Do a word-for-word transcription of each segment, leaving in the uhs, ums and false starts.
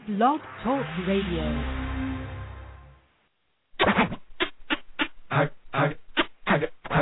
Blog Talk Radio. I, I, I, I,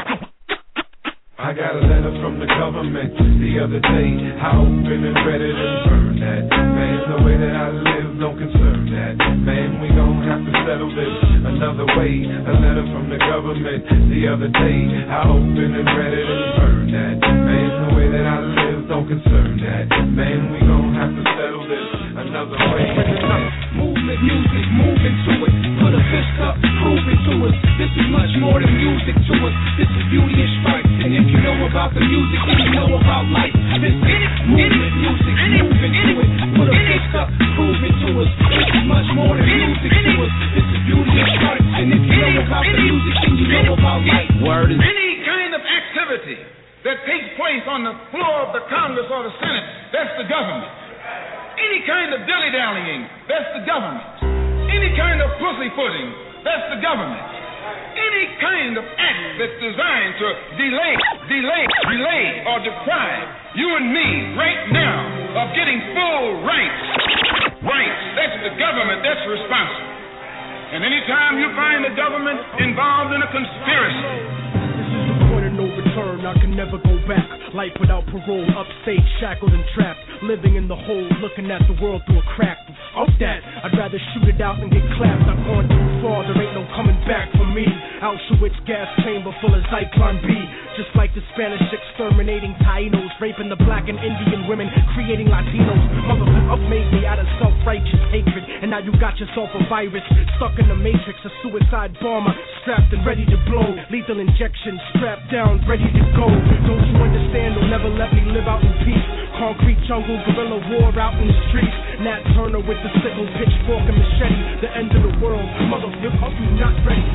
I got a letter from the government the other day. How open and ready to burn that. Man, the way that I live don't concern that. Man, we gon' have to settle this another way. A letter from the government the other day. How open and ready to burn that. Man, the way that I live don't concern that. Man, we gon' have to settle this another way. Movement, music, moving to it. Put a fist up, prove it to us. This is much more than music to us. This is beauty and strife. And if you know about the music, then you know about life. This is movement, music, moving to it. Put a fist up, prove it to us. This is much more than music to us. This is beauty and strife. And if you know about the music, then you know about life. Word is any kind of activity that takes place on the floor of the Congress or the Senate, that's the government. Any kind of dilly-dallying, that's the government. Any kind of pussyfooting, that's the government. Any kind of act that's designed to delay, delay, delay, or deprive you and me right now of getting full rights, rights, that's the government that's responsible. And anytime you find the government involved in a conspiracy, this is the point of no return, I can never go back. Life without parole, upstate, shackled and trapped. Living in the hole, looking at the world through a crack. Fuck that, I'd rather shoot it out and get clapped. I've gone too far, there ain't no coming back for me. Auschwitz gas chamber full of Zyklon B. Just like the Spanish exterminating Tainos, raping the black and Indian women, creating Latinos. Motherfucker made me out of self-righteous hatred, and now you got yourself a virus stuck in the matrix, a suicide bomber strapped and ready to blow. Lethal injection, strapped down, ready to go. Don't you understand? They'll never let me live out in peace. Concrete jungle, guerrilla war out in the streets. Nat Turner with the sickle, pitchfork and machete. The end of the world, motherfucker, you not ready.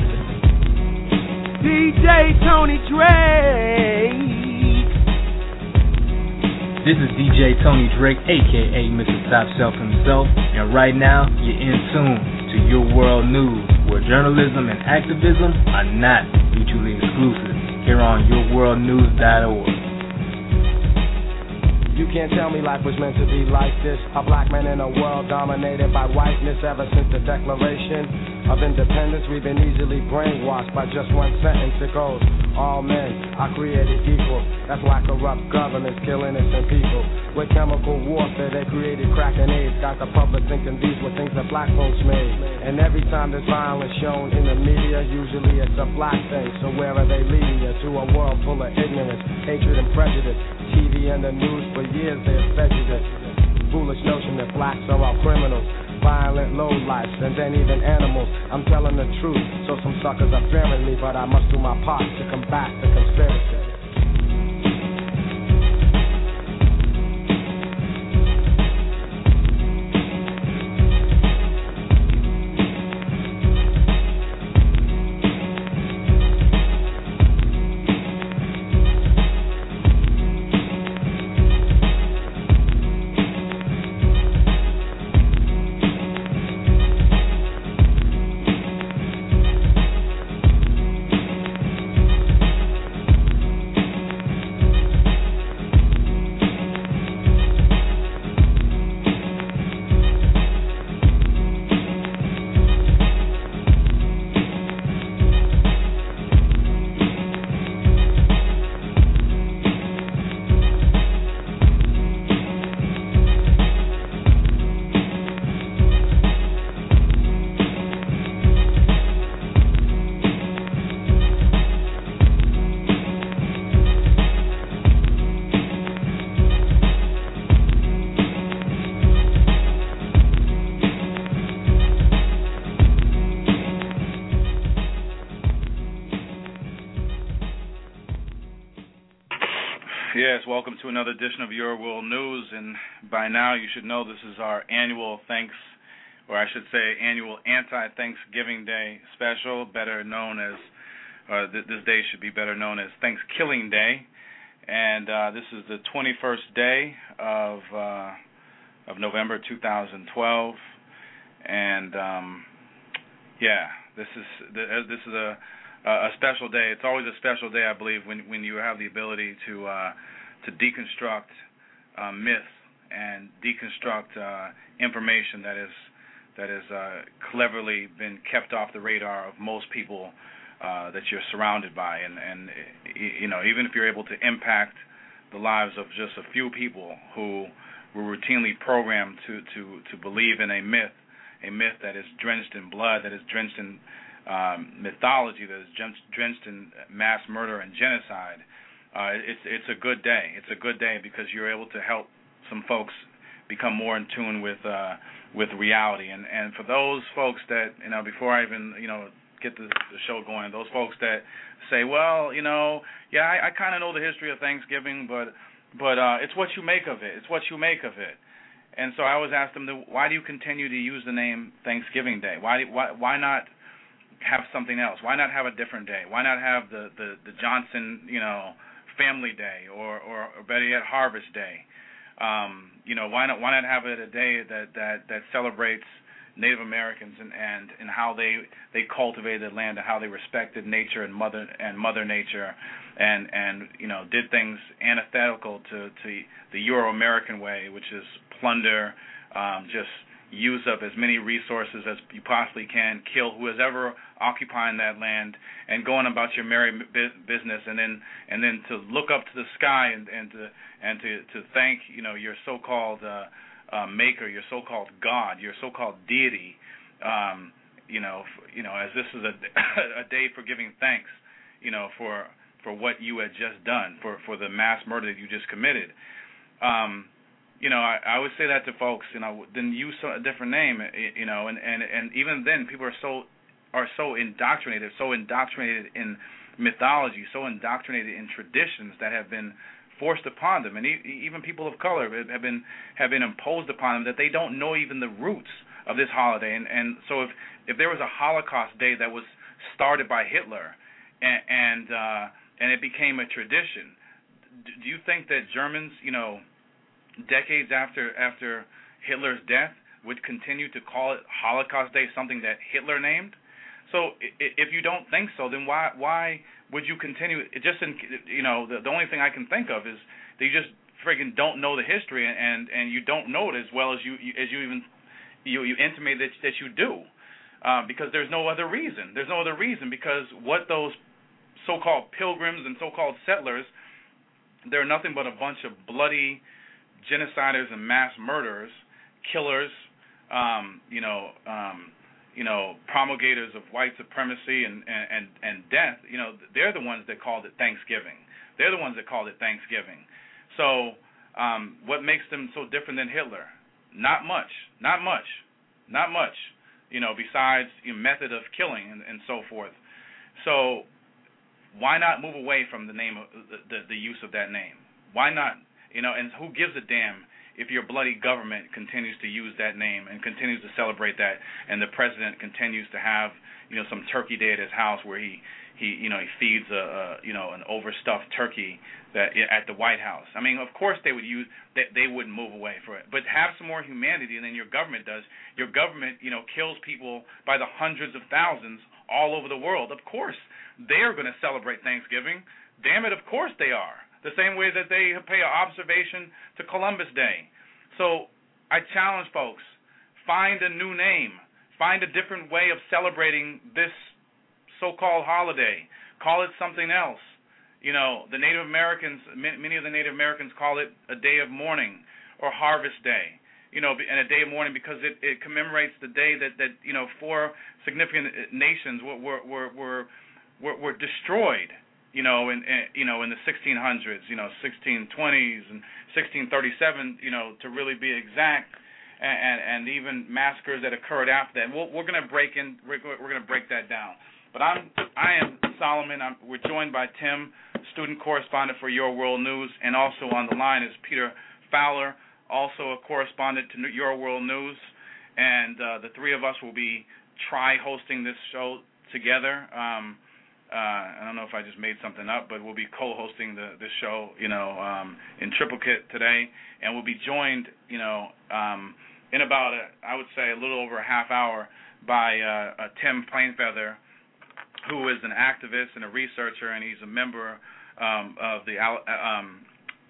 D J Tony Drake. This is D J Tony Drake, aka Mister Top Shelf himself, and right now you're in tune to Your World News, where journalism and activism are not mutually exclusive. Here on your world news dot org. You can't tell me life was meant to be like this. A black man in a world dominated by whiteness. Ever since the Declaration of Independence, we've been easily brainwashed by just one sentence. It goes, all men are created equal. That's why corrupt governments kill innocent people. With chemical warfare, they created crack and AIDS. Got the public thinking these were things that black folks made. And every time there's violence shown in the media, usually it's a black thing. So where are they leading you? To a world full of ignorance, hatred, and prejudice. T V and the news for years they've fed you this foolish notion that blacks are all criminals, violent lowlifes, and then even animals. I'm telling the truth, so some suckers are fearing me, but I must do my part to combat the conspiracy. Yes, welcome to another edition of Your World News, and by now you should know this is our annual thanks, or I should say annual anti-Thanksgiving Day special, better known as, uh, th- this day should be better known as Thanksgiving Day, and uh, this is the twenty-first day of uh, of November two thousand twelve, and um, yeah, this is this is a a special day. It's always a special day, I believe, when when you have the ability to uh, to deconstruct uh, myth and deconstruct uh, information that is that has uh, cleverly been kept off the radar of most people uh, that you're surrounded by. And, and, you know, even if you're able to impact the lives of just a few people who were routinely programmed to, to, to believe in a myth, a myth that is drenched in blood, that is drenched in um, mythology, that is drenched in mass murder and genocide, uh, it's, it's a good day. It's a good day because you're able to help some folks become more in tune with uh, with reality. And, and for those folks that, you know, before I even, you know, get the, the show going, those folks that say, well, you know, yeah, I, I kind of know the history of Thanksgiving, but but uh, it's what you make of it. It's what you make of it. And so I always ask them, why do you continue to use the name Thanksgiving Day? Why why why not have something else? Why not have a different day? Why not have the, the, the Johnson, you know, Family Day or, or, or better yet, Harvest Day? Um, you know, why not why not have it a day that, that, that celebrates Native Americans and, and, and how they they cultivated the land and how they respected nature and mother and Mother Nature and, and you know, did things antithetical to, to the Euro-American way, which is plunder, um, just use up as many resources as you possibly can, kill who is ever occupying that land, and going about your merry business, and then and then to look up to the sky and, and to and to, to thank you know your so-called uh, uh, maker, your so-called God, your so-called deity, um, you know f- you know as this is a, a day for giving thanks, you know for for what you had just done, for for the mass murder that you just committed. Um, You know, I, I would say that to folks. You know, then use a different name. You know, and, and, and even then, people are so are so indoctrinated, so indoctrinated in mythology, so indoctrinated in traditions that have been forced upon them, and e- even people of color have been have been imposed upon them that they don't know even the roots of this holiday. And, and so, if if there was a Holocaust Day that was started by Hitler, and and, uh, and it became a tradition, do you think that Germans, you know, decades after after Hitler's death, would continue to call it Holocaust Day, something that Hitler named? So if you don't think so, then why why would you continue? It just in, you know, the, the only thing I can think of is that you just friggin' don't know the history, and, and you don't know it as well as you as you even you you intimate that that you do, uh, because there's no other reason. There's no other reason because what those so-called pilgrims and so-called settlers, they're nothing but a bunch of bloody genociders and mass murderers, killers, um, you know, um, you know, promulgators of white supremacy and, and, and death. You know, they're the ones that called it Thanksgiving. They're the ones that called it Thanksgiving. So, um, what makes them so different than Hitler? Not much. Not much. Not much. You know, besides your method of killing and, and so forth. So, why not move away from the name of the, the, the use of that name? Why not? You know, and who gives a damn if your bloody government continues to use that name and continues to celebrate that, and the president continues to have, you know, some turkey day at his house where he, he you know, he feeds a, a you know, an overstuffed turkey that at the White House. I mean, of course they would use that they wouldn't move away from it, but have some more humanity than your government does. Your government, you know, kills people by the hundreds of thousands all over the world. Of course they are going to celebrate Thanksgiving. Damn it, of course they are. The same way that they pay an observation to Columbus Day. So I challenge folks, find a new name. Find a different way of celebrating this so-called holiday. Call it something else. You know, the Native Americans, many of the Native Americans call it a day of mourning or Harvest Day. You know, and a day of mourning because it, it commemorates the day that, that, you know, four significant nations were were were were, were, were destroyed. You know, in, in you know in the sixteen hundreds, you know, sixteen twenties and sixteen thirty-seven, you know, to really be exact, and, and, and even massacres that occurred after that. We're, we're going to break in. We're, we're going to break that down. But I'm I am Solomon. I'm, we're joined by Tim, student correspondent for Your World News, and also on the line is Peter Fowler, also a correspondent to Your World News, and uh, the three of us will be try hosting this show together. Um, Uh, I don't know if I just made something up, but we'll be co-hosting the, the show, you know, um, in triplicate today, and we'll be joined, you know, um, in about, a, I would say, a little over a half hour by uh, uh, Tim Plainfeather, who is an activist and a researcher, and he's a member um, of the um,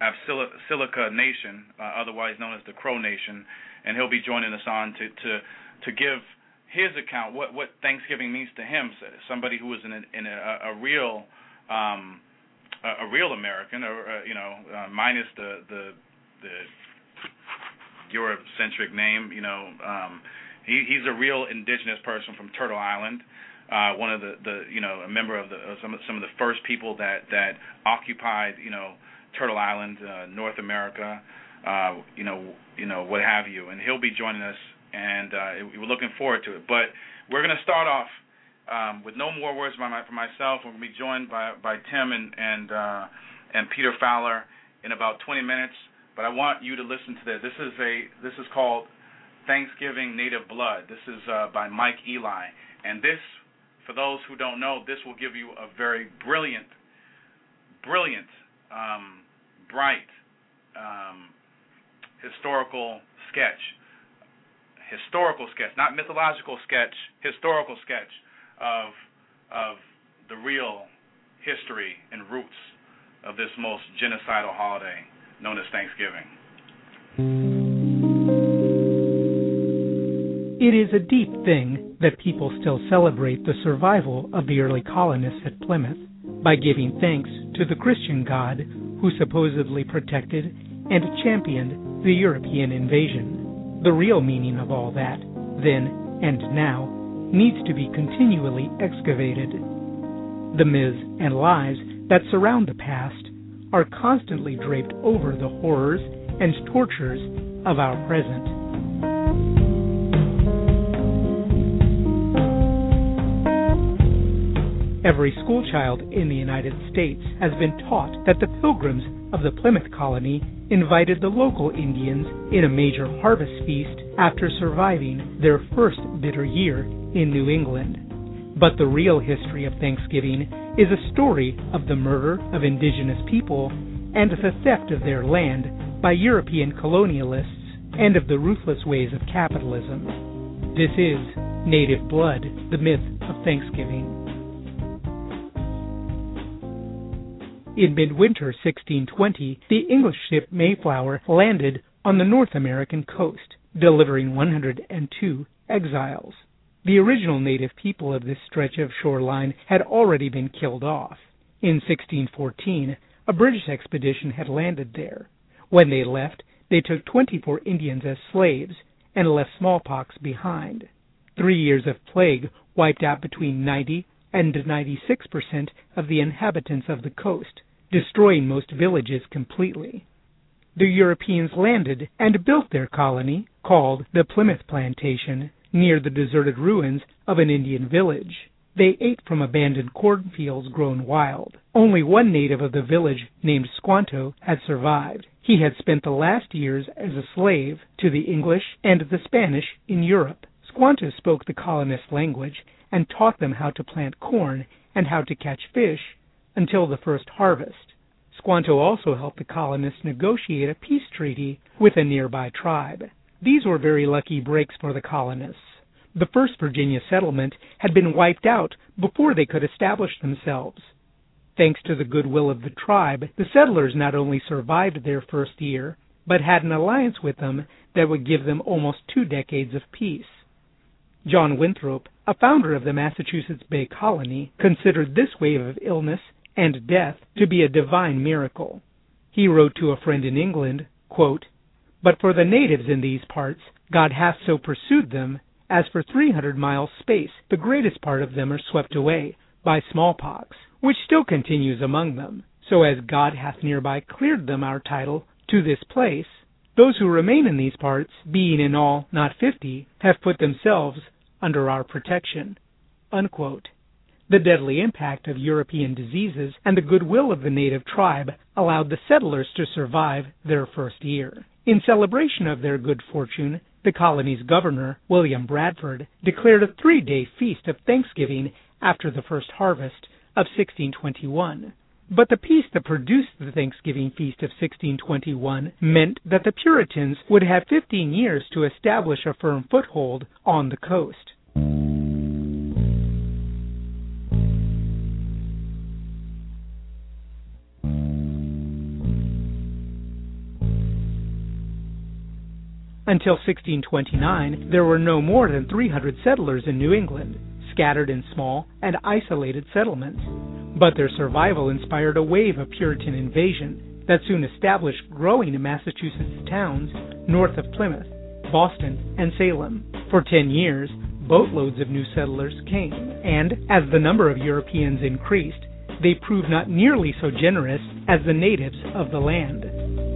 Absilica Nation, uh, otherwise known as the Crow Nation, and he'll be joining us on to to, to give his account, what, what Thanksgiving means to him, somebody who is in a, in a, a real um, a, a real American, or uh, you know, uh, minus the the, the Eurocentric name. You know, um, he, he's a real indigenous person from Turtle Island. Uh, one of the, the you know a member of the of some of, some of the first people that that occupied you know Turtle Island, uh, North America, uh, you know you know what have you, and he'll be joining us. And uh, we're looking forward to it. But we're going to start off um, with no more words by my, for myself. We're going to be joined by, by Tim and and, uh, and Peter Fowler in about twenty minutes. But I want you to listen to this. This is a this is called Thanksgiving Native Blood. This is uh, by Mike Eli. And this, for those who don't know, this will give you a very brilliant, brilliant, um, bright, um, historical sketch. Historical sketch, not mythological sketch, historical sketch of of the real history and roots of this most genocidal holiday known as Thanksgiving. It is a deep thing that people still celebrate the survival of the early colonists at Plymouth by giving thanks to the Christian God who supposedly protected and championed the European invasion. The real meaning of all that, then and now, needs to be continually excavated. The myths and lies that surround the past are constantly draped over the horrors and tortures of our present. Every schoolchild in the United States has been taught that the Pilgrims of the Plymouth colony invited the local Indians in a major harvest feast after surviving their first bitter year in New England. But the real history of Thanksgiving is a story of the murder of indigenous people and the theft of their land by European colonialists and of the ruthless ways of capitalism. This is Native Blood, the Myth of Thanksgiving. In midwinter sixteen twenty, the English ship Mayflower landed on the North American coast, delivering one hundred two exiles. The original native people of this stretch of shoreline had already been killed off. In sixteen fourteen, a British expedition had landed there. When they left, they took twenty-four Indians as slaves and left smallpox behind. Three years of plague wiped out between ninety and ninety-six percent of the inhabitants of the coast, destroying most villages completely. The Europeans landed and built their colony, called the Plymouth Plantation, near the deserted ruins of an Indian village. They ate from abandoned cornfields grown wild. Only one native of the village, named Squanto, had survived. He had spent the last years as a slave to the English and the Spanish in Europe. Squanto spoke the colonist language and taught them how to plant corn and how to catch fish until the first harvest. Squanto also helped the colonists negotiate a peace treaty with a nearby tribe. These were very lucky breaks for the colonists. The first Virginia settlement had been wiped out before they could establish themselves. Thanks to the goodwill of the tribe, the settlers not only survived their first year, but had an alliance with them that would give them almost two decades of peace. John Winthrop, a founder of the Massachusetts Bay Colony, considered this wave of illness and death to be a divine miracle. He wrote to a friend in England, quote, "But for the natives in these parts, God hath so pursued them, as for three hundred miles space the greatest part of them are swept away by smallpox, which still continues among them. So as God hath nearby cleared them our title to this place, those who remain in these parts, being in all not fifty, have put themselves under our protection." Unquote. The deadly impact of European diseases and the goodwill of the native tribe allowed the settlers to survive their first year. In celebration of their good fortune, the colony's governor, William Bradford, declared a three-day feast of Thanksgiving after the first harvest of sixteen twenty-one. But the peace that produced the Thanksgiving feast of sixteen twenty-one meant that the Puritans would have fifteen years to establish a firm foothold on the coast. Until sixteen twenty-nine, there were no more than three hundred settlers in New England, scattered in small and isolated settlements. But their survival inspired a wave of Puritan invasion that soon established growing Massachusetts towns north of Plymouth, Boston, and Salem. For ten years, boatloads of new settlers came, and as the number of Europeans increased, they proved not nearly so generous as the natives of the land.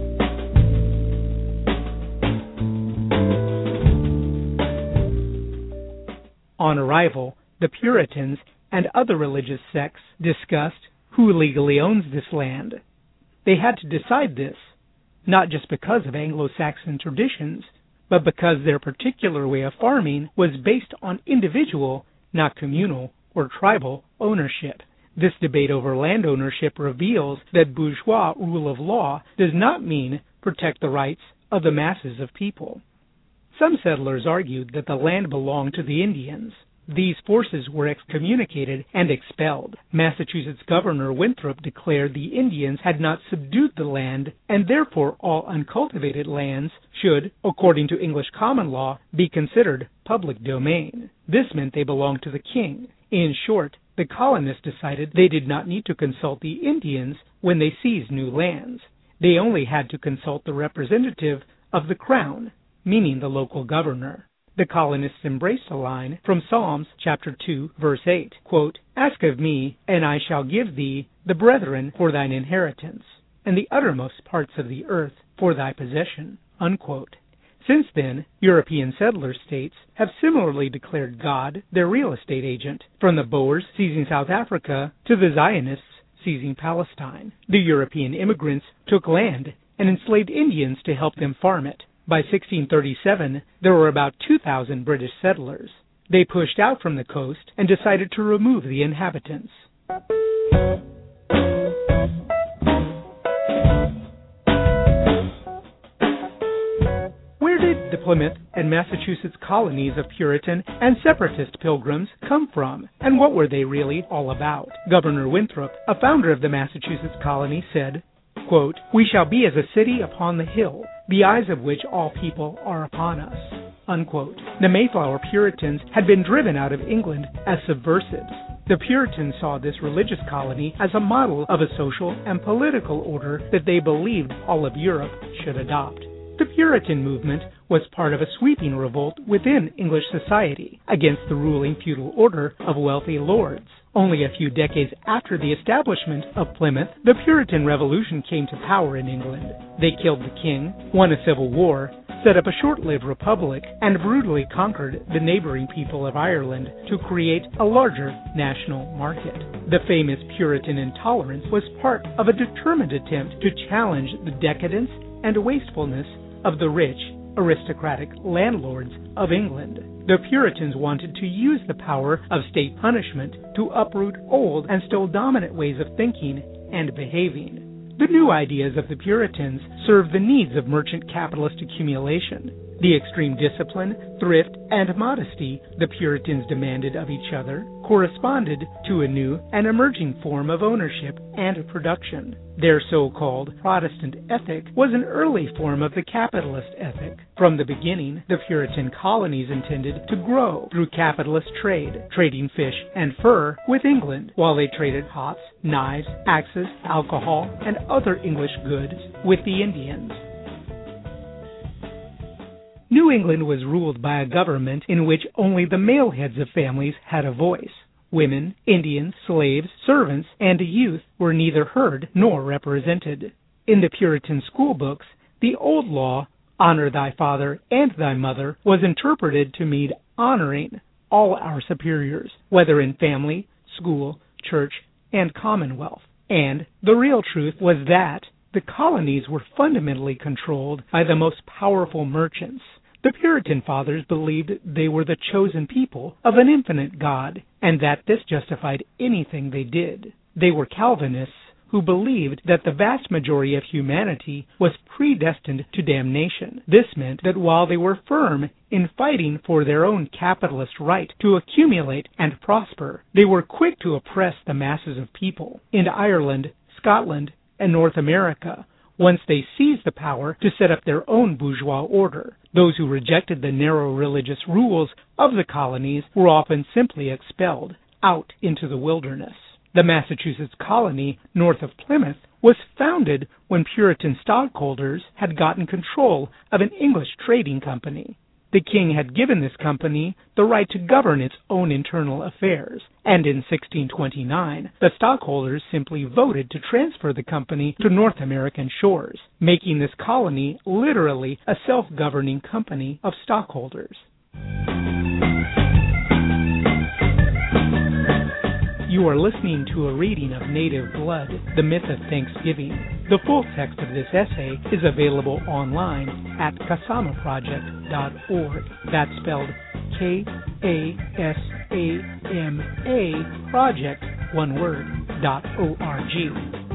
On arrival, the Puritans and other religious sects discussed who legally owns this land. They had to decide this, not just because of Anglo-Saxon traditions, but because their particular way of farming was based on individual, not communal or tribal, ownership. This debate over land ownership reveals that bourgeois rule of law does not mean protect the rights of the masses of people. Some settlers argued that the land belonged to the Indians. These forces were excommunicated and expelled. Massachusetts Governor Winthrop declared the Indians had not subdued the land, and therefore all uncultivated lands should, according to English common law, be considered public domain. This meant they belonged to the king. In short, the colonists decided they did not need to consult the Indians when they seized new lands. They only had to consult the representative of the crown, meaning the local governor. The colonists embraced a line from Psalms chapter two, verse eight, quote, "Ask of me, and I shall give thee the brethren for thine inheritance, and the uttermost parts of the earth for thy possession," unquote. Since then, European settler states have similarly declared God their real estate agent, from the Boers seizing South Africa to the Zionists seizing Palestine. The European immigrants took land and enslaved Indians to help them farm it. By sixteen thirty-seven, there were about two thousand British settlers. They pushed out from the coast and decided to remove the inhabitants. Where did the Plymouth and Massachusetts colonies of Puritan and Separatist pilgrims come from, and what were they really all about? Governor Winthrop, a founder of the Massachusetts colony, said, quote, "We shall be as a city upon the hill, the eyes of which all people are upon us," unquote. The Mayflower Puritans had been driven out of England as subversives. The Puritans saw this religious colony as a model of a social and political order that they believed all of Europe should adopt. The Puritan movement was part of a sweeping revolt within English society against the ruling feudal order of wealthy lords. Only a few decades after the establishment of Plymouth, the Puritan Revolution came to power in England. They killed the king, won a civil war, set up a short-lived republic, and brutally conquered the neighboring people of Ireland to create a larger national market. The famous Puritan intolerance was part of a determined attempt to challenge the decadence and wastefulness of the rich, aristocratic landlords of England. The Puritans wanted to use the power of state punishment to uproot old and still dominant ways of thinking and behaving. The new ideas of the Puritans served the needs of merchant capitalist accumulation. The extreme discipline, thrift, and modesty the Puritans demanded of each other corresponded to a new and emerging form of ownership and production. Their so-called Protestant ethic was an early form of the capitalist ethic. From the beginning, the Puritan colonies intended to grow through capitalist trade, trading fish and fur with England, while they traded pots, knives, axes, alcohol, and other English goods with the Indians. New England was ruled by a government in which only the male heads of families had a voice. Women, Indians, slaves, servants, and youth were neither heard nor represented. In the Puritan school books, the old law, "Honor thy father and thy mother," was interpreted to mean honoring all our superiors, whether in family, school, church, and commonwealth. And the real truth was that the colonies were fundamentally controlled by the most powerful merchants. The Puritan fathers believed they were the chosen people of an infinite God, and that this justified anything they did. They were Calvinists who believed that the vast majority of humanity was predestined to damnation. This meant that while they were firm in fighting for their own capitalist right to accumulate and prosper, they were quick to oppress the masses of people. In Ireland, Scotland, and North America, once they seized the power to set up their own bourgeois order. Those who rejected the narrow religious rules of the colonies were often simply expelled out into the wilderness. The Massachusetts colony north of Plymouth was founded when Puritan stockholders had gotten control of an English trading company. The king had given this company the right to govern its own internal affairs, and in sixteen twenty-nine, the stockholders simply voted to transfer the company to North American shores, making this colony literally a self-governing company of stockholders. You are listening to a reading of Native Blood, The Myth of Thanksgiving. The full text of this essay is available online at kasama project dot org. That's spelled K A S A M A project, one word, dot O R G.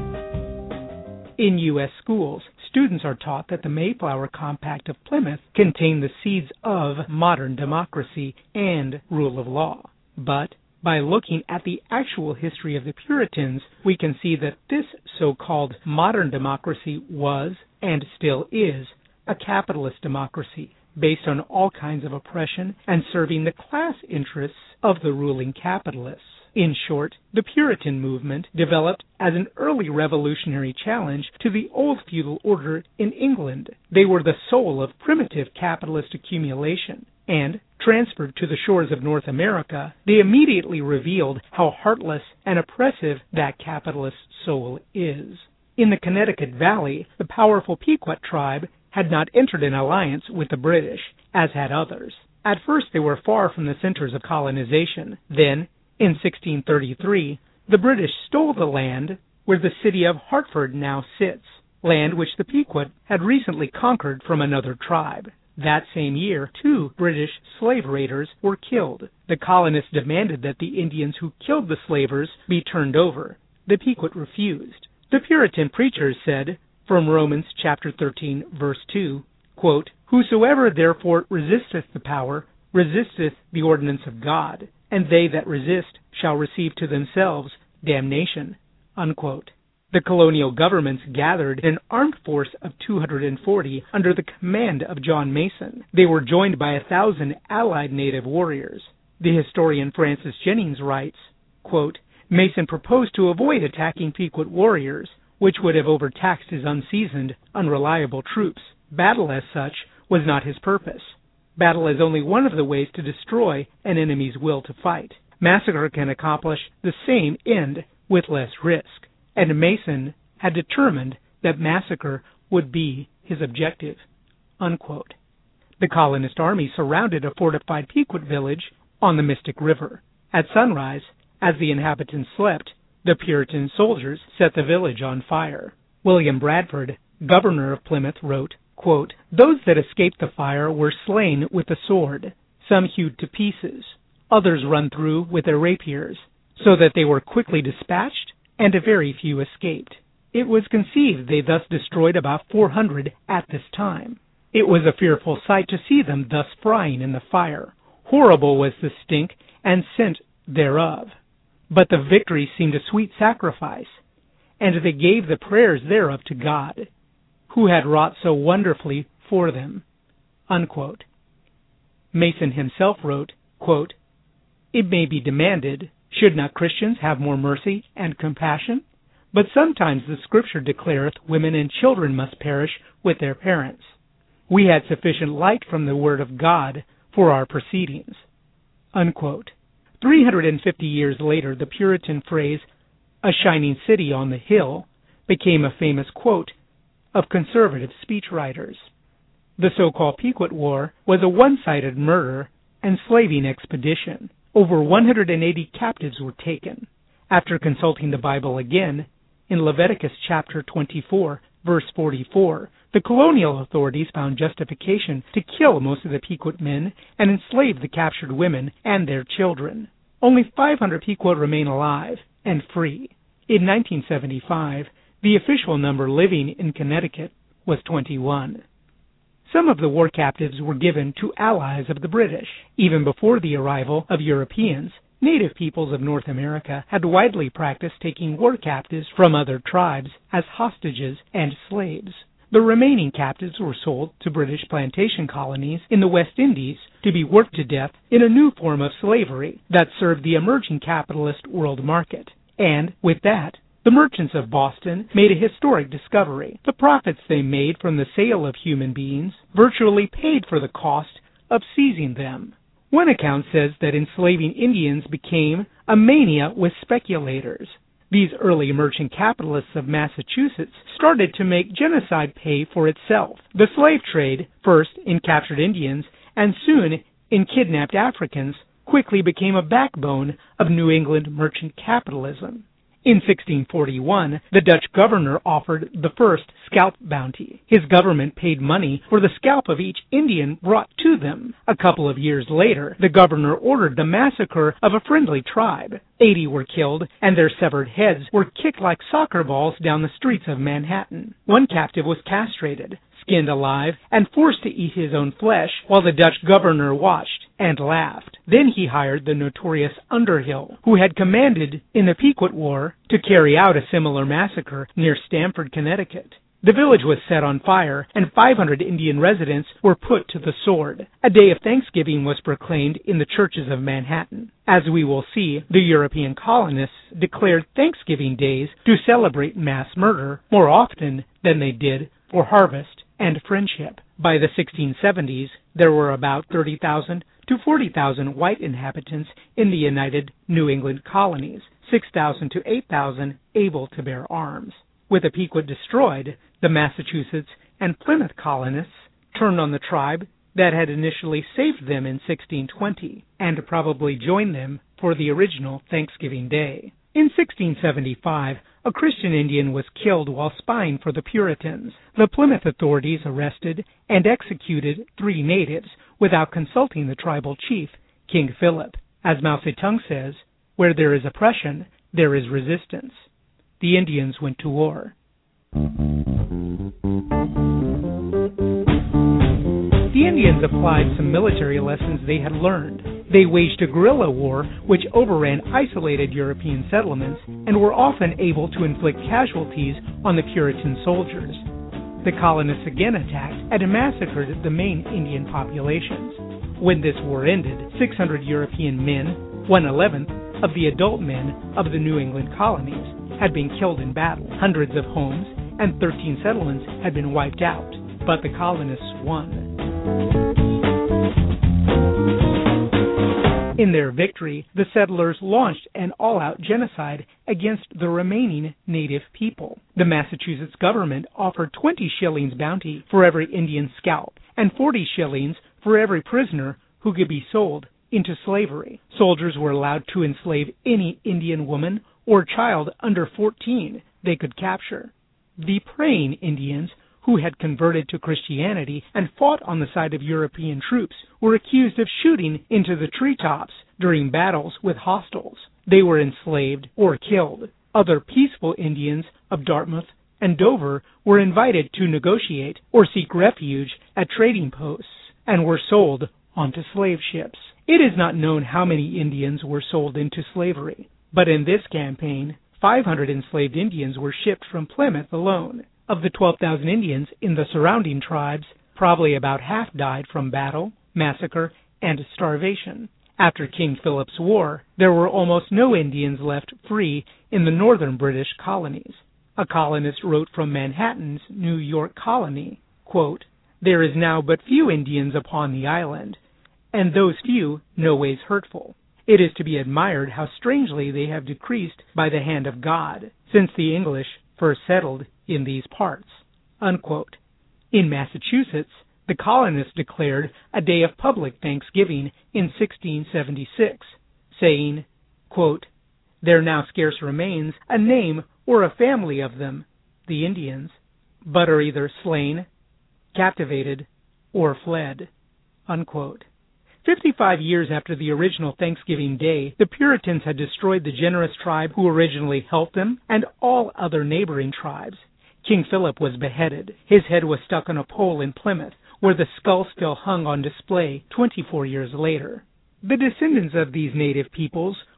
In U S schools, students are taught that the Mayflower Compact of Plymouth contained the seeds of modern democracy and rule of law. But by looking at the actual history of the Puritans, we can see that this so-called modern democracy was, and still is, a capitalist democracy based on all kinds of oppression and serving the class interests of the ruling capitalists. In short, the Puritan movement developed as an early revolutionary challenge to the old feudal order in England. They were the soul of primitive capitalist accumulation, and transferred to the shores of North America, they immediately revealed how heartless and oppressive that capitalist soul is. In the Connecticut Valley, the powerful Pequot tribe had not entered an alliance with the British, as had others. At first they were far from the centers of colonization. Then, in sixteen thirty-three, the British stole the land where the city of Hartford now sits, land which the Pequot had recently conquered from another tribe. That same year, two British slave raiders were killed. The colonists demanded that the Indians who killed the slavers be turned over. The Pequot refused. The Puritan preachers said, from Romans chapter thirteen, verse two, quote, "Whosoever therefore resisteth the power, resisteth the ordinance of God, and they that resist shall receive to themselves damnation," unquote. The colonial governments gathered an armed force of two hundred forty under the command of John Mason. They were joined by a thousand allied native warriors. The historian Francis Jennings writes, quote, "Mason proposed to avoid attacking Pequot warriors, which would have overtaxed his unseasoned, unreliable troops. Battle as such was not his purpose. Battle is only one of the ways to destroy an enemy's will to fight. Massacre can accomplish the same end with less risk. And Mason had determined that massacre would be his objective," unquote. The colonist army surrounded a fortified Pequot village on the Mystic River. At sunrise, as the inhabitants slept, the Puritan soldiers set the village on fire. William Bradford, governor of Plymouth, wrote, quote, "Those that escaped the fire were slain with the sword, some hewed to pieces, others run through with their rapiers, so that they were quickly dispatched, and a very few escaped. It was conceived they thus destroyed about four hundred at this time. It was a fearful sight to see them thus frying in the fire. Horrible was the stink and scent thereof. But the victory seemed a sweet sacrifice, and they gave the prayers thereof to God, who had wrought so wonderfully for them," unquote. Mason himself wrote, quote, "It may be demanded, should not Christians have more mercy and compassion? But sometimes the Scripture declareth women and children must perish with their parents. We had sufficient light from the Word of God for our proceedings," unquote. Three hundred fifty years later, the Puritan phrase, "a shining city on the hill," became a famous quote of conservative speechwriters. The so-called Pequot War was a one-sided murder and slaving expedition. Over one hundred eighty captives were taken. After consulting the Bible again, in Leviticus chapter twenty-four, verse forty-four, the colonial authorities found justification to kill most of the Pequot men and enslave the captured women and their children. Only five hundred Pequot remain alive and free. In nineteen seventy-five, the official number living in Connecticut was twenty-one. Some of the war captives were given to allies of the British. Even before the arrival of Europeans, native peoples of North America had widely practiced taking war captives from other tribes as hostages and slaves. The remaining captives were sold to British plantation colonies in the West Indies to be worked to death in a new form of slavery that served the emerging capitalist world market. And, with that, the merchants of Boston made a historic discovery. The profits they made from the sale of human beings virtually paid for the cost of seizing them. One account says that enslaving Indians became a mania with speculators. These early merchant capitalists of Massachusetts started to make genocide pay for itself. The slave trade, first in captured Indians and soon in kidnapped Africans, quickly became a backbone of New England merchant capitalism. In sixteen forty-one, the Dutch governor offered the first scalp bounty. His government paid money for the scalp of each Indian brought to them. A couple of years later, the governor ordered the massacre of a friendly tribe. Eighty were killed, and their severed heads were kicked like soccer balls down the streets of Manhattan. One captive was castrated, skinned alive, and forced to eat his own flesh while the Dutch governor watched and laughed. Then he hired the notorious Underhill, who had commanded in the Pequot War, to carry out a similar massacre near Stamford, Connecticut. The village was set on fire, and five hundred Indian residents were put to the sword. A day of Thanksgiving was proclaimed in the churches of Manhattan. As we will see, the European colonists declared Thanksgiving days to celebrate mass murder more often than they did for harvest and friendship. By the sixteen seventies, there were about thirty thousand to forty thousand white inhabitants in the United New England colonies, six thousand to eight thousand able to bear arms. With the Pequot destroyed, the Massachusetts and Plymouth colonists turned on the tribe that had initially saved them in sixteen twenty, and probably joined them for the original Thanksgiving Day. In sixteen seventy-five, a Christian Indian was killed while spying for the Puritans. The Plymouth authorities arrested and executed three natives without consulting the tribal chief, King Philip. As Mao Zedong says, where there is oppression, there is resistance. The Indians went to war. The Indians applied some military lessons they had learned. They waged a guerrilla war which overran isolated European settlements and were often able to inflict casualties on the Puritan soldiers. The colonists again attacked and massacred the main Indian populations. When this war ended, six hundred European men, one-eleventh of the adult men of the New England colonies, had been killed in battle. Hundreds of homes and thirteen settlements had been wiped out, but the colonists won. In their victory, the settlers launched an all-out genocide against the remaining native people. The Massachusetts government offered twenty shillings bounty for every Indian scalp and forty shillings for every prisoner who could be sold into slavery. Soldiers were allowed to enslave any Indian woman or child under fourteen they could capture. The praying Indians, who had converted to Christianity and fought on the side of European troops, were accused of shooting into the treetops during battles with hostiles. They were enslaved or killed. Other peaceful Indians of Dartmouth and Dover were invited to negotiate or seek refuge at trading posts and were sold onto slave ships. It is not known how many Indians were sold into slavery, but in this campaign, five hundred enslaved Indians were shipped from Plymouth alone. Of the twelve thousand Indians in the surrounding tribes, probably about half died from battle, massacre, and starvation. After King Philip's War, there were almost no Indians left free in the northern British colonies. A colonist wrote from Manhattan's New York colony, quote, "There is now but few Indians upon the island, and those few no ways hurtful. It is to be admired how strangely they have decreased by the hand of God, since the English first settled in these parts." Unquote. In Massachusetts, the colonists declared a day of public thanksgiving in sixteen seventy-six, saying, quote, "There now scarce remains a name or a family of them, the Indians, but are either slain, captivated, or fled." Unquote. Fifty-five years after the original Thanksgiving Day, the Puritans had destroyed the generous tribe who originally helped them and all other neighboring tribes. King Philip was beheaded. His head was stuck on a pole in Plymouth, where the skull still hung on display twenty-four years later. The descendants of these native peoples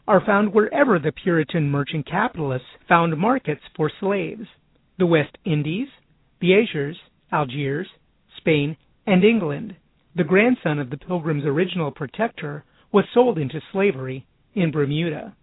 are found wherever the Puritan merchant capitalists found markets for slaves: the West Indies, the Azores, Algiers, Spain, and England. The grandson of the Pilgrim's original protector was sold into slavery in Bermuda.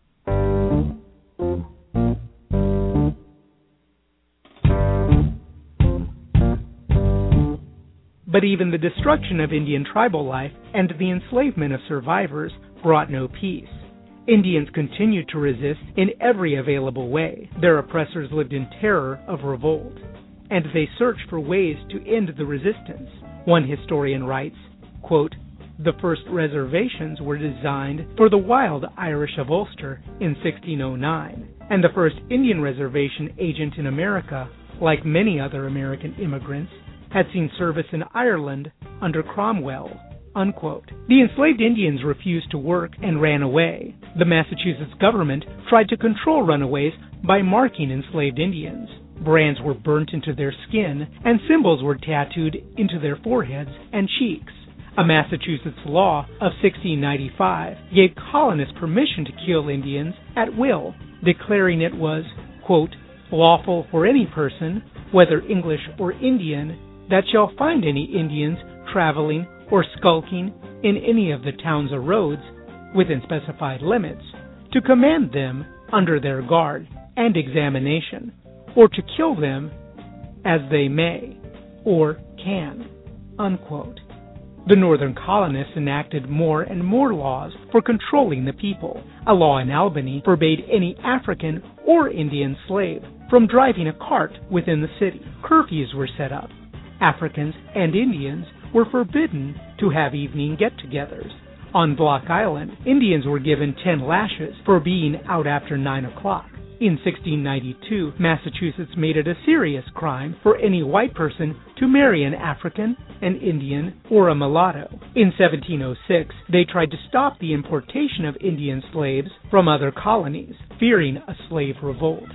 But even the destruction of Indian tribal life and the enslavement of survivors brought no peace. Indians continued to resist in every available way. Their oppressors lived in terror of revolt, and they searched for ways to end the resistance. One historian writes, quote, "The first reservations were designed for the wild Irish of Ulster in sixteen oh nine, and the first Indian reservation agent in America, like many other American immigrants, had seen service in Ireland under Cromwell." Unquote. The enslaved Indians refused to work and ran away. The Massachusetts government tried to control runaways by marking enslaved Indians. Brands were burnt into their skin, and symbols were tattooed into their foreheads and cheeks. A Massachusetts law of sixteen ninety-five gave colonists permission to kill Indians at will, declaring it was, quote, "lawful for any person, whether English or Indian, that shall find any Indians traveling or skulking in any of the towns or roads within specified limits, to command them under their guard and examination, or to kill them as they may or can." Unquote. The northern colonists enacted more and more laws for controlling the people. A law in Albany forbade any African or Indian slave from driving a cart within the city. Curfews were set up. Africans and Indians were forbidden to have evening get-togethers. On Block Island, Indians were given ten lashes for being out after nine o'clock. In sixteen ninety-two, Massachusetts made it a serious crime for any white person to marry an African, an Indian, or a mulatto. In seventeen oh six, they tried to stop the importation of Indian slaves from other colonies, fearing a slave revolt.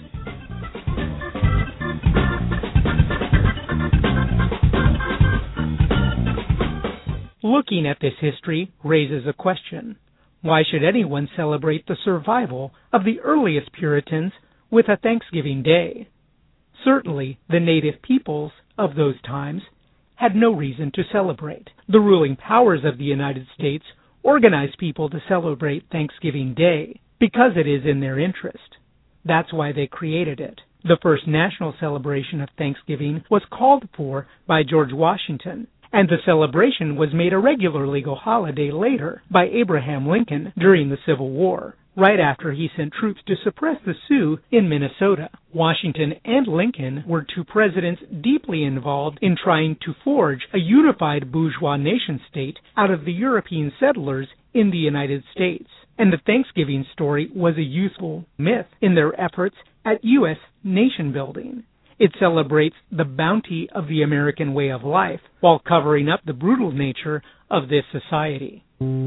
Looking at this history raises a question. Why should anyone celebrate the survival of the earliest Puritans with a Thanksgiving Day? Certainly, the native peoples of those times had no reason to celebrate. The ruling powers of the United States organized people to celebrate Thanksgiving Day because it is in their interest. That's why they created it. The first national celebration of Thanksgiving was called for by George Washington, and the celebration was made a regular legal holiday later by Abraham Lincoln during the Civil War, right after he sent troops to suppress the Sioux in Minnesota. Washington and Lincoln were two presidents deeply involved in trying to forge a unified bourgeois nation-state out of the European settlers in the United States, and the Thanksgiving story was a useful myth in their efforts at U S nation-building. It celebrates the bounty of the American way of life while covering up the brutal nature of this society.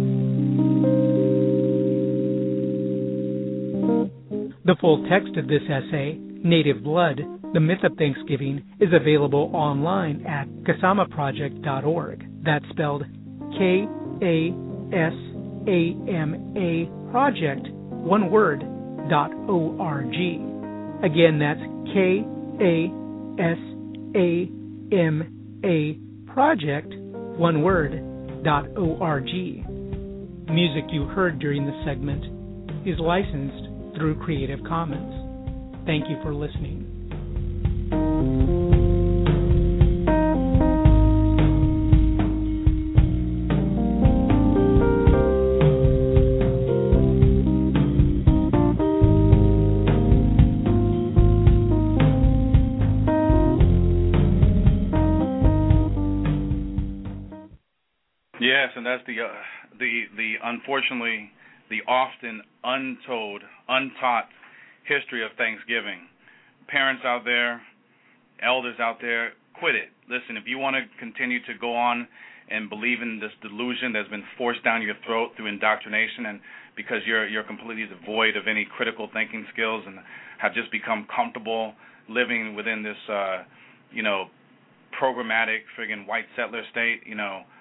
The full text of this essay, Native Blood, The Myth of Thanksgiving, is available online at kasama project dot org. That's spelled K A S A M A project, one word, dot O R G. Again, that's K A S A M A project, one word, dot O R G. Music you heard during the segment is licensed through Creative Commons. Thank you for listening. Yes, and that's the uh, the the unfortunately the often untold, untaught history of Thanksgiving. Parents out there, elders out there, quit it. Listen, if you want to continue to go on and believe in this delusion that's been forced down your throat through indoctrination, and because you're you're completely devoid of any critical thinking skills and have just become comfortable living within this, uh, you know, programmatic friggin' white settler state, you know,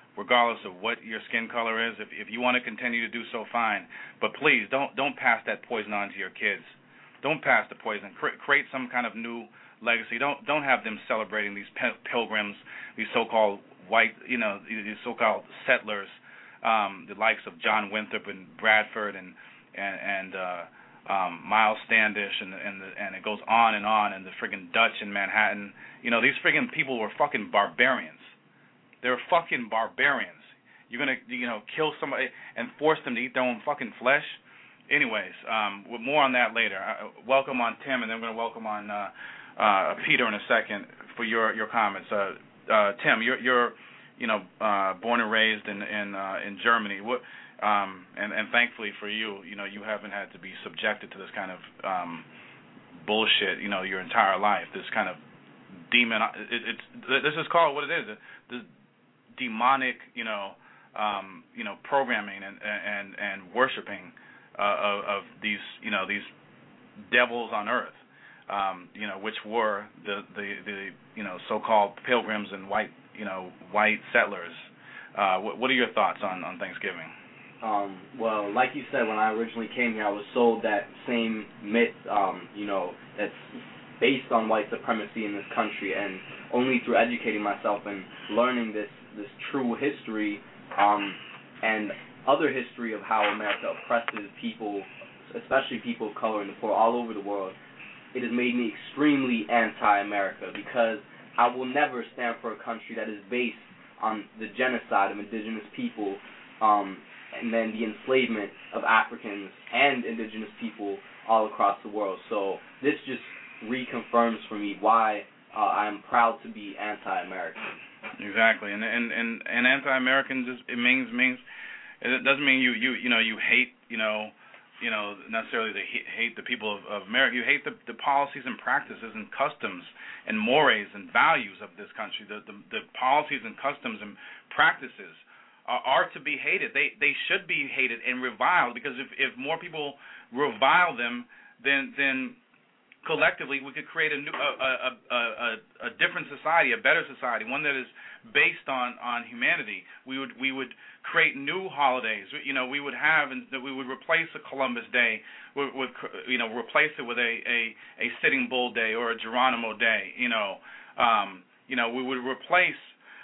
regardless of what your skin color is. If if you want to continue to do so, fine. But please don't don't pass that poison on to your kids. Don't pass the poison. Cre- create some kind of new legacy. Don't don't have them celebrating these pe- pilgrims, these so-called white, you know, these so-called settlers, um, the likes of John Winthrop and Bradford and and, and uh, um, Miles Standish, and and, the, and it goes on and on, and the friggin' Dutch in Manhattan. You know, these friggin' people were fucking barbarians. They're fucking barbarians. You're gonna, you know, kill somebody and force them to eat their own fucking flesh. Anyways, um, with more on that later. Uh, welcome on Tim, and then I'm gonna welcome on uh, uh, Peter in a second for your your comments. Uh, uh, Tim, you're you're, you know, uh, born and raised in in uh, in Germany. What? Um, and, and thankfully for you, you know, you haven't had to be subjected to this kind of um, bullshit, you know, your entire life. This kind of demon. It, it's this is called what it is. This demonic, you know, um, you know, programming and and and worshiping uh, of, of these, you know, these devils on earth, um, you know, which were the, the the you know so-called pilgrims and white, you know, white settlers. Uh, what, what are your thoughts on, on Thanksgiving? Um, well, like you said, when I originally came here, I was sold that same myth, um, you know, that's based on white supremacy in this country, and only through educating myself and learning this, this true history um, and other history of how America oppresses people, especially people of color and the poor all over the world, it has made me extremely anti-America, because I will never stand for a country that is based on the genocide of indigenous people, um, and then the enslavement of Africans and indigenous people all across the world. So this just reconfirms for me why uh, I'm proud to be anti-American. Exactly, and and and, and anti-American just it means means it doesn't mean you you you know you hate you know you know necessarily the hate the people of, of America. You hate the, the policies and practices and customs and mores and values of this country. The the, the policies and customs and practices are to be hated. They they should be hated and reviled, because if, if more people revile them, then then collectively we could create a new a, a, a, a different society, a better society, one that is based on, on humanity. We would we would create new holidays. You know, we would have and we would replace a Columbus Day with, with you know replace it with a, a, a Sitting Bull Day or a Geronimo Day. You know, um, you know we would replace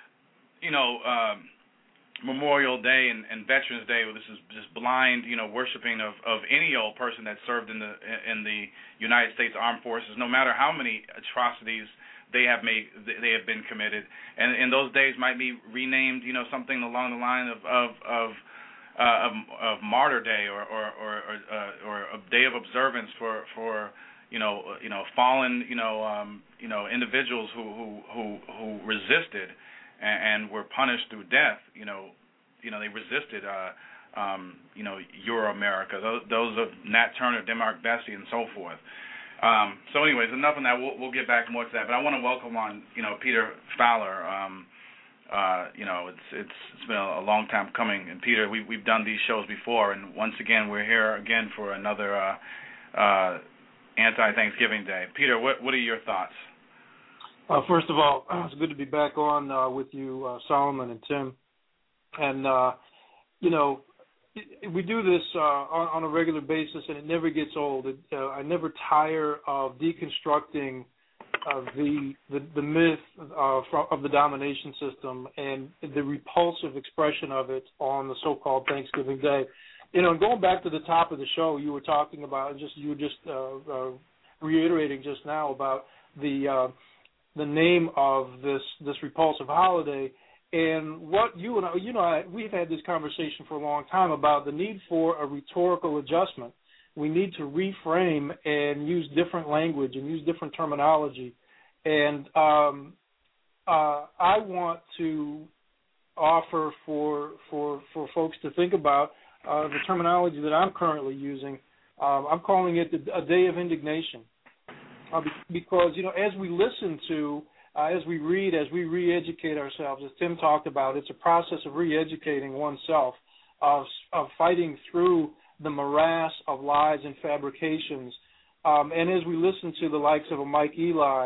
you know. Um, Memorial Day and, and Veterans Day. This is just blind, you know, worshiping of, of any old person that served in the in the United States Armed Forces, no matter how many atrocities they have made, they have been committed. And and those days might be renamed, you know, something along the line of of of, uh, of, of Martyr Day, or or or, or, uh, or a day of observance for for you know you know fallen you know um, you know individuals who who who, who resisted and were punished through death. You know, you know they resisted. Uh, um, you know, Euro America. Those, those of Nat Turner, Demarc Bessie, and so forth. Um, so, anyways, enough on that. We'll, we'll get back more to that. But I want to welcome on, you know, Peter Fowler. Um, uh, you know, it's it's it's been a, a long time coming. And Peter, we we've done these shows before, and once again we're here again for another uh, uh, anti-Thanksgiving Day. Peter, what what are your thoughts? Uh, first of all, it's good to be back on uh, with you, uh, Solomon and Tim. And, uh, you know, we do this uh, on, on a regular basis, and it never gets old. It, uh, I never tire of deconstructing uh, the, the the myth uh, from, of the domination system and the repulsive expression of it on the so-called Thanksgiving Day. You know, and going back to the top of the show, you were talking about, just you were just uh, uh, reiterating just now about the uh, the name of this this repulsive holiday, and what you and I, you know, I, we've had this conversation for a long time about the need for a rhetorical adjustment. We need to reframe and use different language and use different terminology. And um, uh, I want to offer for for for folks to think about uh, the terminology that I'm currently using. Um, I'm calling it a day of indignation. Uh, because, you know, as we listen to, uh, as we read, as we re-educate ourselves, as Tim talked about, it's a process of re-educating oneself, of, of fighting through the morass of lies and fabrications. Um, and as we listen to the likes of a Mike Eli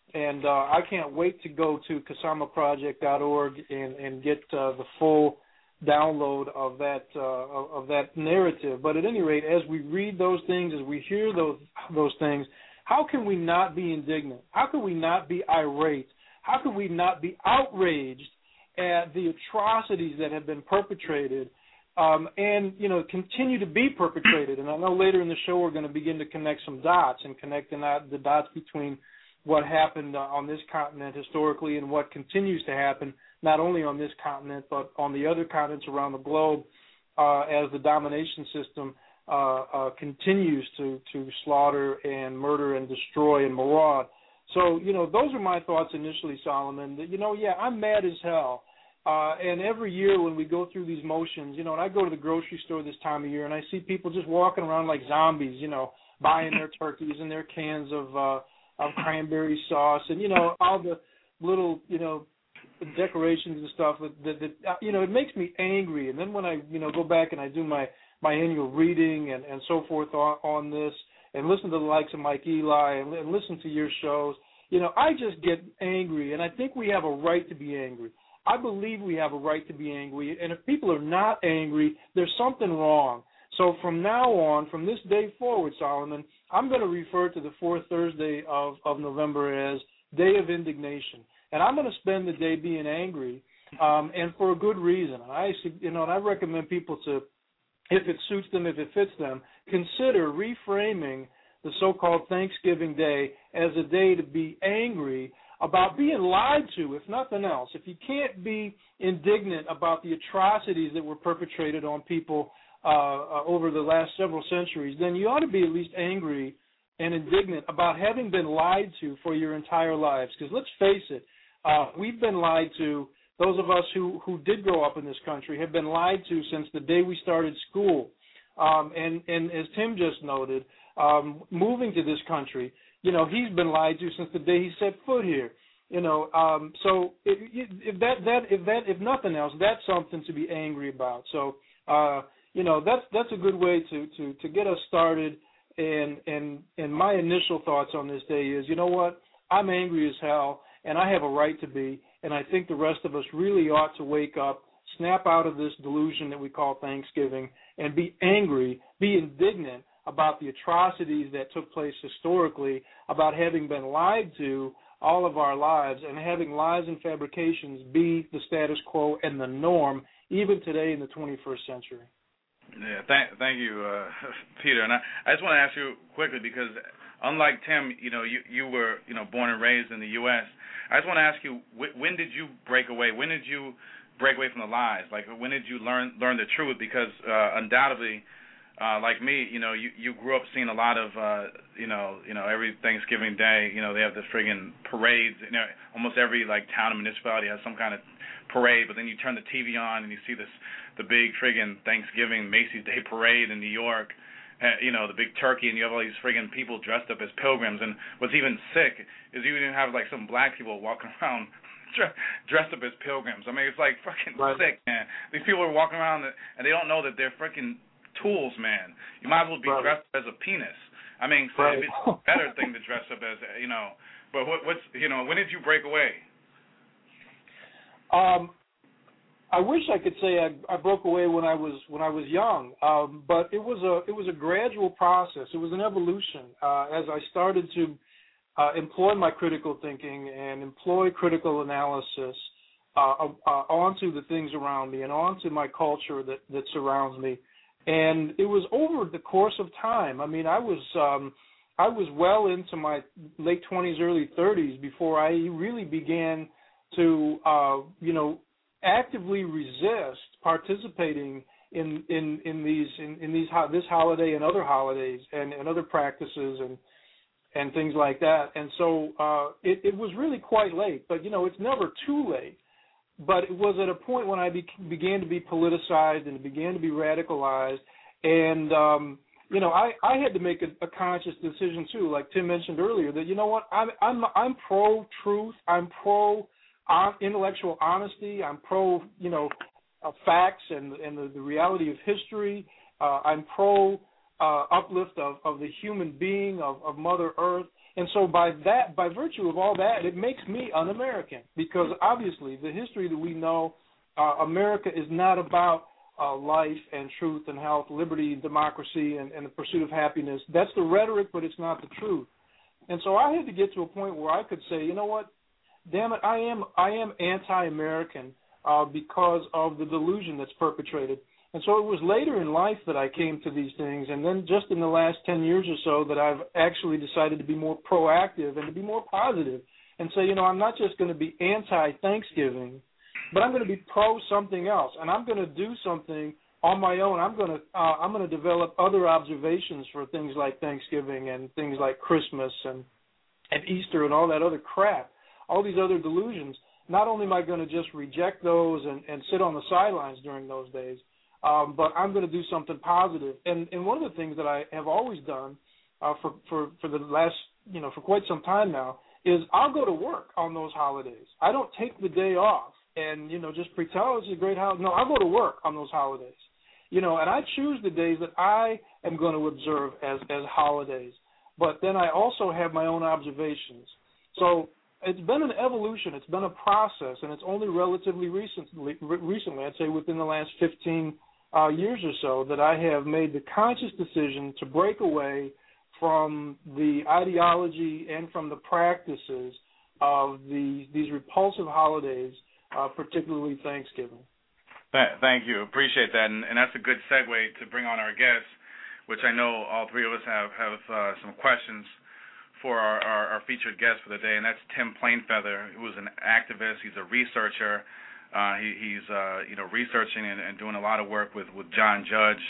And uh, I can't wait to go to kasama project dot org and, and get uh, the full download of that uh, of, of that narrative. But at any rate, as we read those things, as we hear those those things, how can we not be indignant? How can we not be irate? How can we not be outraged at the atrocities that have been perpetrated um, and, you know, continue to be perpetrated? And I know later in the show we're going to begin to connect some dots and connect the, the dots between what happened uh, on this continent historically and what continues to happen not only on this continent but on the other continents around the globe uh, as the domination system uh, uh, continues to, to slaughter and murder and destroy and maraud. So, you know, those are my thoughts initially, Solomon. That, you know, yeah, I'm mad as hell. Uh, and every year when we go through these motions, you know, and I go to the grocery store this time of year and I see people just walking around like zombies, you know, buying their turkeys and their cans of uh, of cranberry sauce and, you know, all the little, you know, decorations and stuff that, that, that, you know, it makes me angry. And then when I, you know, go back and I do my, my annual reading and, and so forth on, on this and listen to the likes of Mike Eli and, and listen to your shows, you know, I just get angry. And I think we have a right to be angry. I believe we have a right to be angry. And if people are not angry, there's something wrong. So from now on, from this day forward, Solomon, I'm going to refer to the fourth Thursday of, of November as Day of Indignation. And I'm going to spend the day being angry, um, and for a good reason. I, you know, and I recommend people to, if it suits them, if it fits them, consider reframing the so-called Thanksgiving Day as a day to be angry about being lied to, if nothing else. If you can't be indignant about the atrocities that were perpetrated on people uh, uh, over the last several centuries, then you ought to be at least angry and indignant about having been lied to for your entire lives. Because let's face it, uh, we've been lied to. Those of us who, who did grow up in this country have been lied to since the day we started school. Um, and, and as Tim just noted, um, moving to this country, you know, he's been lied to since the day he set foot here. You know, um, so if, if that that if that if nothing else, that's something to be angry about. So, uh, you know, that's that's a good way to, to, to get us started. And and and my initial thoughts on this day is, you know what, I'm angry as hell, and I have a right to be. And I think the rest of us really ought to wake up, snap out of this delusion that we call Thanksgiving, and be angry, be indignant about the atrocities that took place historically, about having been lied to all of our lives, and having lies and fabrications be the status quo and the norm, even today in the twenty-first century. Yeah, thank, thank you, uh, Peter. And I, I just want to ask you quickly, because unlike Tim, you know, you, you were, you know, born and raised in the U S I just want to ask you, wh- when did you break away? When did you break away from the lies? Like, when did you learn learn the truth? Because uh, undoubtedly, uh, like me, you know, you, you grew up seeing a lot of, uh, you know, you know, every Thanksgiving Day, you know, they have the friggin' parades. You know, almost every like town and municipality has some kind of parade. But then you turn the T V on and you see this, the big friggin' Thanksgiving Macy's Day Parade in New York. Uh, you know, the big turkey, and you have all these friggin' people dressed up as pilgrims. And what's even sick is you even have like some black people walking around dressed up as pilgrims. I mean, it's like fucking right. sick, man. These people are walking around and they don't know that they're freaking tools, man. You might as well be right. dressed up as a penis. I mean, so right. it's a better thing to dress up as, you know. But what, what's, you know, when did you break away? Um, I wish I could say I, I broke away when I was when I was young, um, but it was a it was a gradual process. It was an evolution uh, as I started to uh, employ my critical thinking and employ critical analysis uh, uh, onto the things around me and onto my culture that, that surrounds me. And it was over the course of time. I mean, I was um, I was well into my late twenties, early thirties before I really began to uh, you know. actively resist participating in in in these in, in these this holiday and other holidays and, and other practices and and things like that. And so uh, it, it was really quite late. But you know, it's never too late. But it was at a point when I be, began to be politicized and it began to be radicalized. And um, you know, I, I had to make a, a conscious decision too, like Tim mentioned earlier, that you know what, I'm I'm I'm pro truth. I'm pro intellectual honesty. I'm pro, you know, uh, facts and and the, the reality of history. Uh, I'm pro uh, uplift of, of the human being, of, of Mother Earth. And so by that, by virtue of all that, it makes me un-American because obviously the history that we know, uh, America is not about uh, life and truth and health, liberty, democracy, and, and the pursuit of happiness. That's the rhetoric, but it's not the truth. And so I had to get to a point where I could say, you know what, damn it, I am I am anti-American uh, because of the delusion that's perpetrated. And so it was later in life that I came to these things, and then just in the last ten years or so that I've actually decided to be more proactive and to be more positive and say, you know, I'm not just going to be anti-Thanksgiving, but I'm going to be pro-something else, and I'm going to do something on my own. I'm going to uh, I'm going to develop other observations for things like Thanksgiving and things like Christmas and, and Easter and all that other crap, all these other delusions. Not only am I going to just reject those and, and sit on the sidelines during those days, Um, but I'm going to do something positive. And, and one of the things that I have always done uh, for, for, for the last, you know, for quite some time now is I'll go to work on those holidays. I don't take the day off and, you know, just pretend, oh, it's a great holiday. No, I'll go to work on those holidays. You know, and I choose the days that I am going to observe as, as holidays. But then I also have my own observations. So it's been an evolution. It's been a process, and it's only relatively recently, recently I'd say within the last fifteen Uh, years or so, that I have made the conscious decision to break away from the ideology and from the practices of the, these repulsive holidays, uh, particularly Thanksgiving. Thank you. Appreciate that. And, and that's a good segue to bring on our guests, which I know all three of us have, have uh, some questions for our, our, our featured guest for the day, and that's Tim Plainfeather, who is an activist. He's a researcher. Uh, he, he's, uh, you know, researching and, and doing a lot of work with, with John Judge,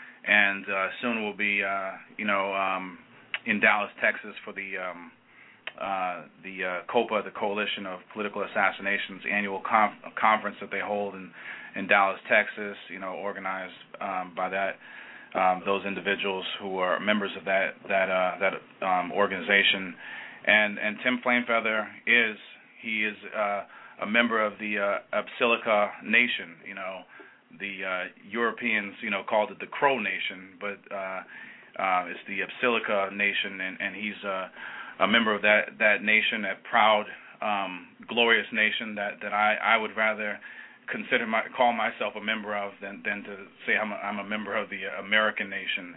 and uh, soon will be, uh, you know, um, in Dallas, Texas, for the um, uh, the uh, COPA, the Coalition of Political Assassinations annual conf- conference that they hold in, in Dallas, Texas. You know, organized um, by that um, those individuals who are members of that that uh, that um, organization, and and Tim Plainfeather is he is. Uh, a member of the uh, Apsilica Nation. You know, the uh, Europeans, you know, called it the Crow Nation, but uh, uh, it's the Apsilica Nation, and, and he's uh, a member of that, that nation, that proud, um, glorious nation that, that I, I would rather consider my call myself a member of than, than to say I'm a, I'm a member of the American nation.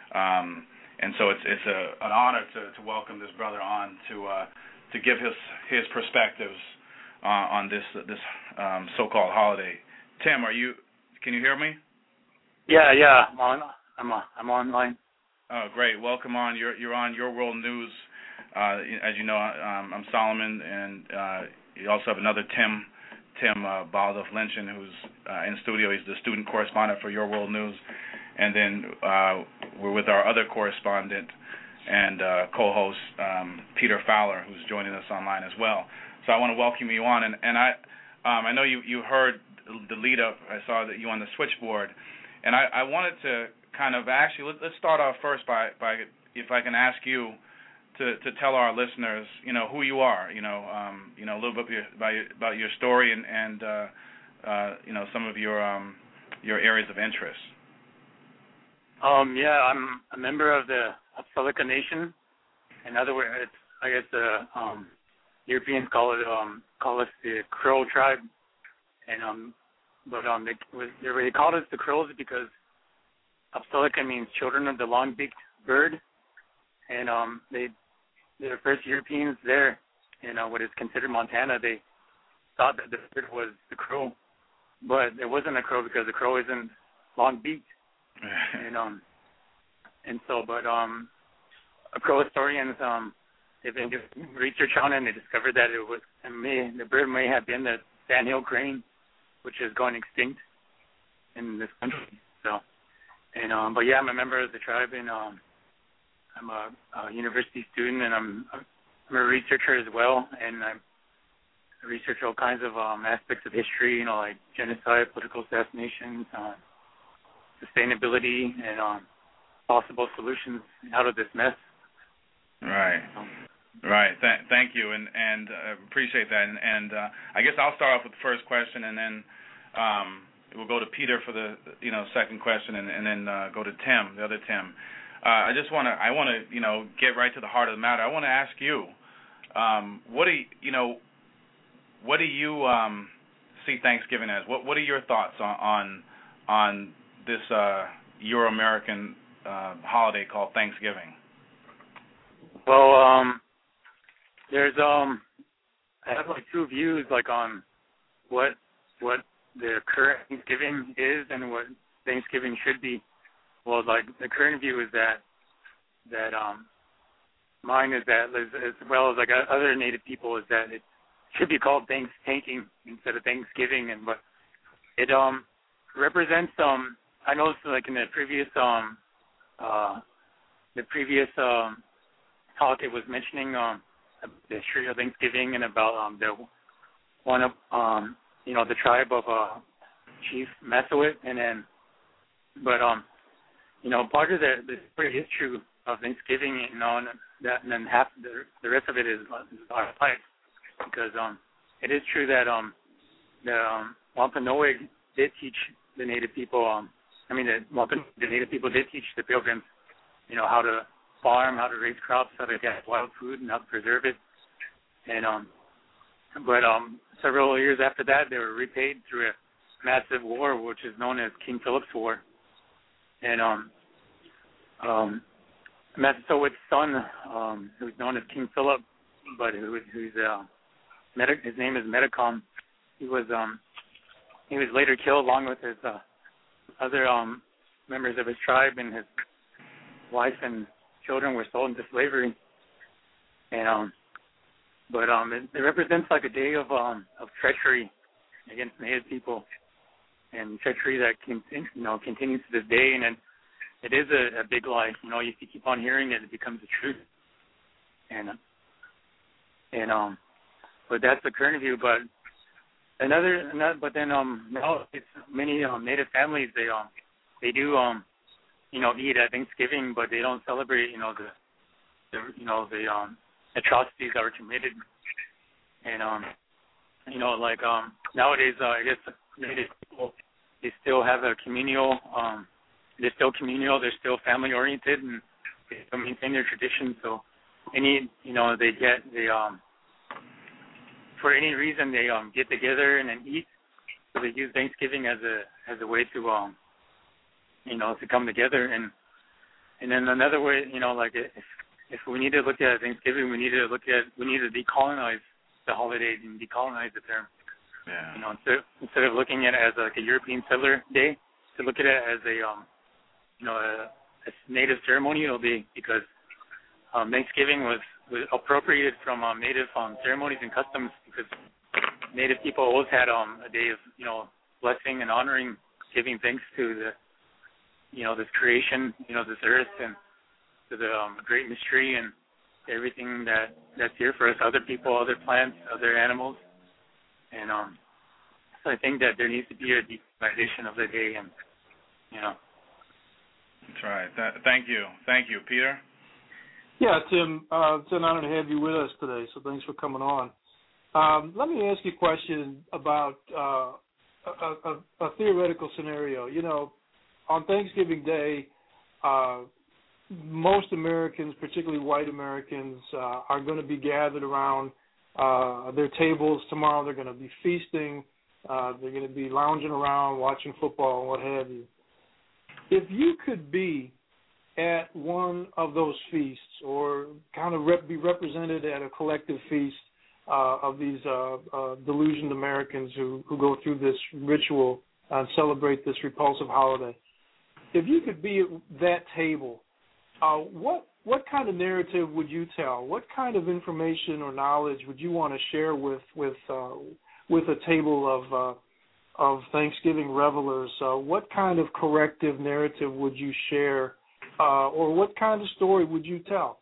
Um, and so it's it's a, an honor to, to welcome this brother on to uh, to give his his perspectives Uh, on this this um, so-called holiday. Tim, are you? Can you hear me? Yeah, yeah, I'm on. I'm on, I'm online. Oh, great! Welcome on. You're you're on Your World News. Uh, as you know, um, I'm Solomon, and uh, you also have another Tim, Tim uh, Baldoff-Lynchen, who's uh, in studio. He's the student correspondent for Your World News, and then uh, we're with our other correspondent and uh, co-host um, Peter Fowler, who's joining us online as well. So I want to welcome you on, and, and I um, I know you, you heard the lead-up. I saw that you on the switchboard, and I, I wanted to kind of actually, let, let's start off first by, by, if I can ask you to, to tell our listeners, you know, who you are, you know, um, you know, a little bit about your, about your, about your story and, and uh, uh, you know, some of your um, your areas of interest. Um, yeah, I'm a member of the Apsilica Nation. In other words, it's, I guess the um, Europeans call it um call us the Crow tribe, and um but um they they called us the Crows because Apsilica means children of the long-beaked bird, and um they they're the first Europeans there in uh, what is considered Montana. They thought that the bird was the crow, but it wasn't a crow because the crow isn't long-beaked, and um and so but um crow historians um. They've been doing research on it, and they discovered that it was it may, the bird may have been the sandhill crane, which is going extinct in this country. So, and um, but yeah, I'm a member of the tribe, and um, I'm a, a university student, and I'm I'm a researcher as well, and I research all kinds of um, aspects of history, you know, like genocide, political assassinations, uh, sustainability, and um, possible solutions out of this mess. Right. Um, Right. Th- thank you, and and uh, appreciate that. And, and uh, I guess I'll start off with the first question, and then um, we'll go to Peter for the you know second question, and, and then uh, go to Tim, the other Tim. uh, I just want to I want to you know get right to the heart of the matter. I want to ask you, um, what do you, you know, what do you um, see Thanksgiving as? What What are your thoughts on on, on this uh, Euro-American uh, holiday called Thanksgiving? Well, um, there's um, I have like two views, like on what what the current Thanksgiving is and what Thanksgiving should be. Well, like the current view is that that um, mine is that as, as well as like other Native people is that it should be called Thanksgiving instead of Thanksgiving, and but it um represents um I noticed like in the previous um uh the previous um talk it was mentioning um the history of Thanksgiving and about um the one of um you know the tribe of uh Chief Massasoit, and then but um you know part of the the story is true of Thanksgiving, you know, and that and then half the the rest of it is, is our life, because um it is true that um the um, Wampanoag did teach the Native people um I mean the Wampanoag, the Native people did teach the Pilgrims, you know, how to farm, how to raise crops, how to get wild food, and how to preserve it. And um, but um, several years after that, they were repaid through a massive war, which is known as King Philip's War. And um, um, Massasoit's son, um, who's known as King Philip, but who, who's uh, Medi- his name is Metacom. He was um, he was later killed along with his uh, other um, members of his tribe, and his wife and children were sold into slavery. And um, but um, it, it represents like a day of um of treachery against Native people, and treachery that can you know continues to this day. And it, it is a, a big lie. You know, if you keep on hearing it, it becomes the truth. And and um, but that's the current view. But another, another but then um now it's many um Native families they um they do um you know eat at Thanksgiving, but they don't celebrate you know the, the you know the um atrocities that were committed. And um you know like um nowadays uh, I guess Native people, they still have a communal um they're still communal, they're still family oriented, and they still maintain their traditions. So any you know they get they um for any reason they um get together and then eat. So they use Thanksgiving as a as a way to um you know to come together. And and then another way, you know like if if we need to look at Thanksgiving, we need to look at we need to decolonize the holiday and decolonize the term. Yeah. You know, instead instead of looking at it as like a European settler day, to look at it as a um you know a, a native ceremonial day, because um, Thanksgiving was, was appropriated from um, native um, ceremonies and customs, because Native people always had um a day of you know blessing and honoring, giving thanks to the you know this creation, you know this earth, and to the um, great mystery and everything that that's here for us, other people, other plants, other animals. And um so I think that there needs to be a decolonization of the day, and you know. That's right. Th- thank you. Thank you. Peter? Yeah, Tim, uh, it's an honor to have you with us today, so thanks for coming on. Um, let me ask you a question about uh, a, a, a theoretical scenario. You know, on Thanksgiving Day, uh, most Americans, particularly white Americans, uh, are going to be gathered around uh, their tables tomorrow. They're going to be feasting. Uh, they're going to be lounging around, watching football and what have you. If you could be at one of those feasts, or kind of rep- be represented at a collective feast uh, of these uh, uh, delusioned Americans who, who go through this ritual and celebrate this repulsive holiday, if you could be at that table, uh, what what kind of narrative would you tell? What kind of information or knowledge would you want to share with with uh, with a table of uh, of Thanksgiving revelers? Uh, what kind of corrective narrative would you share, uh, or what kind of story would you tell?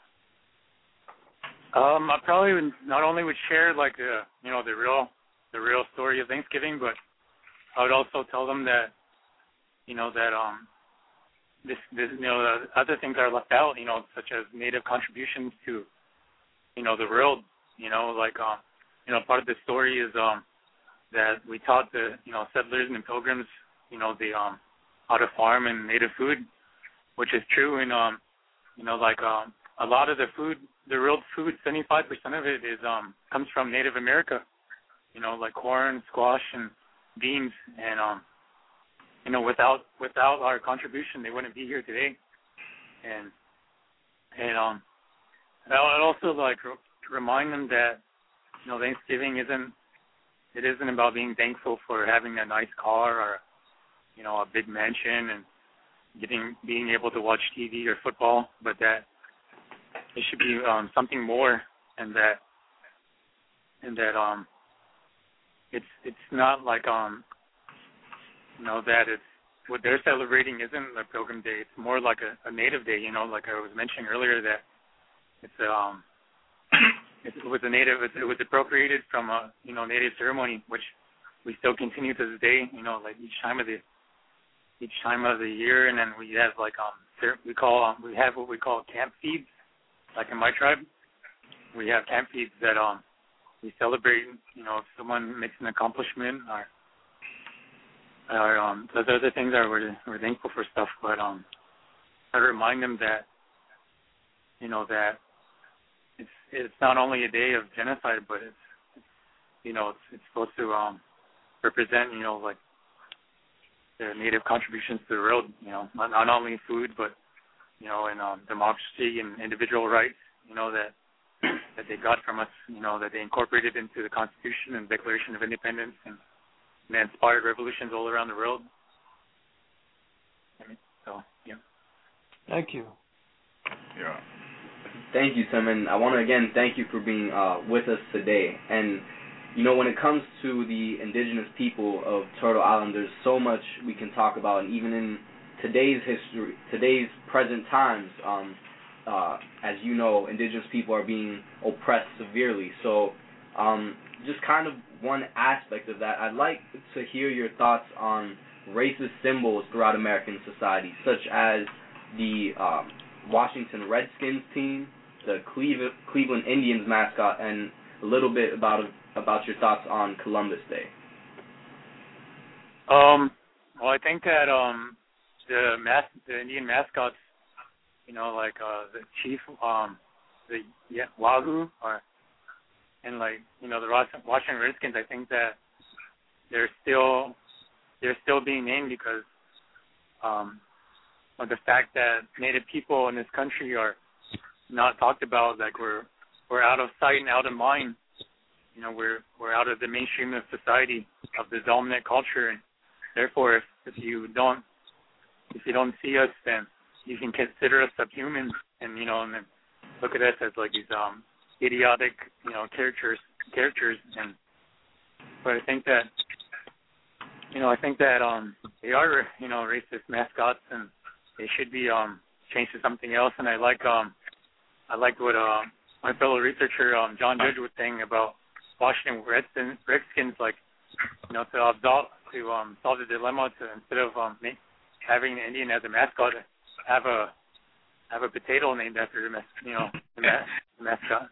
Um, I probably would not only would share like the you know the real the real story of Thanksgiving, but I would also tell them that you know that um this this you know the other things are left out, you know, such as Native contributions to you know the world, you know like um you know part of the story is um that we taught the you know settlers and the pilgrims you know the um how to farm and Native food, which is true. And um, you know, like um, a lot of the food, the real food, seventy-five percent of it is um comes from Native America. You know, like corn, squash, and beans. And um, you know, without without our contribution, they wouldn't be here today. And and um, I'd also like re- remind them that, you know, Thanksgiving isn't it isn't about being thankful for having a nice car or, you know, a big mansion and getting being able to watch T V or football, but that it should be um, something more, and that and that um it's it's not like um you know that it's what they're celebrating isn't a Pilgrim Day. It's more like a, a Native Day. You know, like I was mentioning earlier, that it's a, um it was a native. It was appropriated from a you know native ceremony, which we still continue to this day. You know, like each time of the each time of the year, and then we have like um we call um, we have what we call camp feeds. Like in my tribe, we have camp feeds that um we celebrate. You know, if someone makes an accomplishment, or or um those other things are we're we're thankful for stuff. But um I remind them that you know that it's it's not only a day of genocide, but it's, it's you know it's it's supposed to um represent you know like their native contributions to the world. You know, not, not only food, but you know, and um, democracy and individual rights. You know that that they got from us. You know that they incorporated into the Constitution and Declaration of Independence, and, and they inspired revolutions all around the world. I mean, so yeah. Thank you. Yeah. Thank you, Tim, and I want to again thank you for being uh, with us today. And you know, when it comes to the indigenous people of Turtle Island, there's so much we can talk about, and even in today's history, today's present times, um, uh, as you know, indigenous people are being oppressed severely. So, um, just kind of one aspect of that, I'd like to hear your thoughts on racist symbols throughout American society, such as the um, Washington Redskins team, the Cleve- Cleveland Indians mascot, and a little bit about about your thoughts on Columbus Day. Um, well, I think that um, the mas- the Indian mascots, you know, like uh, the chief, um, the yeah, Wahoo, or and like you know the Washington Redskins, I think that they're still they're still being named because um, of the fact that Native people in this country are not talked about. Like we're we're out of sight and out of mind. You know, we're we're out of the mainstream of society, of the dominant culture, and therefore, if, if you don't if you don't see us, then you can consider us subhuman, and you know, and then look at us as like these um, idiotic, you know, characters characters. And but I think that you know, I think that um, they are you know racist mascots, and they should be um, changed to something else. And I like um, I like what uh, my fellow researcher um, John Judge was saying about Washington Redskins, Redskins, like, you know, to absolve, to um, solve the dilemma, to instead of um, make, having an Indian as a mascot, have a have a potato named after the mas- you know the, mas- the mascot.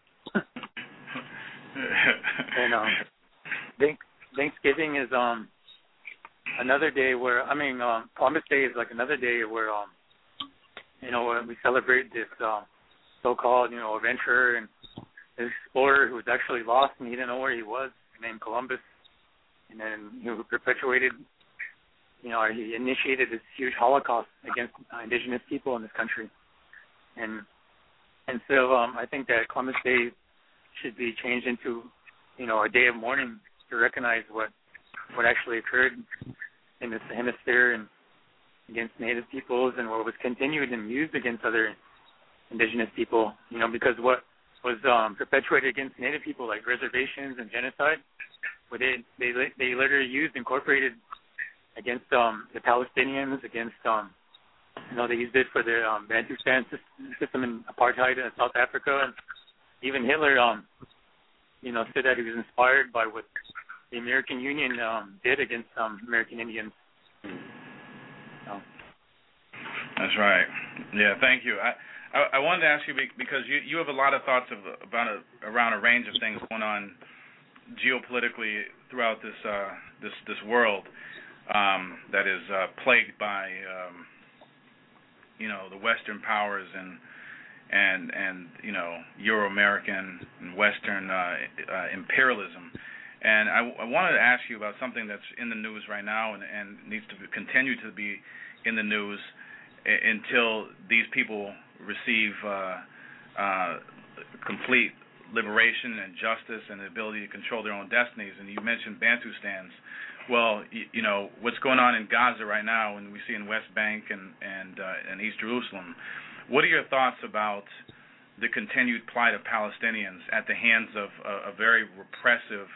And um, think, Thanksgiving is um another day where I mean um, Columbus Day is like another day where um you know we celebrate this um, so-called you know adventurer and an explorer who was actually lost and he didn't know where he was, named Columbus, and then he perpetuated, you know, he initiated this huge Holocaust against uh, indigenous people in this country, and and so um, I think that Columbus Day should be changed into, you know, a day of mourning to recognize what what actually occurred in this hemisphere and against Native peoples, and what was continued and used against other indigenous people, you know, because what was um, perpetuated against Native people, like reservations and genocide, where they they they literally used, incorporated against um, the Palestinians, against um, you know they used it for the um, Bantustan system in apartheid in South Africa, and even Hitler, um, you know, said that he was inspired by what the American Union um, did against um, American Indians. So. That's right. Yeah, thank you. I. I wanted to ask you because you, you have a lot of thoughts of, about a, around a range of things going on geopolitically throughout this uh, this this world um, that is uh, plagued by um, you know, the Western powers and and and you know, Euro-American and Western uh, uh, imperialism. And I, I wanted to ask you about something that's in the news right now and, and needs to continue to be in the news I- until these people receive uh, uh, complete liberation and justice and the ability to control their own destinies. And you mentioned Bantustans. Well, you, you know, what's going on in Gaza right now and we see in West Bank and, and, uh, and East Jerusalem, what are your thoughts about the continued plight of Palestinians at the hands of a, a very repressive,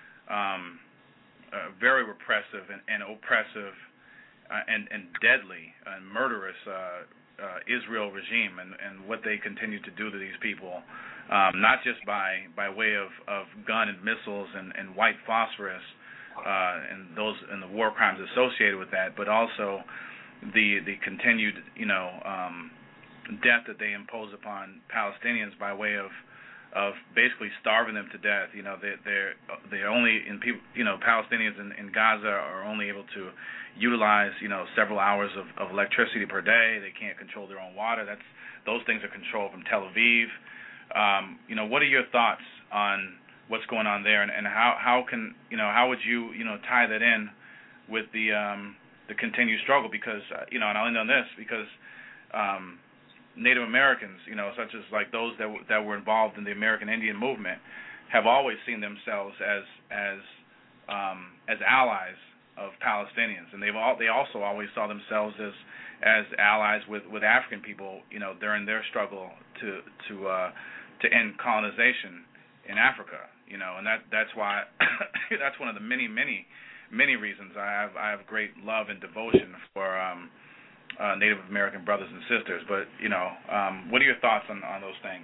um, uh, very repressive and, and oppressive uh, and, and deadly and murderous uh, uh, Israel regime and, and what they continue to do to these people, um, not just by, by way of, of gun and missiles and, and white phosphorus uh, and those and the war crimes associated with that, but also the the continued, you know, um, death that they impose upon Palestinians by way of of basically starving them to death. You know, they they're they're only in people. You know, Palestinians in, in Gaza are only able to utilize you know several hours of, of electricity per day. They can't control their own water. That's those things are controlled from Tel Aviv. Um, you know, what are your thoughts on what's going on there, and, and how how can you know how would you you know tie that in with the um, the continued struggle? Because uh, you know, and I'll end on this because. Um, Native Americans, you know, such as like those that w- that were involved in the American Indian movement, have always seen themselves as as um, as allies of Palestinians, and they've all they also always saw themselves as as allies with, with African people, you know, during their struggle to to uh, to end colonization in Africa, you know, and that that's why that's one of the many many many reasons I have I have great love and devotion for. Um, Uh, Native American brothers and sisters, but you know, um, what are your thoughts on, on those things?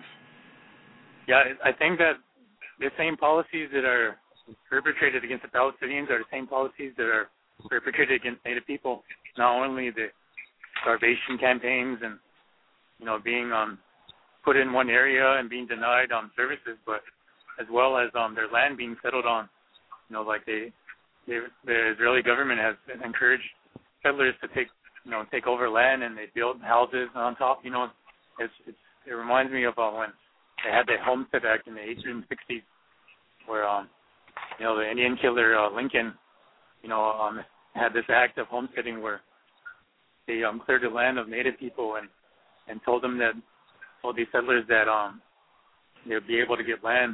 Yeah, I think that the same policies that are perpetrated against the Palestinians are the same policies that are perpetrated against Native people. Not only the starvation campaigns and you know being um, put in one area and being denied um, services, but as well as um, their land being settled on. You know, like they, they, the Israeli government has encouraged settlers to take. You know, take over land and they build houses on top. You know, it's, it's it reminds me of uh, when they had the Homestead Act in the eighteen sixties, where um, you know, the Indian killer uh, Lincoln, you know, um, had this act of homesteading where they um cleared the land of Native people and and told them that told these settlers that um they'd be able to get land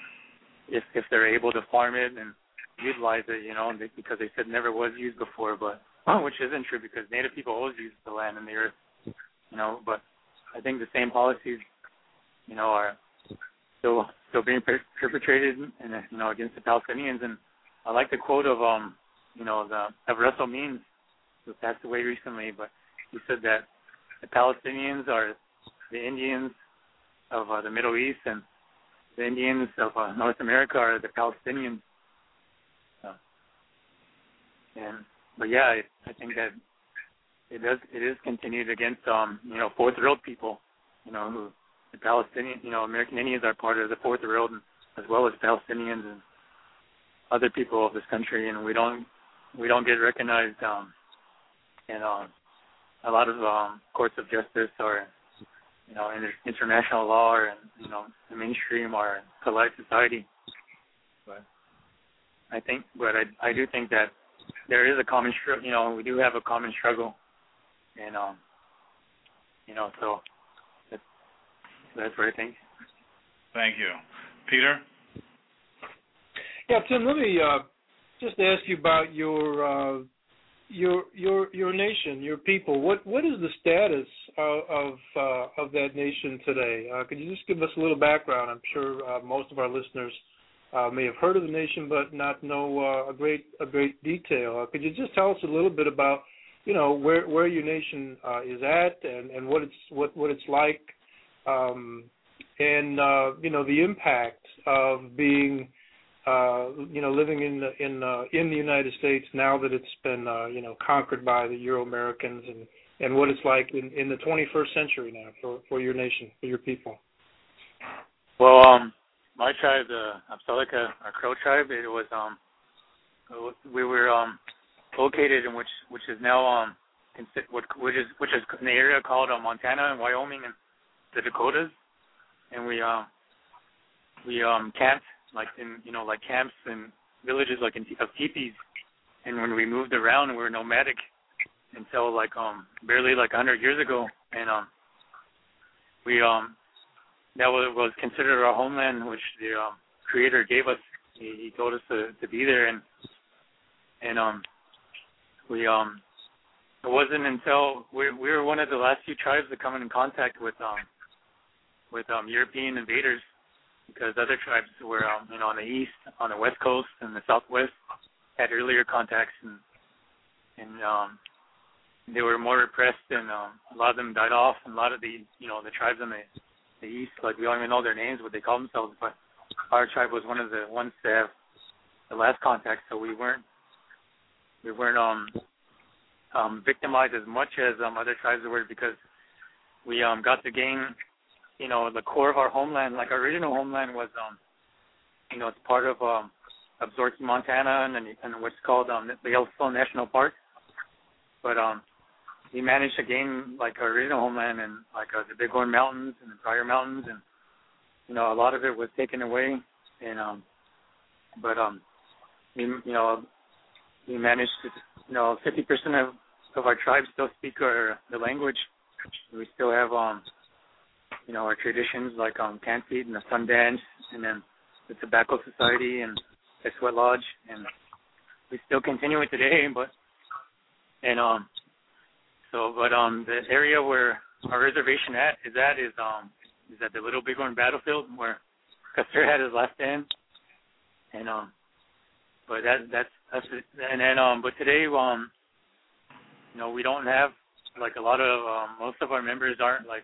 if if they're able to farm it and utilize it. You know, and they, because they said it never was used before, but. Which isn't true because Native people always use the land and the earth, you know. But I think the same policies, you know, are still still being per- perpetrated, and you know, against the Palestinians. And I like the quote of um, you know, the of Russell Means, who passed away recently, but he said that the Palestinians are the Indians of uh, the Middle East, and the Indians of uh, North America are the Palestinians. Uh, and But yeah, I, I think that it does. It is continued against um, you know, fourth world people. You know, who the Palestinian, you know, American Indians are part of the fourth world, as well as Palestinians and other people of this country, and we don't we don't get recognized um, in um, a lot of um, courts of justice or you know, in international law or in, you know, the mainstream or polite society. But I think, but I I do think that. There is a common struggle, you know, we do have a common struggle, and, um, you know, so that's, that's what I think. Thank you. Peter? Yeah, Tim, let me uh, just ask you about your uh, your your your nation, your people. What what is the status of of, uh, of that nation today? Uh, could you just give us a little background? I'm sure uh, most of our listeners Uh, may have heard of the nation, but not know uh, a great a great detail. Uh, could you just tell us a little bit about, you know, where where your nation uh, is at and, and what it's what, what it's like, um, and uh, you know, the impact of being, uh, you know, living in the, in uh, in the United States now that it's been uh, you know, conquered by the Euro-Americans, and, and what it's like in, in the twenty-first century now for, for your nation, for your people. Well, um. My tribe, the Apsalica, our Crow tribe, it was um, we were um, located in which which is now um, what which is which is in the area called uh, Montana and Wyoming and the Dakotas, and we uh, we um camped like in you know like camps and villages like in of teepees, and when we moved around, we were nomadic until like um barely like a hundred years ago, and um we um that was was considered our homeland, which the um, Creator gave us. He, he told us to, to be there, and and um we um it wasn't until we we were one of the last few tribes to come in contact with um with um European invaders, because other tribes were um you know on the east, on the west coast, and the southwest had earlier contacts, and and um they were more repressed, and um, a lot of them died off, and a lot of the you know the tribes on the the east, like we don't even know their names, what they call themselves, but our tribe was one of the ones to have the last contact, so we weren't we weren't um um victimized as much as um other tribes were, because we um got to gain you know the core of our homeland. Like our original homeland was um you know it's part of um Absaroka, Montana, and and what's called um the Yellowstone National Park, but um we managed to gain like our original homeland and like uh, the Bighorn Mountains and the Pryor Mountains, and you know a lot of it was taken away, and um but um we you know we managed to you know fifty percent of of our tribes still speak our the language. We still have um you know our traditions like um Canseed and the Sun Dance, and then the Tobacco Society and the Sweat Lodge, and we still continue it today. But and um so but um the area where our reservation at is at is um is at the Little Bighorn Battlefield, where Custer had his last stand, and um but that that's that's it. And then um but today um you know we don't have like a lot of um most of our members aren't like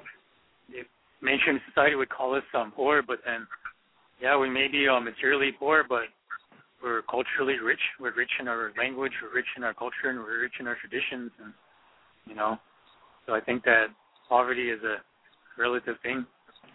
mainstream society would call us um poor, but then yeah we may be uh, materially poor, but we're culturally rich. We're rich in our language, we're rich in our culture, and we're rich in our traditions, and you know so I think that poverty is a relative thing.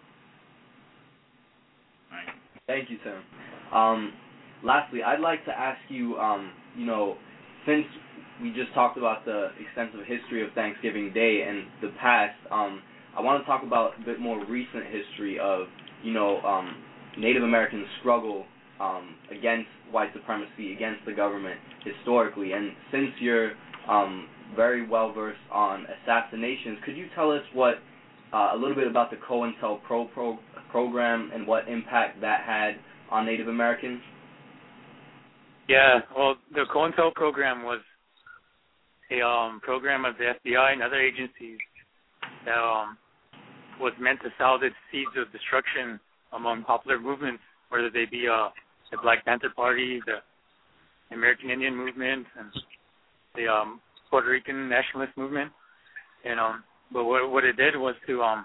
Right. Thank you, Tim. Um, lastly, I'd like to ask you, um, you know, since we just talked about the extensive history of Thanksgiving Day and the past, um, I want to talk about a bit more recent history of, you know, um, Native American struggle um, against white supremacy, against the government historically. And since you're um, very well versed on assassinations, could you tell us what Uh, a little bit about the COINTELPRO pro- program and what impact that had on Native Americans? Yeah, well, the COINTEL program was a um, program of the F B I and other agencies that um, was meant to sow the seeds of destruction among popular movements, whether they be uh, the Black Panther Party, the American Indian movement, and the um, Puerto Rican nationalist movement, and um. But what what it did was to um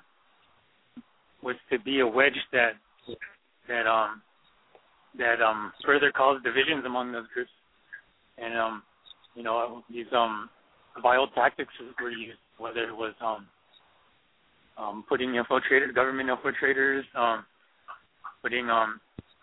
was to be a wedge that that um that um further caused divisions among those groups, and um you know these um vile tactics were used, whether it was um um putting infiltrators, government infiltrators, um putting um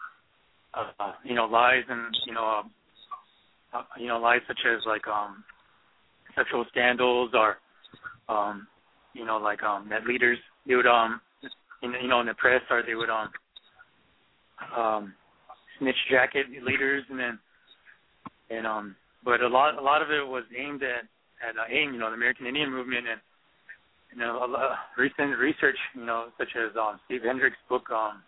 uh, you know lies and you know uh, uh, you know lies such as like um sexual scandals or um you know, like um, that leaders they would um, in, you know, in the press, or they would um, um, snitch jacket leaders, and then and um, but a lot, a lot of it was aimed at at uh, AIM, you know, the American Indian Movement, and you know, a lot of recent research, you know, such as um, Steve Hendricks' book um,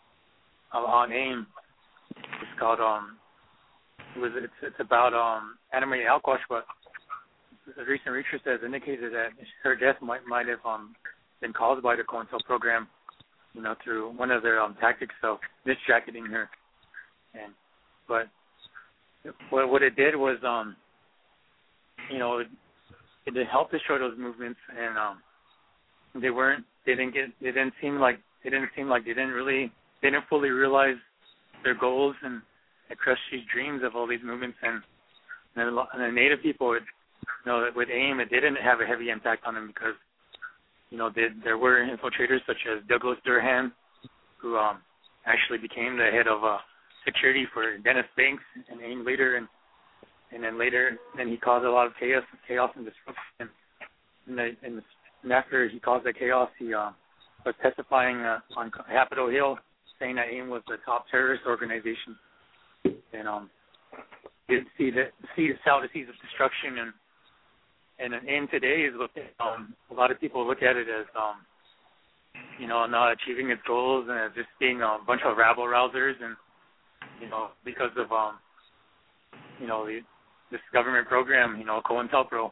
on AIM. It's called um, it was it's it's about um, Anna Mae Aquash, but the recent research has indicated that her death might might have um, been caused by the COINTEL program, you know, through one of their um, tactics of misjacketing her. And but what what it did was, um, you know, it, it helped destroy those movements, and um, they weren't they didn't get they didn't seem like they didn't seem like they didn't really they didn't fully realize their goals, and it crushed these dreams of all these movements, and and the, and the Native people. It, You know, with AIM, it didn't have a heavy impact on them because, you know, they, there were infiltrators such as Douglas Durham, who um, actually became the head of uh, security for Dennis Banks, an AIM leader, and and then later, then he caused a lot of chaos, chaos and disruption. And, the, and, the, and after he caused the chaos, he uh, was testifying uh, on Capitol Hill, saying that AIM was the top terrorist organization. And um, you see the see the south seas of destruction, and and AIM today is looked at. Um, a lot of people look at it as um, you know, not achieving its goals and as just being a bunch of rabble rousers, and you know, because of um, you know, the, this government program, you know, COINTELPRO.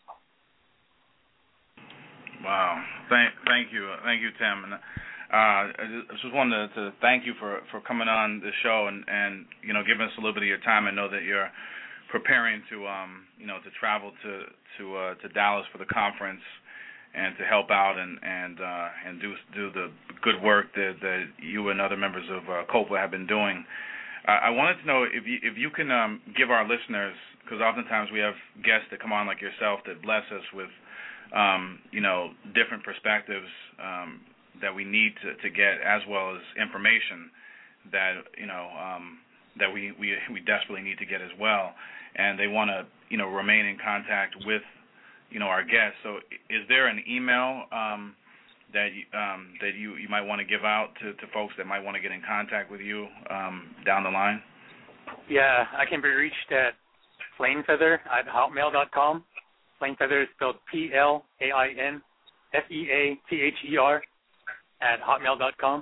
Wow, thank thank you, thank you, Tim. And uh, I just wanted to, to thank you for, for coming on the show and, and you know, giving us a little bit of your time. I know that you're preparing to um you know to travel to to uh, to Dallas for the conference and to help out and and uh, and do do the good work that, that you and other members of uh, COPA have been doing. Uh, I wanted to know if you if you can um, give our listeners, because oftentimes we have guests that come on like yourself that bless us with um, you know different perspectives um, that we need to, to get, as well as information that you know um, that we, we we desperately need to get as well, and they want to you know remain in contact with you know our guests. So, is there an email um, that you, um, that you, you might want to give out to, to folks that might want to get in contact with you um, down the line? Yeah, I can be reached at plainfeather at hotmail dot com. Plainfeather is spelled P L A I N F E A T H E R at hotmail dot com.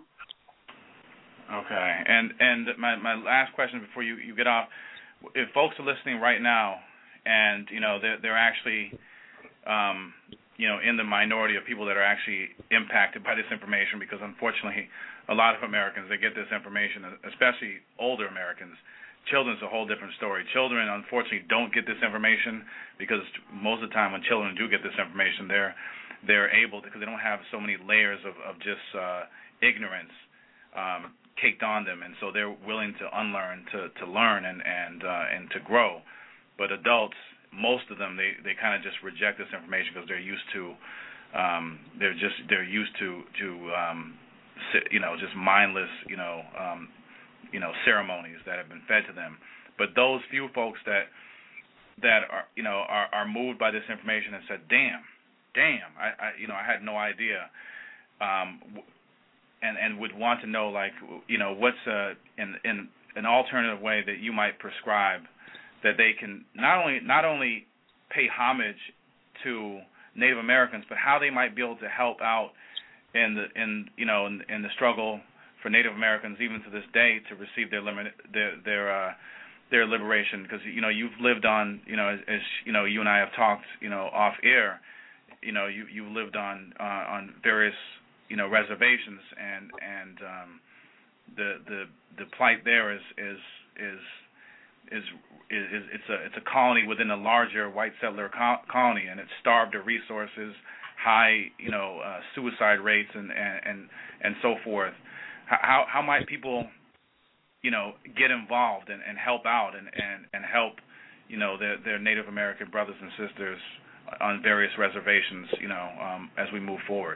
Okay, and and my, my last question before you, you get off, if folks are listening right now and, you know, they're, they're actually, um, you know, in the minority of people that are actually impacted by this information, because unfortunately a lot of Americans, they get this information, especially older Americans. Children's a whole different story. Children, unfortunately, don't get this information because most of the time when children do get this information, they're they're able to, because they don't have so many layers of, of just uh, ignorance um, caked on them, and so they're willing to unlearn to, to learn and and uh, and to grow. But adults, most of them, they, they kind of just reject this information because they're used to um, they're just they're used to to um, you know just mindless you know. Um, you know, ceremonies that have been fed to them. But those few folks that that are, you know, are, are moved by this information and said, damn, damn, I, I you know, I had no idea, um, and and would want to know, like, you know, what's a, in, in an alternative way that you might prescribe that they can not only not only pay homage to Native Americans, but how they might be able to help out in the in you know in, in the struggle for Native Americans, even to this day, to receive their limit, their their uh, their liberation, because you know you've lived on, you know, as, as you know, you and I have talked, you know, off air, you know, you you've lived on uh, on various, you know, reservations, and and um, the the the plight there is is is is is it's a it's a colony within a larger white settler co- colony, and it's starved of resources, high, you know, uh, suicide rates, and and and, and so forth. How how might people, you know, get involved and, and help out and, and, and help, you know, their their Native American brothers and sisters on various reservations, you know, um, as we move forward?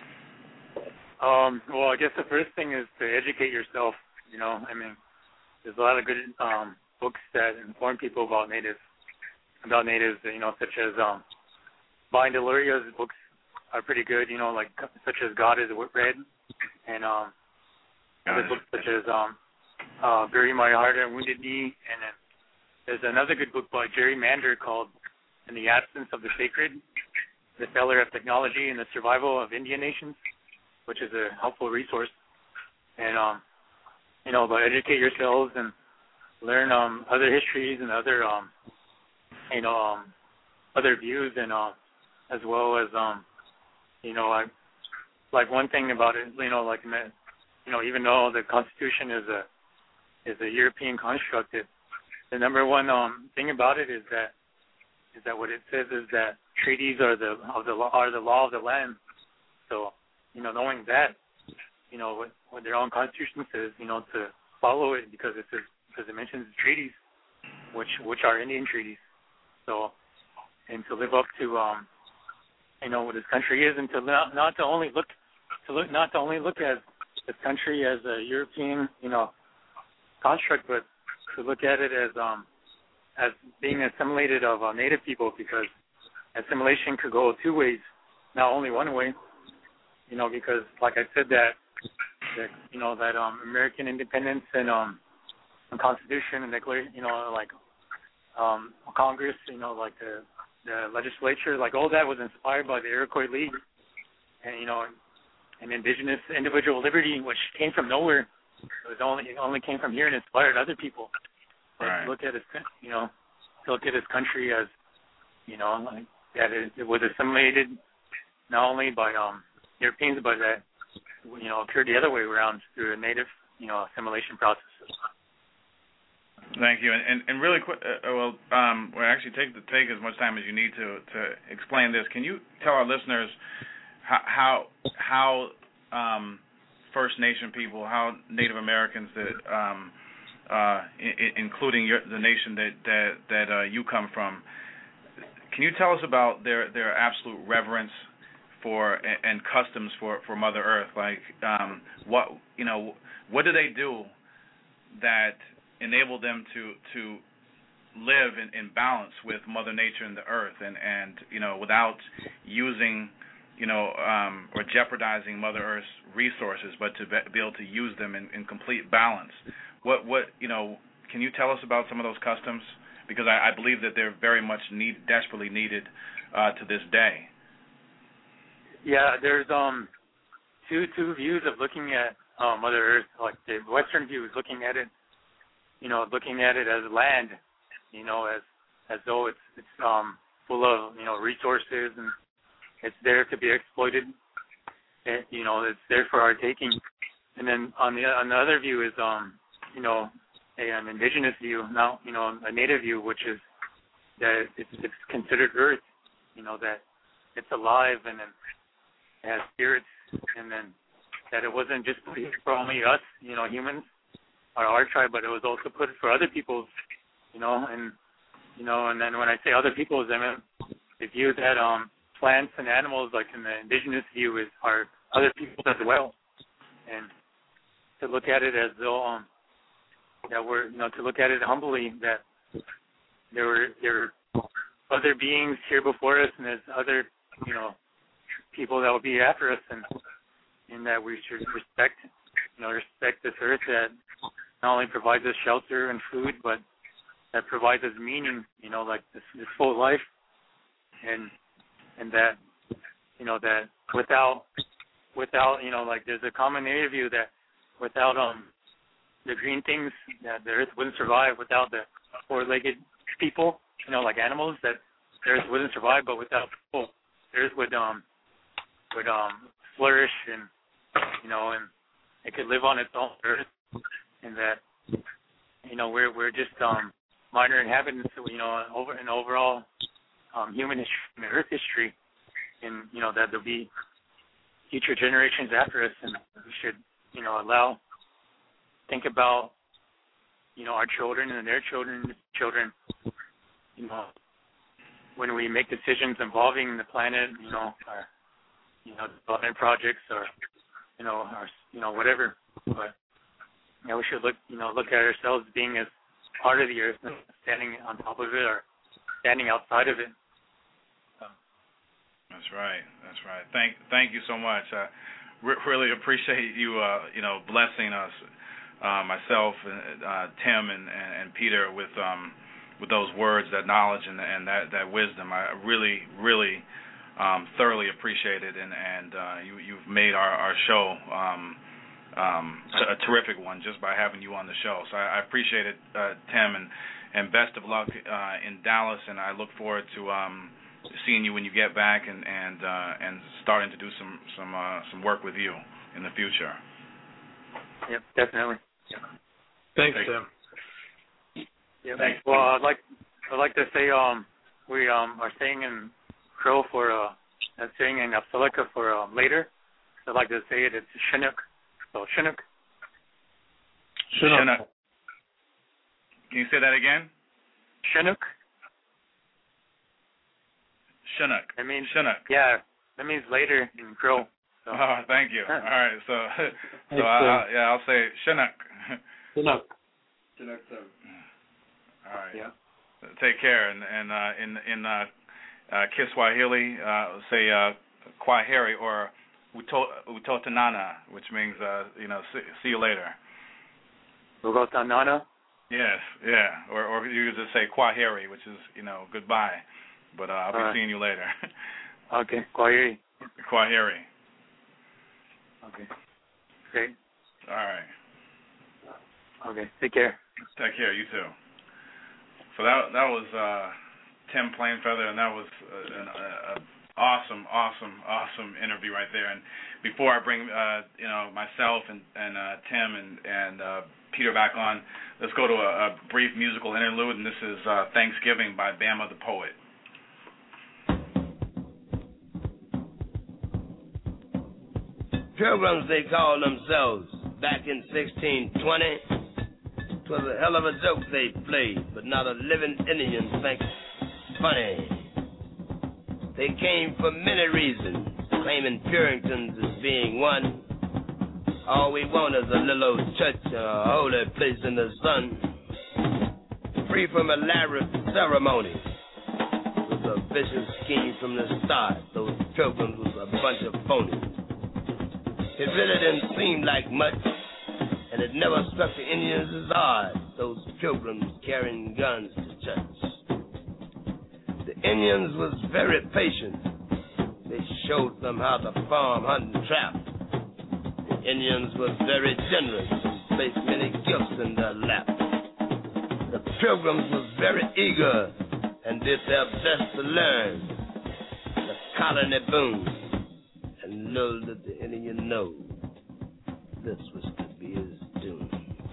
Um, well, I guess the first thing is to educate yourself. You know, I mean, there's a lot of good um, books that inform people about natives, about natives. You know, such as um, Bind Deluria's books are pretty good. You know, like such as God is Red, and um. Other books such as um, uh, Bury My Heart and Wounded Knee, and then there's another good book by Jerry Mander called In the Absence of the Sacred, The Failure of Technology and the Survival of Indian Nations, which is a helpful resource. And, um, you know, but educate yourselves and learn um, other histories and other, um, you know, um, other views, and uh, as well as, um, you know, I, like one thing about it, you know, like, you know, even though the Constitution is a is a European construct, it, the number one um, thing about it is that is that what it says is that treaties are the of the are the law of the land. So, you know, knowing that, you know, what, what their own Constitution says, you know, to follow it because it says because it mentions treaties, which which are Indian treaties. So, and to live up to um, you know, what this country is, and to not not to only look to look not to only look at this country as a European, you know, construct, but to look at it as, um, as being assimilated of uh, Native people, because assimilation could go two ways, not only one way. You know, because like I said, that, that you know that um, American independence and um, and Constitution and Declaration, you know, like um, Congress, you know, like the the legislature, like all that was inspired by the Iroquois League, and you know, and indigenous individual liberty, which came from nowhere. It was only it only came from here and inspired other people. Right. To look at his, you know, to look at his country as, you know, like that it, it was assimilated not only by um, Europeans, but that, you know, occurred the other way around through a native, you know, assimilation processes. Thank you, and and, and really quick, uh, well, um, we'll actually take the, take as much time as you need to to explain this. Can you tell our listeners how how, how um, First Nation people, how Native Americans that um, uh, I- including your, the nation that that that uh, you come from, can you tell us about their their absolute reverence for and customs for, for Mother Earth? Like, um, what you know, what do they do that enable them to to live in, in balance with Mother Nature and the Earth, and, and you know, without using, you know, um, or jeopardizing Mother Earth's resources, but to be able to use them in, in complete balance? What what you know? Can you tell us about some of those customs? Because I, I believe that they're very much need desperately needed uh, to this day. Yeah, there's um two two views of looking at uh, Mother Earth. Like the Western view is looking at it, you know, looking at it as land, you know, as as though it's it's um full of, you know, resources and it's there to be exploited. It, you know, it's there for our taking. And then on the on the other view is um you know a, an indigenous view, now you know a native view, which is that it's, it's considered Earth, you know, that it's alive and then it has spirits, and then that it wasn't just for only us, you know, humans or our tribe, but it was also put for other peoples, you know, and you know, and then when I say other peoples, I mean the view that um plants and animals, like in the indigenous view, is are other people as well, and to look at it as though um that we're, you know, to look at it humbly, that there were there were other beings here before us, and there's other, you know, people that will be after us, and and that we should respect, you know, respect this earth that not only provides us shelter and food, but that provides us meaning, you know, like this, this full life, and and that, you know, that without without you know, like there's a common native view that without um the green things, that the earth wouldn't survive. Without the four-legged people, you know, like animals, that the earth wouldn't survive. But without people, the earth would um would um flourish, and you know, and it could live on its own earth, and that, you know, we're we're just um minor inhabitants, you know, over an overall um human history and earth history, and you know that there'll be future generations after us, and we should, you know, allow think about, you know, our children and their children's children, you know, when we make decisions involving the planet, you know, our, you know, development projects, or, you know, our, you know, whatever. But, you know, we should look, you know, look at ourselves being as part of the earth, not standing on top of it or standing outside of it. So. That's right. That's right. Thank, thank you so much. I re- really appreciate you, uh, you know, blessing us. Uh, myself, uh, Tim, and, and Peter, with um, with those words, that knowledge, and, and that, that wisdom. I really, really um, thoroughly appreciate it, and, and uh, you, you've made our, our show um, um, a terrific one just by having you on the show. So I, I appreciate it, uh, Tim, and, and best of luck uh, in Dallas, and I look forward to um, seeing you when you get back, and and, uh, and starting to do some some uh, some work with you in the future. Yep, definitely. Thanks, Thanks. Tim. Yeah, thanks. Well, I'd like I'd like to say um we um are staying in Crow for uh uh, staying in Apsalika for um, later. So I'd like to say it. It's Chinook. So Chinook. Chinook. Chinook. Can you say that again? Chinook. Chinook. That means Chinook. Yeah, that means later in Crow. So. Oh, thank you. Huh. All right, so so Thanks, I, I, yeah, I'll say Chinook. Chinook. Chinook seven. All right. Yeah. Take care. And, and uh, in in uh, uh, Kiswahili, uh, say uh, Kwaheri or Utotanana, which means uh, you know see, see you later. Utotanana. Yes, yeah. Or or you could just say Kwaheri, which is you know goodbye. But uh, I'll be right. seeing you later. Okay, Kwaheri. Kwaheri. Okay. Great. All right. Okay. Take care. Take care. You too. So that that was uh, Tim Plainfeather, and that was uh, an uh, awesome, awesome, awesome interview right there. And before I bring uh, you know myself and and uh, Tim and and uh, Peter back on, let's go to a, a brief musical interlude, and this is uh, Thanksgiving by Bama the Poet. Pilgrims, they call themselves, back in sixteen twenty. 'Twas a hell of a joke they played, but not a living Indian thinks funny. They came for many reasons, claiming Puritans as being one. All we want is a little old church, a holy place in the sun, free from elaborate ceremonies. It was a vicious scheme from the start. Those pilgrims was a bunch of phonies. It really didn't seem like much, and it never struck the Indians as odd, those pilgrims carrying guns to church. The Indians was very patient. They showed them how to farm, hunt, and trap. The Indians was very generous and placed many gifts in their lap. The pilgrims was very eager and did their best to learn. The colony boomed, and little did the Indian know this was to be his doom.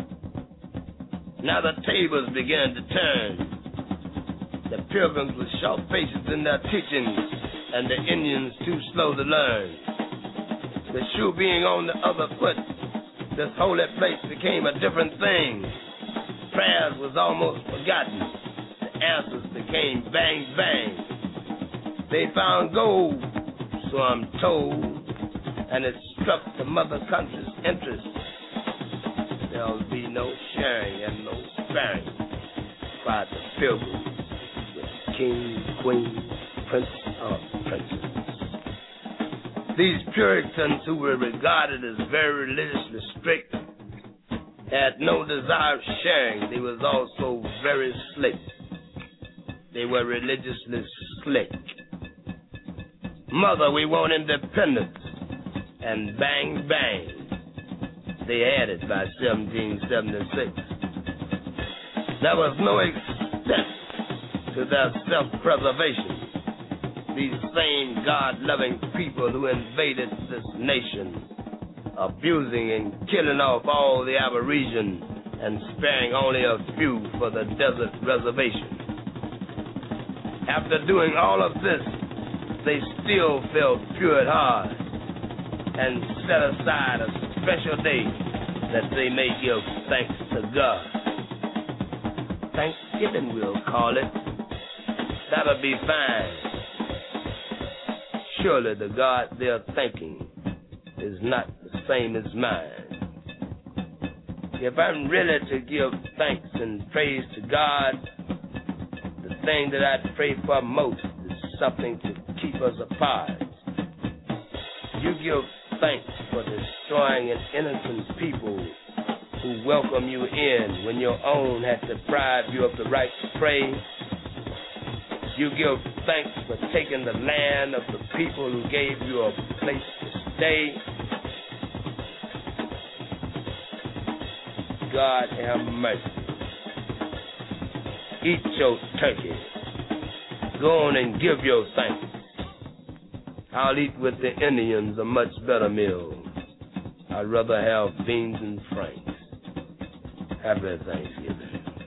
Now the tables began to turn. The pilgrims were short-faced in their teachings, and the Indians too slow to learn. The shoe being on the other foot, this holy place became a different thing. Prayers was almost forgotten. The answers became bang, bang. They found gold, so I'm told, and it struck the mother country's interest. There'll be no sharing and no sparing by the pilgrims with king, queen, prince, or princess. These Puritans, who were regarded as very religiously strict, had no desire of sharing. They was also very slick. They were religiously slick. Mother, we want independence. And bang, bang, they had it by seventeen seventy-six. There was no extent to their self-preservation. These same God-loving people who invaded this nation, abusing and killing off all the Aborigines and sparing only a few for the desert reservation. After doing all of this, they still felt pure at heart and set aside a special day that they may give thanks to God. Thanksgiving, we'll call it. That'll be fine. Surely the God they're thanking is not the same as mine. If I'm really to give thanks and praise to God, the thing that I pray for most is something to keep us apart. You give thanks for destroying an innocent people who welcome you in when your own had deprived you of the right to pray. You give thanks for taking the land of the people who gave you a place to stay. God have mercy. Eat your turkey. Go on and give your thanks. I'll eat with the Indians a much better meal. I'd rather have beans and franks. Happy Thanksgiving.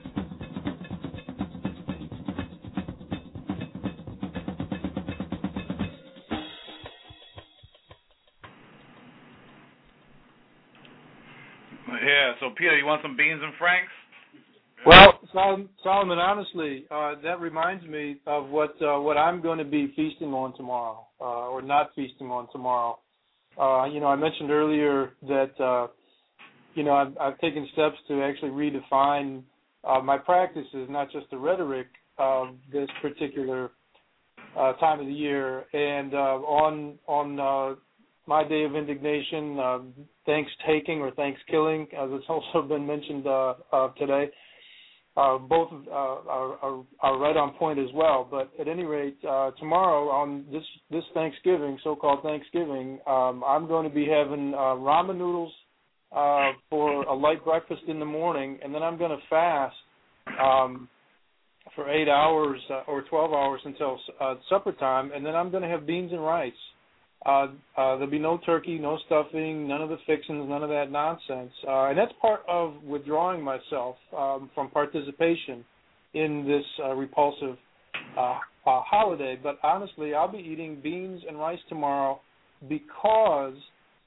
Yeah, so Peter, you want some beans and franks? Well, Sol- Solomon, honestly, uh, that reminds me of what uh, what I'm going to be feasting on tomorrow, uh, or not feasting on tomorrow. Uh, you know, I mentioned earlier that, uh, you know, I've, I've taken steps to actually redefine uh, my practices, not just the rhetoric, uh, this particular uh, time of the year. And uh, on on uh, my day of indignation, uh, thanks-taking or thanks-killing, as it's also been mentioned uh, uh, today, uh, both uh, are, are, are right on point as well. But at any rate, uh, tomorrow on this, this Thanksgiving, so-called Thanksgiving, um, I'm going to be having uh, ramen noodles uh, for a light breakfast in the morning, and then I'm going to fast um, for eight hours uh, or twelve hours until uh, supper time, and then I'm going to have beans and rice. Uh, uh, there'll be no turkey, no stuffing, none of the fixings, none of that nonsense. Uh, and that's part of withdrawing myself um, from participation in this uh, repulsive uh, uh, holiday. But honestly, I'll be eating beans and rice tomorrow because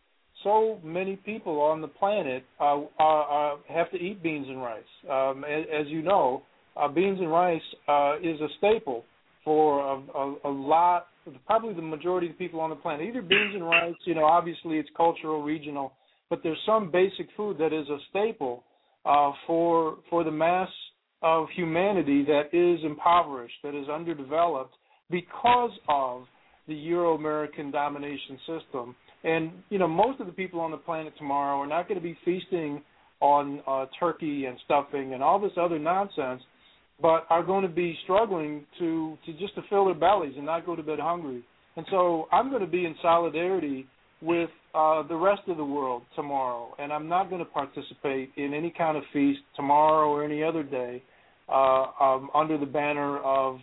so many people on the planet uh, uh, uh, have to eat beans and rice. Um, as, as you know, uh, beans and rice uh, is a staple for a, a, a lot, probably the majority of the people on the planet. Either beans and rice, you know, obviously it's cultural, regional, but there's some basic food that is a staple uh, for for the mass of humanity that is impoverished, that is underdeveloped because of the Euro-American domination system. And, you know, most of the people on the planet tomorrow are not going to be feasting on uh, turkey and stuffing and all this other nonsense, but are going to be struggling to, to just to fill their bellies and not go to bed hungry. And so I'm going to be in solidarity with uh, the rest of the world tomorrow, and I'm not going to participate in any kind of feast tomorrow or any other day uh, um, under the banner of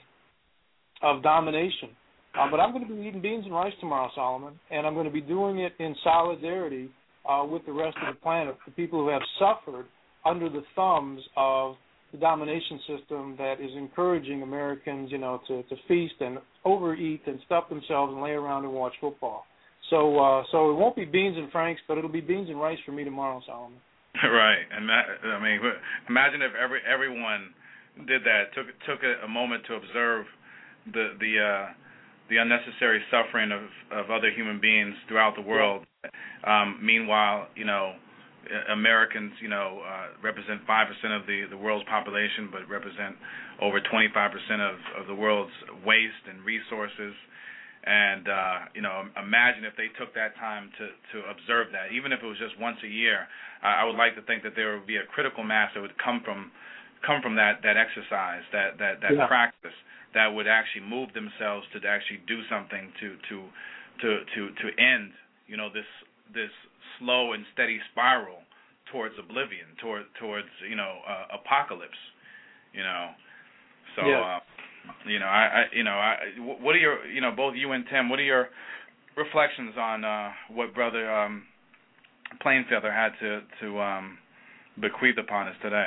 of domination. Uh, but I'm going to be eating beans and rice tomorrow, Solomon, and I'm going to be doing it in solidarity uh, with the rest of the planet, the people who have suffered under the thumbs of the domination system that is encouraging Americans, you know, to, to feast and overeat and stuff themselves and lay around and watch football. So, uh, so it won't be beans and franks, but it'll be beans and rice for me tomorrow, Solomon. Right, and I mean, imagine if every everyone did that, took took a, a moment to observe the the uh, the unnecessary suffering of, of other human beings throughout the world. Um, meanwhile, you know, Americans, you know, uh, represent five percent of the, the world's population, but represent over twenty-five percent of, of the world's waste and resources. And, uh, you know, imagine if they took that time to, to observe that, even if it was just once a year. Uh, I would like to think that there would be a critical mass that would come from come from that, that exercise, that, that, that yeah. practice, that would actually move themselves to actually do something to to to, to, to end, you know, this this slow and steady spiral towards oblivion, toward, towards, you know, uh, apocalypse, you know. So, yeah. uh, you know, I, I, you know, I, what are your, you know, both you and Tim, what are your reflections on uh, what Brother um, Plainfeather had to to um, bequeath upon us today?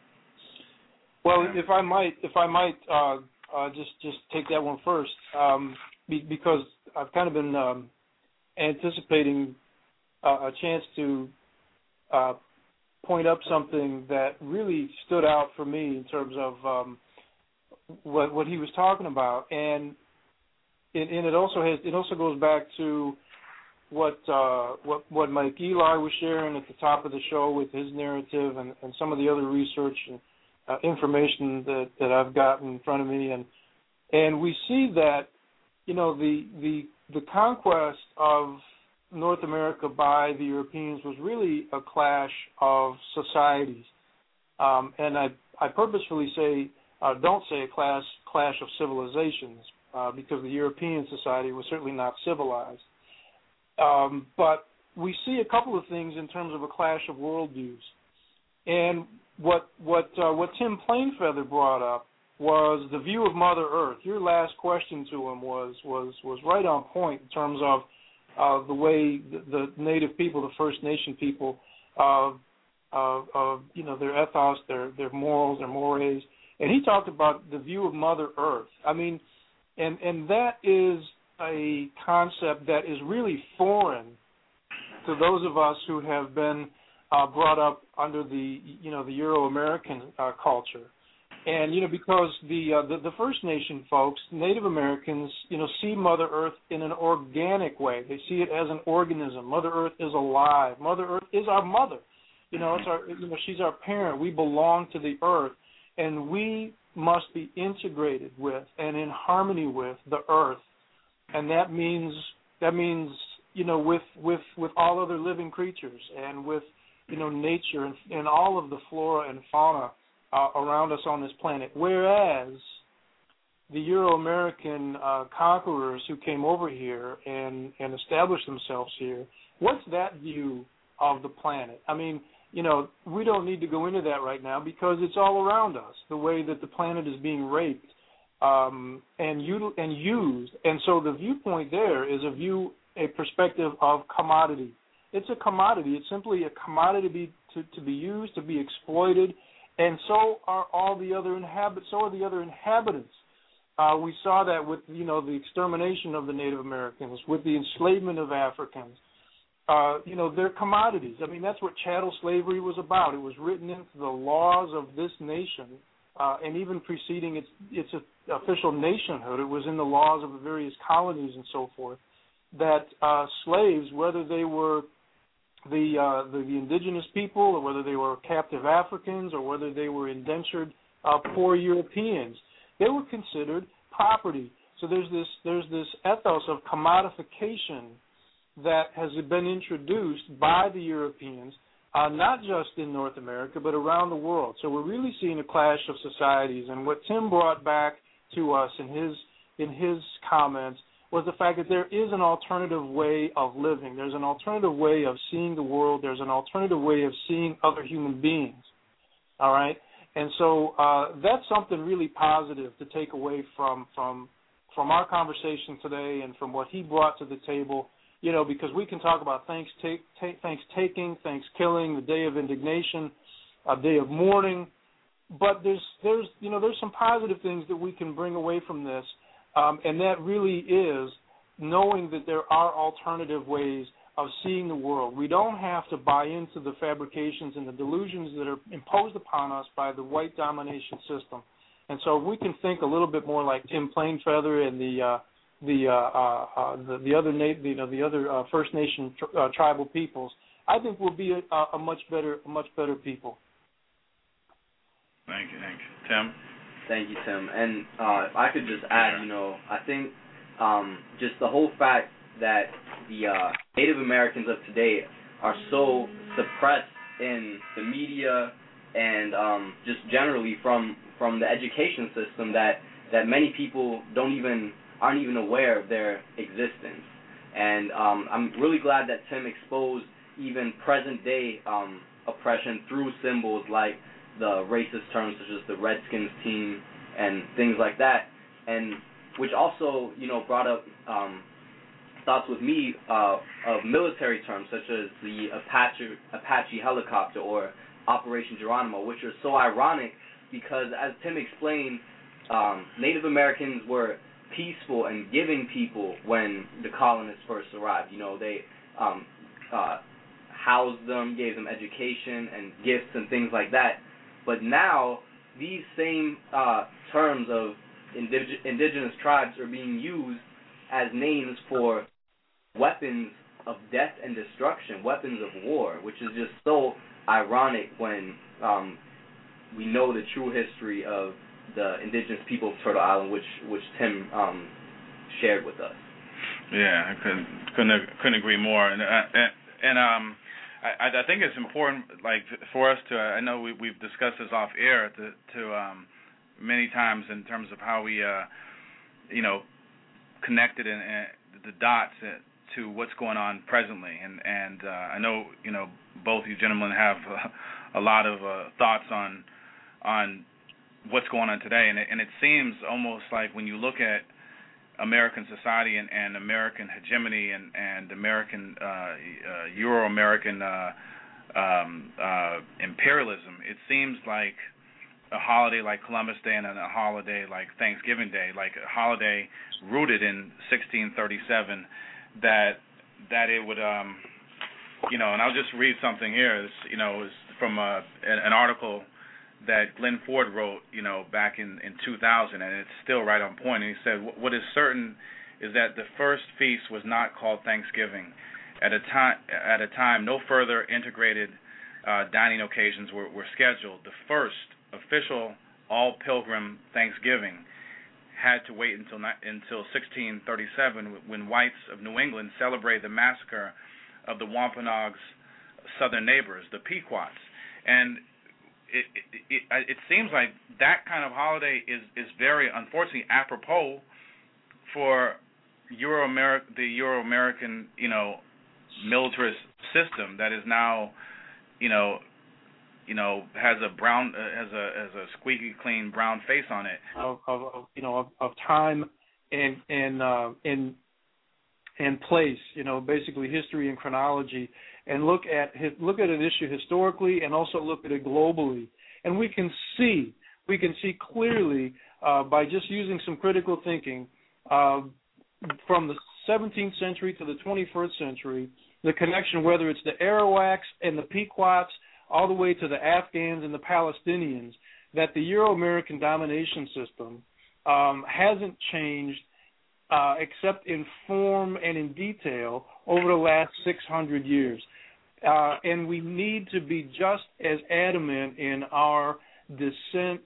Well, yeah. if I might, if I might, uh, uh, just just take that one first, um, be, because I've kind of been um, anticipating uh, a chance to uh, point up something that really stood out for me in terms of um, what what he was talking about, and and, and it also has it also goes back to what uh, what what Mike Eli was sharing at the top of the show with his narrative, and, and some of the other research and uh, information that, that I've got in front of me, and and we see that, you know, the the the conquest of North America by the Europeans was really a clash of societies, um, and I I purposefully say. Uh, don't say a clash, clash of civilizations, uh, because the European society was certainly not civilized. Um, but we see a couple of things in terms of a clash of worldviews. And what what uh, what Tim Plainfeather brought up was the view of Mother Earth. Your last question to him was was, was right on point in terms of uh, the way the, the Native people, the First Nation people, uh, uh, uh, you know, their ethos, their their morals, their mores. And he talked about the view of Mother Earth. I mean, and and that is a concept that is really foreign to those of us who have been uh, brought up under the, you know, the Euro-American uh, culture. And, you know, because the, uh, the the First Nation folks, Native Americans, you know, see Mother Earth in an organic way. They see it as an organism. Mother Earth is alive. Mother Earth is our mother. You know, it's our, you know, she's our parent. We belong to the earth. And we must be integrated with and in harmony with the earth, and that means that means you know with with with all other living creatures and with you know nature and, and all of the flora and fauna uh, around us on this planet. Whereas the Euro-American uh, conquerors who came over here and and established themselves here, what's that view of the planet? I mean, you know, we don't need to go into that right now because it's all around us, the way that the planet is being raped um, and, util- and used. And so the viewpoint there is a view, a perspective of commodity. It's a commodity. It's simply a commodity to be, to, to be used, to be exploited, and so are all the other inhabit. So are the other inhabitants. Uh, we saw that with, you know, the extermination of the Native Americans, with the enslavement of Africans. Uh, you know, they're commodities. I mean, that's what chattel slavery was about. It was written into the laws of this nation, uh, and even preceding its its official nationhood, it was in the laws of the various colonies and so forth, that uh, slaves, whether they were the, uh, the the indigenous people or whether they were captive Africans or whether they were indentured uh, poor Europeans, they were considered property. So there's this there's this ethos of commodification that has been introduced by the Europeans, uh, not just in North America, but around the world. So we're really seeing a clash of societies. And what Tim brought back to us in his in his comments was the fact that there is an alternative way of living. There's an alternative way of seeing the world. There's an alternative way of seeing other human beings. All right? And so uh, that's something really positive to take away from, from, from our conversation today and from what he brought to the table. You know, because we can talk about thanks, take, take, thanks taking, thanks killing, the day of indignation, a day of mourning, but there's there's you know there's some positive things that we can bring away from this, um, and that really is knowing that there are alternative ways of seeing the world. We don't have to buy into the fabrications and the delusions that are imposed upon us by the white domination system, and so if we can think a little bit more like Tim Plainfeather and the uh, the, uh, uh, uh, the the other na- you know the other uh, First Nation tr- uh, tribal peoples, I think we'll be a, a much better a much better people. Thank you, thank you, Tim. Thank you, Tim. And uh, if I could just add, you know, I think um, just the whole fact that the uh, Native Americans of today are so suppressed in the media and um, just generally from from the education system that that many people don't even aren't even aware of their existence. And um, I'm really glad that Tim exposed even present-day um, oppression through symbols like the racist terms such as the Redskins team and things like that, and which also, you know, brought up um, thoughts with me uh, of military terms such as the Apache, Apache helicopter or Operation Geronimo, which are so ironic because, as Tim explained, um, Native Americans were peaceful and giving people when the colonists first arrived. You know, they um, uh, housed them, gave them education and gifts and things like that. But now these same uh, terms of indig- indigenous tribes are being used as names for weapons of death and destruction, weapons of war, which is just so ironic when um, we know the true history of the indigenous people of Turtle Island, which which Tim um, shared with us. Yeah, I couldn't couldn't, couldn't agree more. And and, and um, I, I think it's important, like for us to. I know we, we've discussed this off air to to um, many times in terms of how we, uh, you know, connected in, in the dots to what's going on presently. And and uh, I know you know both you gentlemen have uh, a lot of uh, thoughts on on. what's going on today, and it, and it seems almost like when you look at American society and, and American hegemony and, and American uh, uh, Euro-American uh, um, uh, imperialism, it seems like a holiday like Columbus Day and a holiday like Thanksgiving Day, like a holiday rooted in sixteen thirty-seven, that that it would, um, you know, and I'll just read something here. It's, you know, it's from a, an article that Glenn Ford wrote, you know, back in, in two thousand, and it's still right on point. And he said, what is certain is that the first feast was not called Thanksgiving. At a time, at a time, no further integrated uh, dining occasions were, were scheduled. The first official all pilgrim Thanksgiving had to wait until until sixteen thirty-seven when whites of New England celebrated the massacre of the Wampanoag's southern neighbors, the Pequots. And it, it, it, it seems like that kind of holiday is, is very, unfortunately, apropos for Euro-America, the Euro-American, you know, militarist system that is now, you know, you know, has a brown, uh, has a has a squeaky clean brown face on it. Of, of, of you know, of, of time and and uh, and and place, you know, basically history and chronology, and look at look at an issue historically and also look at it globally, and we can see we can see clearly uh, by just using some critical thinking uh, from the seventeenth century to the twenty-first century, the connection, whether it's the Arawaks and the Pequots, all the way to the Afghans and the Palestinians, that the Euro-American domination system um, hasn't changed uh, except in form and in detail over the last six hundred years. Uh, and we need to be just as adamant in our dissent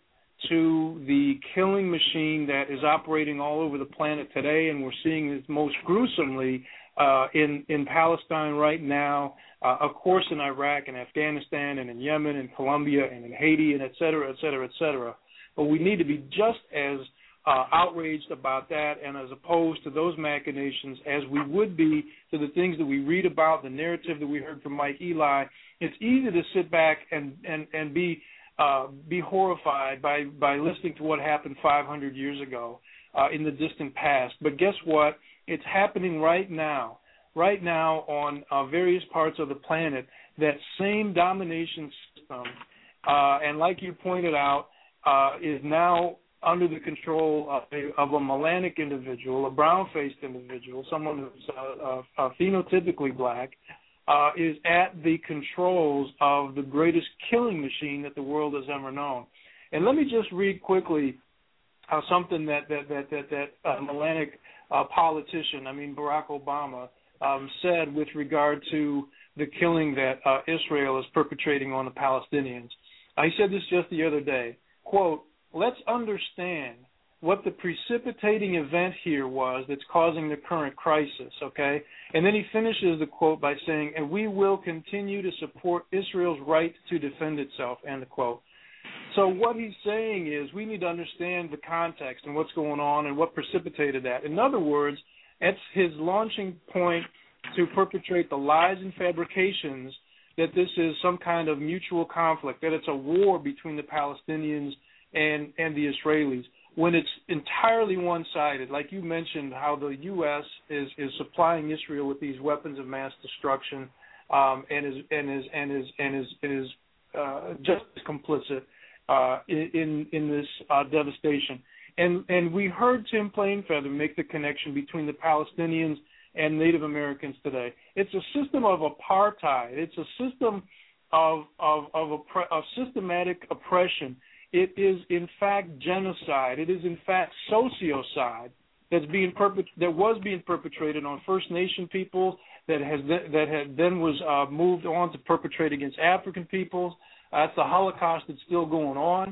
to the killing machine that is operating all over the planet today, and we're seeing it most gruesomely uh, in, in Palestine right now, uh, of course in Iraq and Afghanistan and in Yemen and Colombia and in Haiti and et cetera, et cetera, et cetera. But we need to be just as uh, outraged about that and as opposed to those machinations as we would be to the things that we read about, the narrative that we heard from Mike Eli. It's easy to sit back and, and, and be Uh, be horrified by, by listening to what happened five hundred years ago uh, in the distant past. But guess what? It's happening right now, right now on uh, various parts of the planet. That same domination system, uh, and like you pointed out, uh, is now under the control of a, of a melanic individual, a brown-faced individual, someone who's uh, uh, uh, phenotypically black, Uh, is at the controls of the greatest killing machine that the world has ever known. And let me just read quickly uh, something that that that that, that uh, Melanic uh, politician, I mean Barack Obama, um, said with regard to the killing that uh, Israel is perpetrating on the Palestinians. I said this just the other day. Quote, "Let's understand what the precipitating event here was that's causing the current crisis," okay? And then he finishes the quote by saying, "and we will continue to support Israel's right to defend itself," end quote. So what he's saying is we need to understand the context and what's going on and what precipitated that. In other words, it's his launching point to perpetrate the lies and fabrications that this is some kind of mutual conflict, that it's a war between the Palestinians and, and the Israelis, when it's entirely one-sided. Like you mentioned, how the U S is, is supplying Israel with these weapons of mass destruction, um, and is and is and is and is and is uh, just as complicit uh, in in this uh, devastation. And and we heard Tim Plainfeather make the connection between the Palestinians and Native Americans today. It's a system of apartheid. It's a system of of of, oppre- of systematic oppression. It is, in fact, genocide. It is, in fact, sociocide that's being perpet- that was being perpetrated on First Nation peoples, that has th- that had then was uh, moved on to perpetrate against African peoples. Uh, that's the Holocaust that's still going on,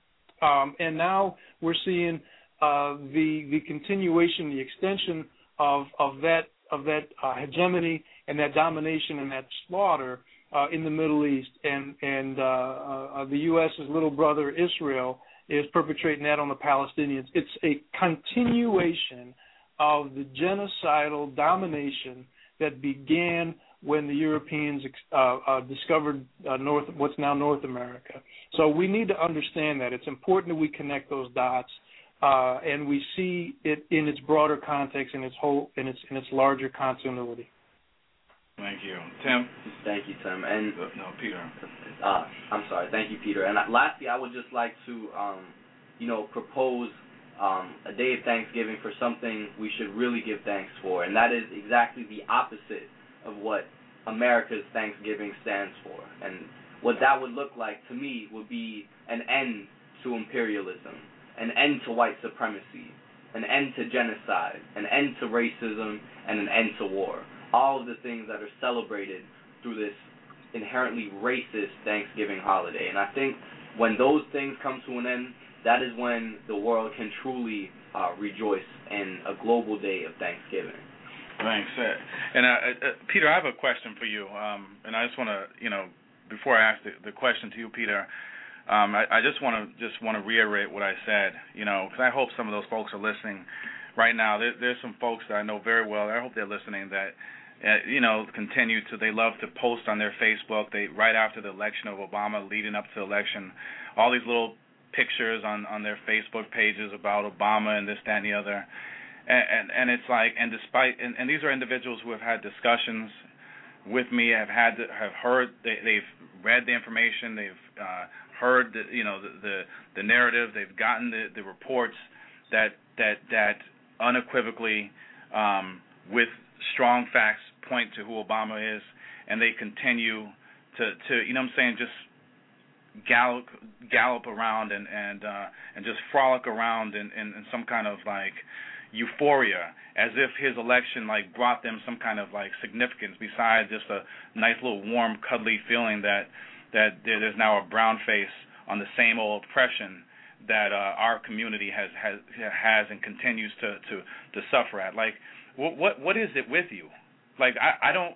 um, and now we're seeing uh, the the continuation, the extension of of that of that uh, hegemony and that domination and that slaughter Uh, in the Middle East, and and uh, uh, the U S's little brother Israel is perpetrating that on the Palestinians. It's a continuation of the genocidal domination that began when the Europeans uh, uh, discovered uh, North, what's now North America. So we need to understand that. It's important that we connect those dots, uh, and we see it in its broader context, in its whole, in its in its larger continuity. Thank you. Tim? Thank you, Tim. And no, Peter. Uh, I'm sorry. Thank you, Peter. And lastly, I would just like to, um, you know, propose um, a day of Thanksgiving for something we should really give thanks for, and that is exactly the opposite of what America's Thanksgiving stands for. And what that would look like, to me, would be an end to imperialism, an end to white supremacy, an end to genocide, an end to racism, and an end to war. All of the things that are celebrated through this inherently racist Thanksgiving holiday. And I think when those things come to an end, that is when the world can truly uh, rejoice in a global day of Thanksgiving. Thanks. And uh, uh, Peter, I have a question for you, um, and I just want to, you know, before I ask the, the question to you, Peter, um, I, I just want to just want to reiterate what I said, you know, because I hope some of those folks are listening right now. There, there's some folks that I know very well. I hope they're listening that, uh, you know, continue to, they love to post on their Facebook. They right after the election of Obama, leading up to the election, all these little pictures on, on their Facebook pages about Obama and this, that, and the other. And, and, and it's like, and despite, and, and these are individuals who have had discussions with me, have had, to, have heard, they, they've read the information, they've uh, heard, the, you know, the, the the narrative, they've gotten the, the reports that that that unequivocally, um, with strong facts, point to who Obama is, and they continue to, to you know what I'm saying, just gallop gallop around and and uh, and just frolic around in, in, in some kind of like euphoria, as if his election like brought them some kind of like significance besides just a nice little warm, cuddly feeling that that there's now a brown face on the same old oppression that uh, our community has has has and continues to to, to suffer at. Like, what what what is it with you? Like, I, I don't,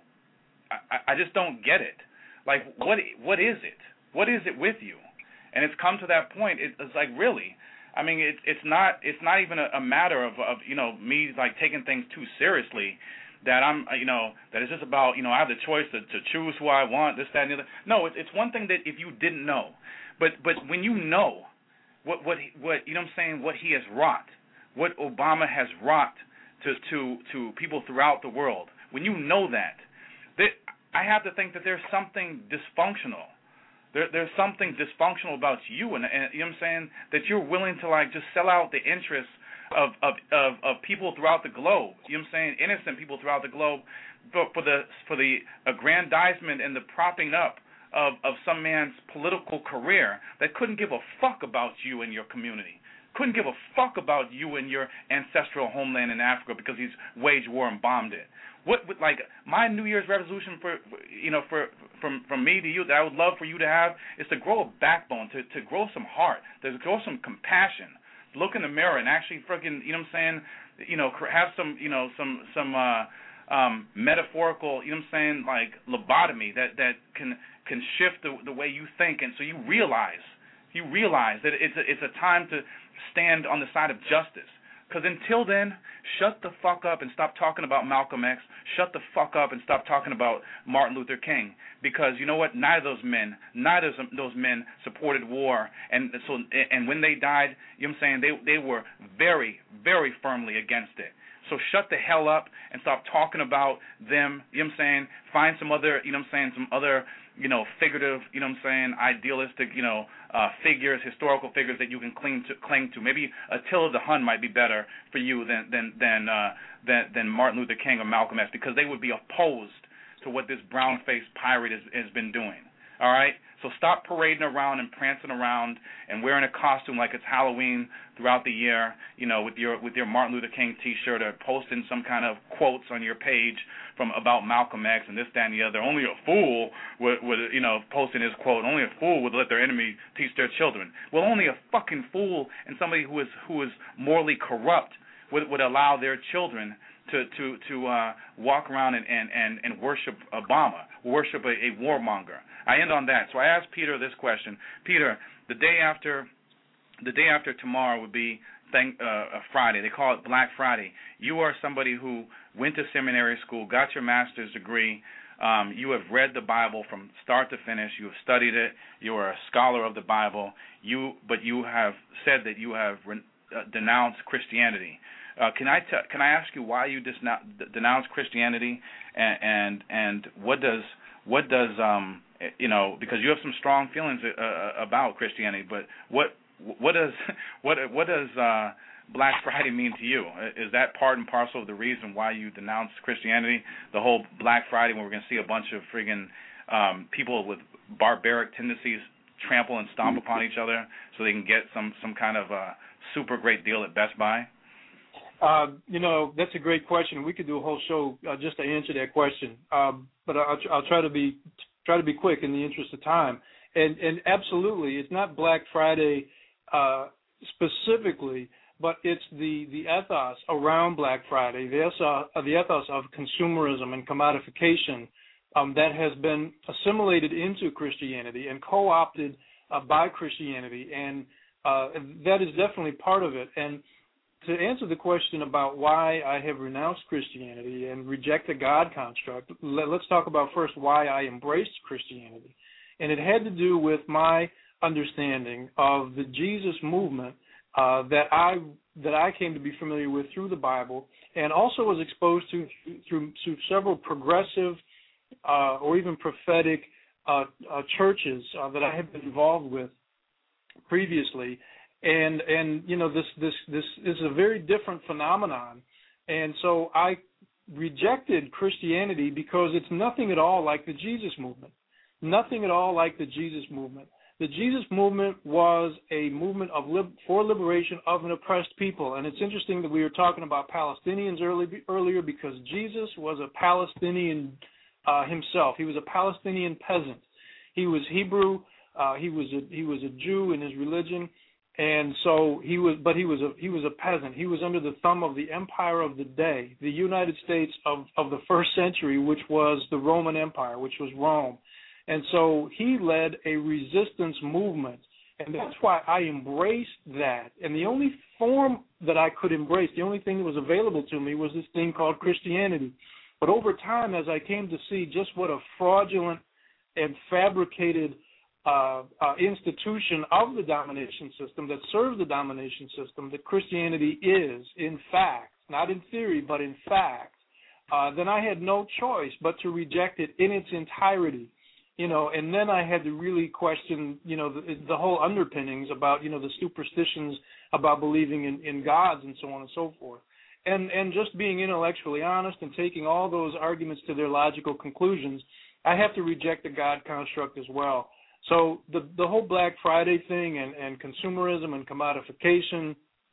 I, I just don't get it. Like, what what is it? What is it with you? And it's come to that point. It, it's like, really. I mean, it's it's not it's not even a, a matter of, of you know me like taking things too seriously. That I'm you know that it's just about you know I have the choice to, to choose who I want, this, that, and the other. No, it's it's one thing that if you didn't know, but but when you know what what what you know what I'm saying, what he has wrought, what Obama has wrought to to to people throughout the world. When you know that, that I have to think that there's something dysfunctional. There, there's something dysfunctional about you, and, and you know what I'm saying, that you're willing to like just sell out the interests of of, of, of people throughout the globe. You know what I'm saying, innocent people throughout the globe, for, for the for the aggrandizement and the propping up of, of some man's political career that couldn't give a fuck about you and your community. Couldn't give a fuck about you and your ancestral homeland in Africa because he's waged war and bombed it. What, like, my New Year's resolution for, you know, for from from me to you that I would love for you to have is to grow a backbone, to to grow some heart, to grow some compassion. Look in the mirror and actually freaking, you know what I'm saying, you know, have some, you know, some some uh, um, metaphorical, you know what I'm saying, like lobotomy that that can can shift the the way you think, and so you realize you realize that it's a, it's a time to stand on the side of justice. Because until then, shut the fuck up and stop talking about Malcolm X. Shut the fuck up and stop talking about Martin Luther King. Because you know what? Neither of those men, neither of those men supported war. And so, and when they died, you know what I'm saying, they they were very, very firmly against it. So shut the hell up and stop talking about them. You know what I'm saying? Find some other, you know what I'm saying, some other, you know, figurative, you know what I'm saying, idealistic, you know, uh, figures, historical figures that you can cling to. Cling to. Maybe Attila the Hun might be better for you than than than uh, than, than Martin Luther King or Malcolm X, because they would be opposed to what this brown-faced pirate has, has been doing. All right? So stop parading around and prancing around and wearing a costume like it's Halloween throughout the year, you know, with your with your Martin Luther King T-shirt, or posting some kind of quotes on your page from about Malcolm X and this, that, and the other. Only a fool would, would, you know, posting his quote. Only a fool would let their enemy teach their children. Well, only a fucking fool and somebody who is who is morally corrupt would would allow their children to to to uh, walk around and, and, and, and worship Obama, worship a, a warmonger. I end on that. So I asked Peter this question. Peter, the day after, the day after tomorrow would be thank, uh, a Friday. They call it Black Friday. You are somebody who went to seminary school, got your master's degree. Um, you have read the Bible from start to finish. You have studied it. You are a scholar of the Bible. You, but you have said that you have re- uh, denounced Christianity. Uh, can I t- can I ask you why you disnou- denounce Christianity, and, and and what does what does um you know, because you have some strong feelings uh, about Christianity, but what what does what what does uh, Black Friday mean to you? Is that part and parcel of the reason why you denounce Christianity? The whole Black Friday when we're going to see a bunch of friggin' um, people with barbaric tendencies trample and stomp upon each other so they can get some some kind of uh, super great deal at Best Buy? Uh, you know, that's a great question. We could do a whole show uh, just to answer that question. Um, but I'll, I'll try to be try to be quick in the interest of time. And, and absolutely, it's not Black Friday uh, specifically, but it's the, the ethos around Black Friday, the ethos, the ethos of consumerism and commodification um, that has been assimilated into Christianity and co-opted uh, by Christianity, and uh, that is definitely part of it. And to answer the question about why I have renounced Christianity and reject the God construct, let's talk about first why I embraced Christianity. And it had to do with my understanding of the Jesus movement uh, that I that I came to be familiar with through the Bible, and also was exposed to through, through several progressive uh, or even prophetic uh, uh, churches uh, that I have been involved with previously. And and you know this this this is a very different phenomenon, and so I rejected Christianity because it's nothing at all like the Jesus movement, nothing at all like the Jesus movement. The Jesus movement was a movement of lib- for liberation of an oppressed people, and it's interesting that we were talking about Palestinians early, earlier because Jesus was a Palestinian uh, himself. He was a Palestinian peasant. He was Hebrew. Uh, he was a, he was a Jew in his religion. And so he was, but he was a he was a peasant. He was under the thumb of the empire of the day, the United States of, of the first century, which was the Roman Empire, which was Rome. And so he led a resistance movement, and that's why I embraced that. And the only form that I could embrace, the only thing that was available to me, was this thing called Christianity. But over time, as I came to see just what a fraudulent and fabricated Uh, uh, institution of the domination system that serves the domination system that Christianity is, in fact, not in theory, but in fact, uh, then I had no choice but to reject it in its entirety, you know, and then I had to really question, you know, the, the whole underpinnings about, you know, the superstitions about believing in, in gods and so on and so forth. And, and just being intellectually honest and taking all those arguments to their logical conclusions, I have to reject the God construct as well. So the the whole Black Friday thing and, and consumerism and commodification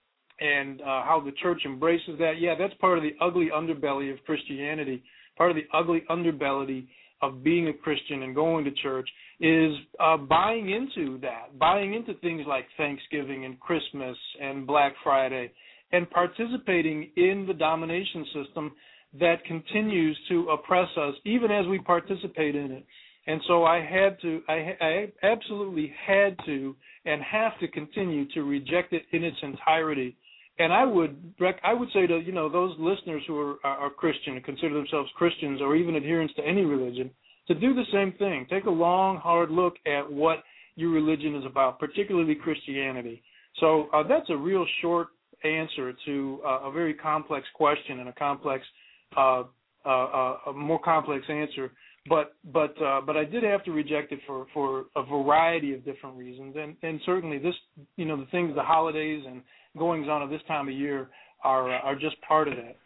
and uh, how the church embraces that, yeah, that's part of the ugly underbelly of Christianity. Part of the ugly underbelly of being a Christian and going to church is uh, buying into that, buying into things like Thanksgiving and Christmas and Black Friday, and participating in the domination system that continues to oppress us even as we participate in it. And so I had to, I, I absolutely had to and have to continue to reject it in its entirety. And I would, I would say to, you know, those listeners who are, are Christian and consider themselves Christians or even adherents to any religion, to do the same thing. Take a long, hard look at what your religion is about, particularly Christianity. So uh, that's a real short answer to uh, a very complex question and a complex, uh, uh, uh, a more complex answer. But but uh, but I did have to reject it for, for a variety of different reasons, and, and certainly this, you know, the things, the holidays and goings on of this time of year are uh, are just part of that.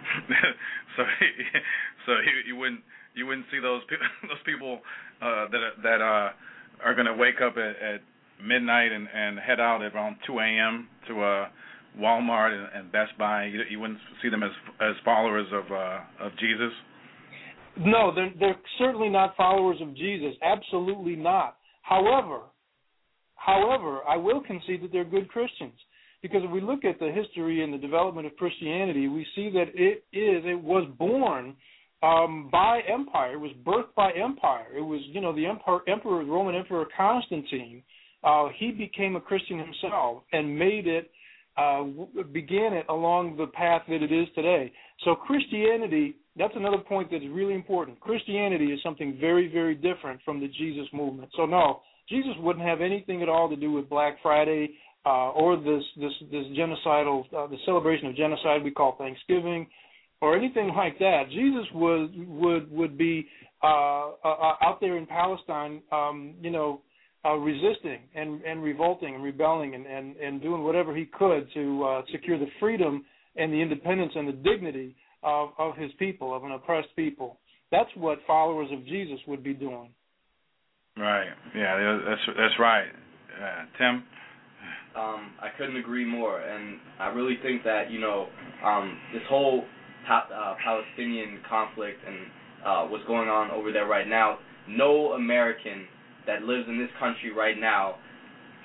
so so you, you wouldn't you wouldn't see those people, those people uh, that that uh, are going to wake up at, at midnight and, and head out at around two a.m. to uh, Walmart and, and Best Buy. You, you wouldn't see them as as followers of uh, of Jesus. No, they're, they're certainly not followers of Jesus. Absolutely not. However, however, I will concede that they're good Christians, because if we look at the history and the development of Christianity, we see that it is, it was born um, by empire. It was birthed by empire. It was, you know, the emperor, emperor the Roman Emperor Constantine. Uh, he became a Christian himself and made it, uh, began it along the path that it is today. So Christianity. That's another point that's really important. Christianity is something very, very different from the Jesus movement. So no, Jesus wouldn't have anything at all to do with Black Friday uh, or this this this genocidal, uh, the celebration of genocide we call Thanksgiving, or anything like that. Jesus would would would be uh, uh, out there in Palestine, um, you know, uh, resisting and, and revolting and rebelling and, and, and doing whatever he could to uh, secure the freedom and the independence and the dignity Of, of his people, of an oppressed people. That's what followers of Jesus would be doing. Right. Yeah, that's that's right. Uh, Tim? Um, I couldn't agree more, and I really think that, you know, um, this whole pa- uh, Palestinian conflict and uh, what's going on over there right now, no American that lives in this country right now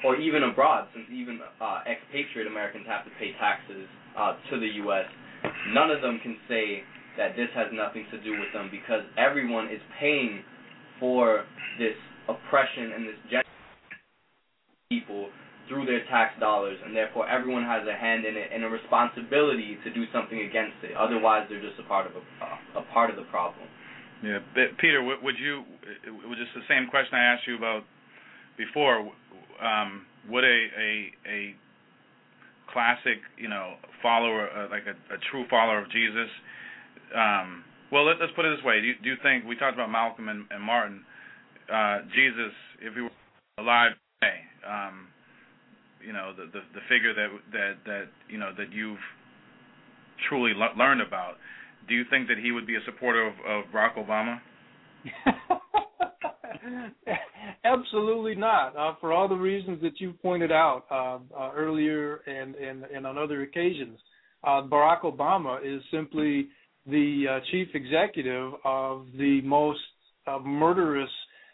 or even abroad, since even uh, expatriate Americans have to pay taxes uh, to the U S, none of them can say that this has nothing to do with them, because everyone is paying for this oppression and this genocide people through their tax dollars, and therefore everyone has a hand in it and a responsibility to do something against it. Otherwise, they're just a part of a, uh, a part of the problem. Yeah, but Peter, would you? It was just the same question I asked you about before. Um, would a, a a classic, you know, follower, uh, like a, a true follower of Jesus? Um, well, let, let's put it this way: Do you, do you think we talked about Malcolm and, and Martin? Uh, Jesus, if he were alive today, um, you know, the, the the figure that that that you know that you've truly le- learned about. Do you think that he would be a supporter of, of Barack Obama? Absolutely not. Uh, for all the reasons that you pointed out uh, uh, earlier and, and, and on other occasions, uh, Barack Obama is simply the uh, chief executive of the most uh, murderous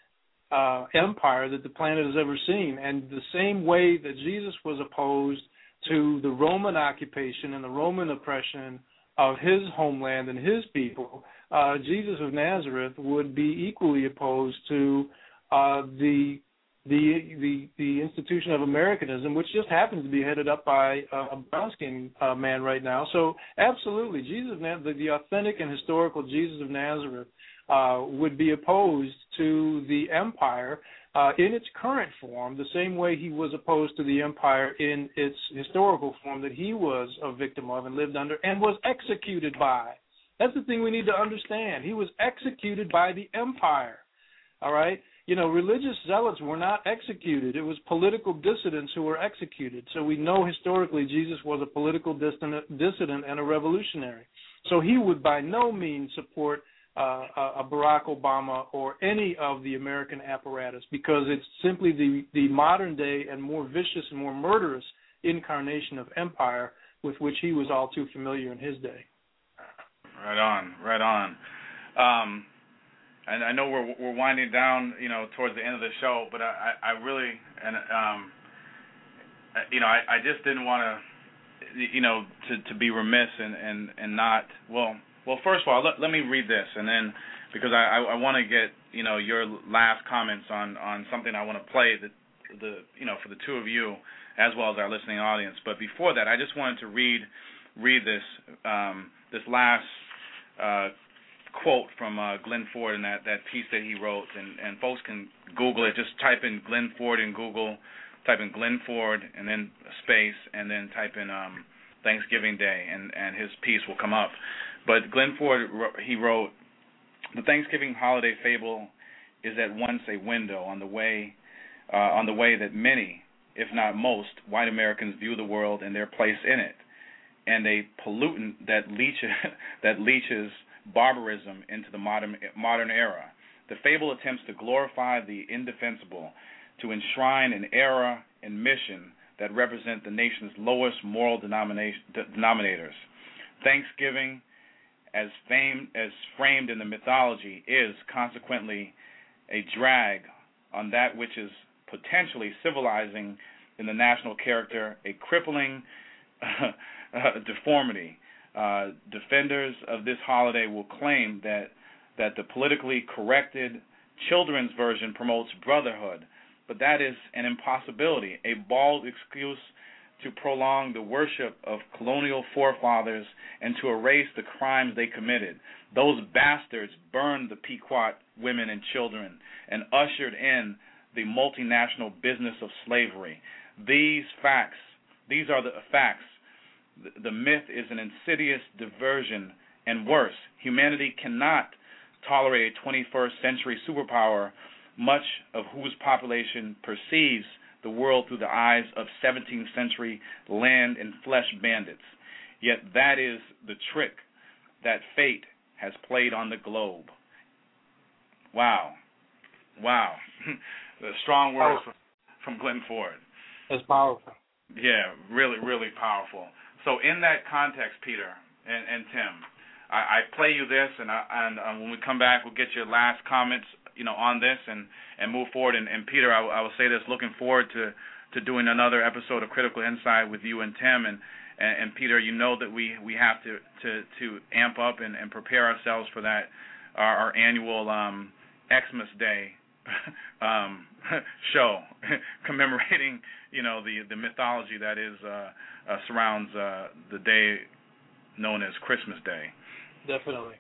uh, empire that the planet has ever seen. And the same way that Jesus was opposed to the Roman occupation and the Roman oppression of his homeland and his people, uh, Jesus of Nazareth would be equally opposed to uh, the, the the the institution of Americanism, which just happens to be headed up by uh, a brown-skinned uh, man right now. So, absolutely, Jesus of Nazareth, the, the authentic and historical Jesus of Nazareth, uh, would be opposed to the empire Uh, in its current form, the same way he was opposed to the empire in its historical form that he was a victim of and lived under and was executed by. That's the thing we need to understand. He was executed by the empire, all right? You know, religious zealots were not executed. It was political dissidents who were executed. So we know historically Jesus was a political dissident, dissident and a revolutionary. So he would by no means support Uh, a Barack Obama or any of the American apparatus, because it's simply the, the modern day and more vicious and more murderous incarnation of empire with which he was all too familiar in his day. Right on, right on. Um, and I know we're we're winding down, you know, towards the end of the show, but I, I really and um, you know, I, I just didn't want to, you know, to, to be remiss and, and, and not well. Well, first of all, let, let me read this, and then because I, I, I want to get you know your last comments on, on something I want to play the the you know for the two of you as well as our listening audience. But before that, I just wanted to read read this um, this last uh, quote from uh, Glenn Ford in that, that piece that he wrote, and, and folks can Google it. Just type in Glenn Ford in Google, type in Glenn Ford and then space, and then type in um, Thanksgiving Day, and, and his piece will come up. But Glenn Ford, he wrote, "The Thanksgiving holiday fable is at once a window on the way, uh, on the way that many, if not most, white Americans view the world and their place in it, and a pollutant that leaches that leaches barbarism into the modern modern era. The fable attempts to glorify the indefensible, to enshrine an era and mission that represent the nation's lowest moral denomination, denominators. Thanksgiving, as famed as framed in the mythology, is consequently a drag on that which is potentially civilizing in the national character, a crippling uh, uh, deformity. Uh, defenders of this holiday will claim that that the politically corrected children's version promotes brotherhood, but that is an impossibility, a bald excuse to prolong the worship of colonial forefathers and to erase the crimes they committed. Those bastards burned the Pequot women and children and ushered in the multinational business of slavery. These facts, these are the facts. The, the myth is an insidious diversion, and worse, humanity cannot tolerate a twenty-first century superpower, much of whose population perceives the world through the eyes of seventeenth century land and flesh bandits. Yet that is the trick that fate has played on the globe." Wow. Wow. The strong words from, from Glenn Ford. That's powerful. Yeah, really, really powerful. So in that context, Peter and, and Tim, I, I play you this, and, I, and um, when we come back, we'll get your last comments, you know, on this and, and move forward. And, and Peter, I, I will say this, looking forward to to doing another episode of Critical Insight with you and Tim. And, and, and Peter, you know that we, we have to, to, to amp up and, and prepare ourselves for that, our, our annual um, Xmas Day um, show, commemorating, you know, the, the mythology that is uh, uh, surrounds uh, the day known as Christmas Day. Definitely.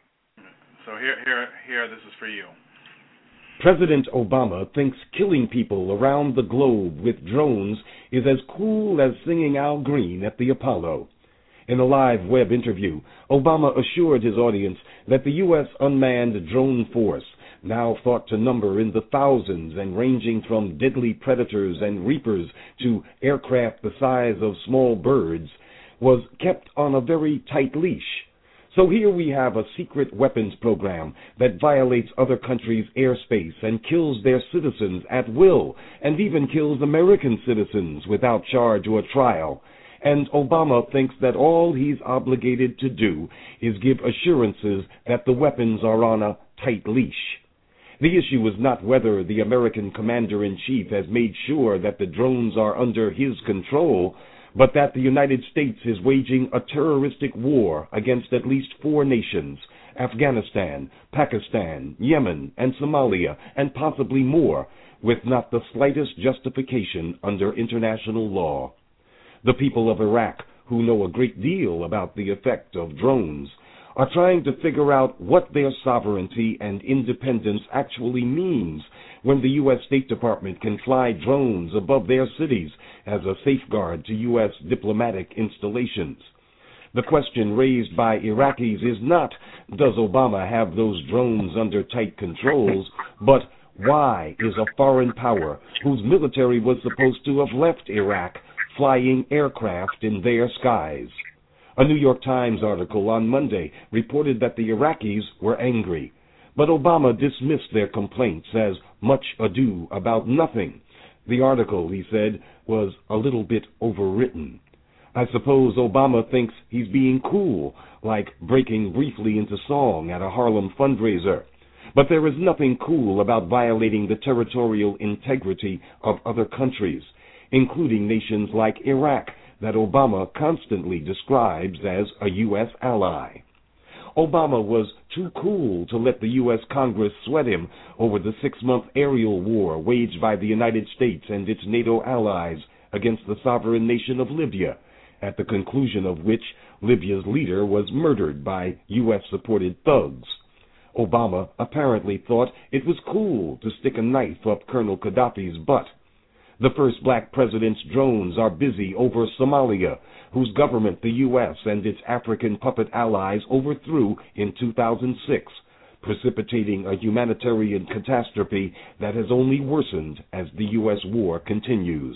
So here, here, here, this is for you. President Obama thinks killing people around the globe with drones is as cool as singing Al Green at the Apollo. In a live web interview, Obama assured his audience that the U S unmanned drone force, now thought to number in the thousands and ranging from deadly predators and reapers to aircraft the size of small birds, was kept on a very tight leash. So here we have a secret weapons program that violates other countries' airspace and kills their citizens at will, and even kills American citizens without charge or trial. And Obama thinks that all he's obligated to do is give assurances that the weapons are on a tight leash. The issue is not whether the American commander-in-chief has made sure that the drones are under his control, but that the United States is waging a terroristic war against at least four nations, Afghanistan, Pakistan, Yemen, and Somalia, and possibly more, with not the slightest justification under international law. The people of Iraq, who know a great deal about the effect of drones, are trying to figure out what their sovereignty and independence actually means when the U S State Department can fly drones above their cities as a safeguard to U S diplomatic installations. The question raised by Iraqis is not, does Obama have those drones under tight controls, but why is a foreign power whose military was supposed to have left Iraq flying aircraft in their skies? A New York Times article on Monday reported that the Iraqis were angry, but Obama dismissed their complaints as much ado about nothing. The article, he said, was a little bit overwritten. I suppose Obama thinks he's being cool, like breaking briefly into song at a Harlem fundraiser. But there is nothing cool about violating the territorial integrity of other countries, including nations like Iraq, that Obama constantly describes as a U S ally. Obama was too cool to let the U S Congress sweat him over the six-month aerial war waged by the United States and its NATO allies against the sovereign nation of Libya, at the conclusion of which Libya's leader was murdered by U S-supported thugs. Obama apparently thought it was cool to stick a knife up Colonel Gaddafi's butt. The first black president's drones are busy over Somalia, whose government the U S and its African puppet allies overthrew in two thousand six, precipitating a humanitarian catastrophe that has only worsened as the U S war continues.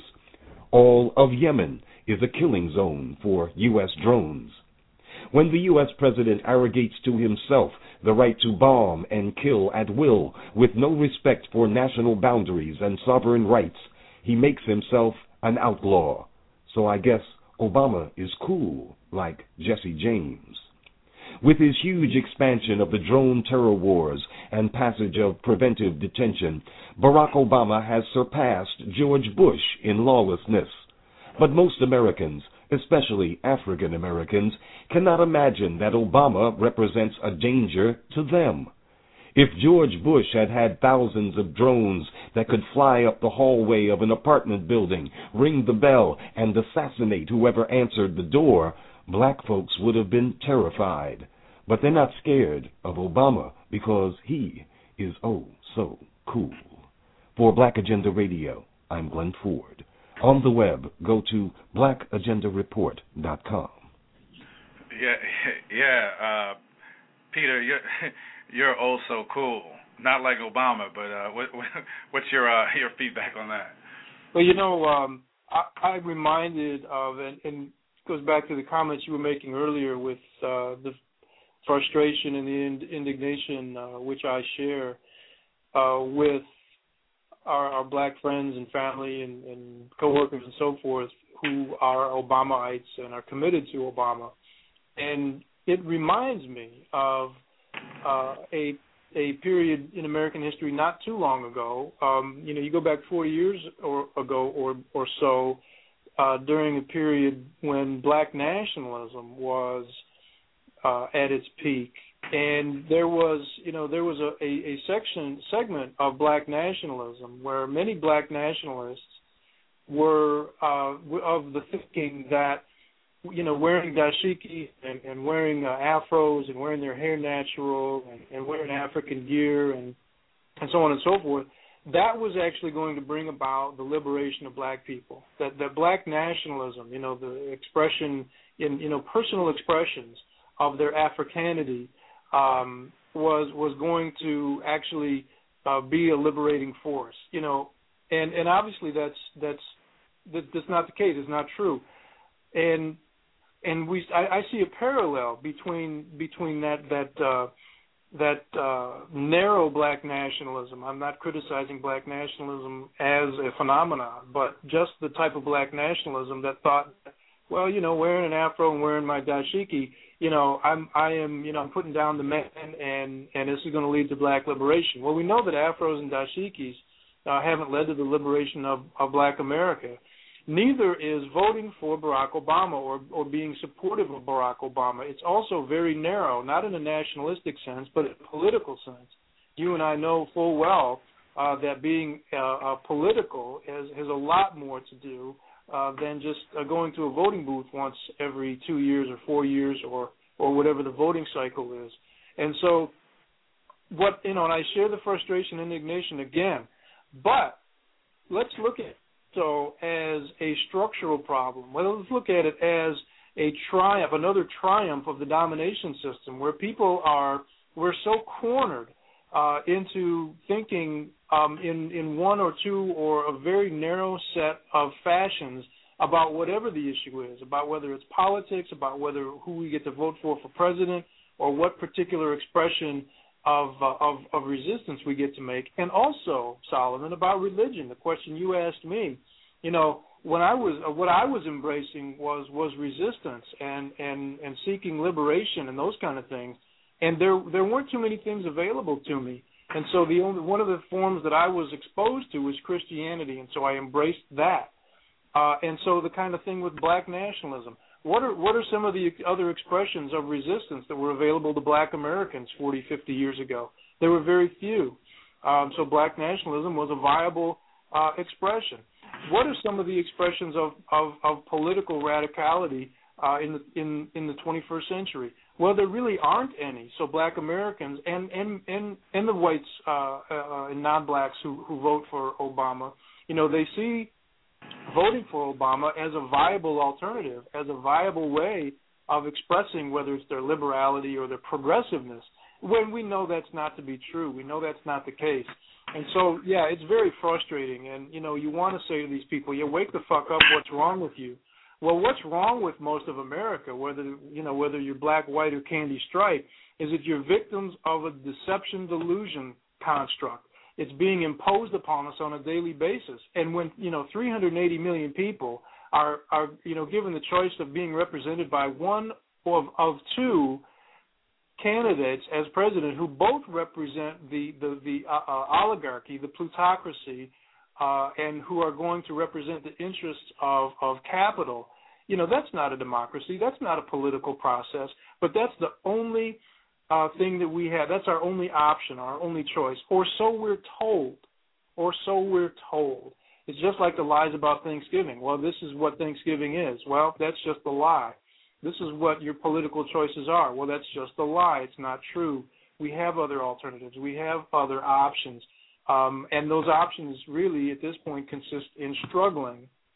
All of Yemen is a killing zone for U S drones. When the U S president arrogates to himself the right to bomb and kill at will with no respect for national boundaries and sovereign rights, he makes himself an outlaw. So I guess Obama is cool, like Jesse James. With his huge expansion of the drone terror wars and passage of preventive detention, Barack Obama has surpassed George Bush in lawlessness. But most Americans, especially African Americans, cannot imagine that Obama represents a danger to them. If George Bush had had thousands of drones that could fly up the hallway of an apartment building, ring the bell, and assassinate whoever answered the door, black folks would have been terrified. But they're not scared of Obama because he is oh so cool. For Black Agenda Radio, I'm Glenn Ford. On the web, go to black agenda report dot com. Yeah, yeah, uh, Peter, you're you're oh so cool. Not like Obama, but uh, what, what's your uh, your feedback on that? Well, you know, um, I, I'm reminded of, and, and it goes back to the comments you were making earlier with uh, the frustration and the ind- indignation, uh, which I share uh, with our, our black friends and family and, and coworkers and so forth who are Obamaites and are committed to Obama. And it reminds me of uh, a a period in American history not too long ago. Um, you know, you go back forty years or ago or or so, uh, during a period when black nationalism was uh, at its peak, and there was, you know, there was a, a, a section segment of black nationalism where many black nationalists were uh, of the thinking that, you know, wearing dashiki and, and wearing uh, afros and wearing their hair natural and, and wearing African gear and and so on and so forth, that was actually going to bring about the liberation of black people. That that black nationalism, you know, the expression in, you know, personal expressions of their Africanity um, was was going to actually uh, be a liberating force, you know, and and obviously that's that's that, that's not the case. It's not true, and and we I, I see a parallel between between that that uh, that uh, narrow black nationalism. I'm not criticizing black nationalism as a phenomenon, but just the type of black nationalism that thought, well, you know, wearing an afro and wearing my dashiki, you know, I'm I am you know I'm putting down the men, and and this is going to lead to black liberation. Well, we know that afros and dashikis uh, haven't led to the liberation of, of black America. Neither is voting for Barack Obama or, or being supportive of Barack Obama. It's also very narrow, not in a nationalistic sense, but in a political sense. You and I know full well uh, that being uh, uh, political has, has a lot more to do uh, than just uh, going to a voting booth once every two years or four years or, or whatever the voting cycle is. And so, what you know, and I share the frustration and indignation again, but let's look at so as a structural problem. Well, let's look at it as a triumph, another triumph of the domination system, where people are, we're so cornered uh, into thinking um, in, in one or two or a very narrow set of fashions about whatever the issue is, about whether it's politics, about whether who we get to vote for for president, or what particular expression Of, uh, of of resistance we get to make, and also, Solomon, about religion. The question you asked me, you know, when I was uh, what I was embracing was was resistance and, and, and seeking liberation and those kind of things, and there there weren't too many things available to me, and so the only one of the forms that I was exposed to was Christianity, and so I embraced that, uh, and so the kind of thing with black nationalism. What are what are some of the other expressions of resistance that were available to black Americans forty, fifty years ago? There were very few. Um, so black nationalism was a viable uh, expression. What are some of the expressions of, of, of political radicality uh, in the in, in the twenty-first century? Well, there really aren't any. So black Americans and and, and, and the whites uh, uh, and non-blacks who, who vote for Obama, you know, they see voting for Obama as a viable alternative, as a viable way of expressing whether it's their liberality or their progressiveness, when we know that's not to be true. We know that's not the case. And so, yeah, it's very frustrating. And, you know, you want to say to these people, yeah, wake the fuck up, what's wrong with you? Well, what's wrong with most of America, whether, you know, whether you're black, white, or candy stripe, is that you're victims of a deception delusion construct. It's being imposed upon us on a daily basis. And when, you know, three hundred eighty million people are, are you know, given the choice of being represented by one of, of two candidates as president who both represent the, the, the uh, uh, oligarchy, the plutocracy, uh, and who are going to represent the interests of, of capital, you know, that's not a democracy. That's not a political process. But that's the only Uh, thing that we have. That's our only option, our only choice, or so we're told, or so we're told. It's just like the lies about Thanksgiving. Well, this is what Thanksgiving is. Well, that's just a lie. This is what your political choices are. Well, that's just a lie. It's not true. We have other alternatives. We have other options, um, and those options really at this point consist in struggling,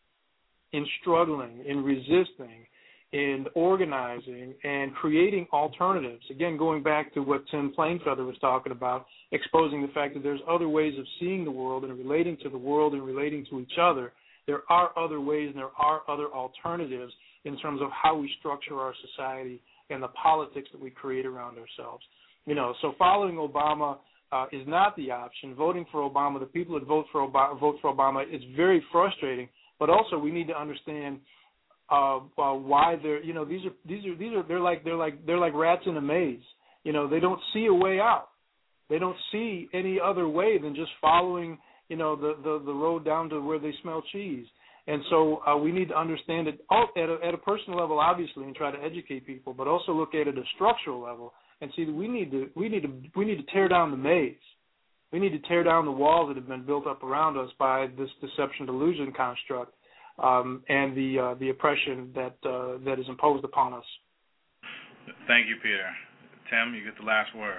in struggling, in resisting, in organizing and creating alternatives. Again, going back to what Tim Plainfeather was talking about, exposing the fact that there's other ways of seeing the world and relating to the world and relating to each other. There are other ways and there are other alternatives in terms of how we structure our society and the politics that we create around ourselves. You know, so following Obama uh, is not the option. Voting for Obama, the people that vote for Obama, vote for Obama, is very frustrating. But also, we need to understand Uh, uh, why they're, you know, these are these are these are they're like they're like they're like rats in a maze. You know, they don't see a way out. They don't see any other way than just following, you know, the, the, the road down to where they smell cheese. And so uh, we need to understand it all at a, at a personal level, obviously, and try to educate people, but also look at it at a structural level and see that we need to we need to we need to tear down the maze. We need to tear down the walls that have been built up around us by this deception delusion construct um, and the uh, the oppression that uh, that is imposed upon us. Thank you, Peter. Tim, you get the last word.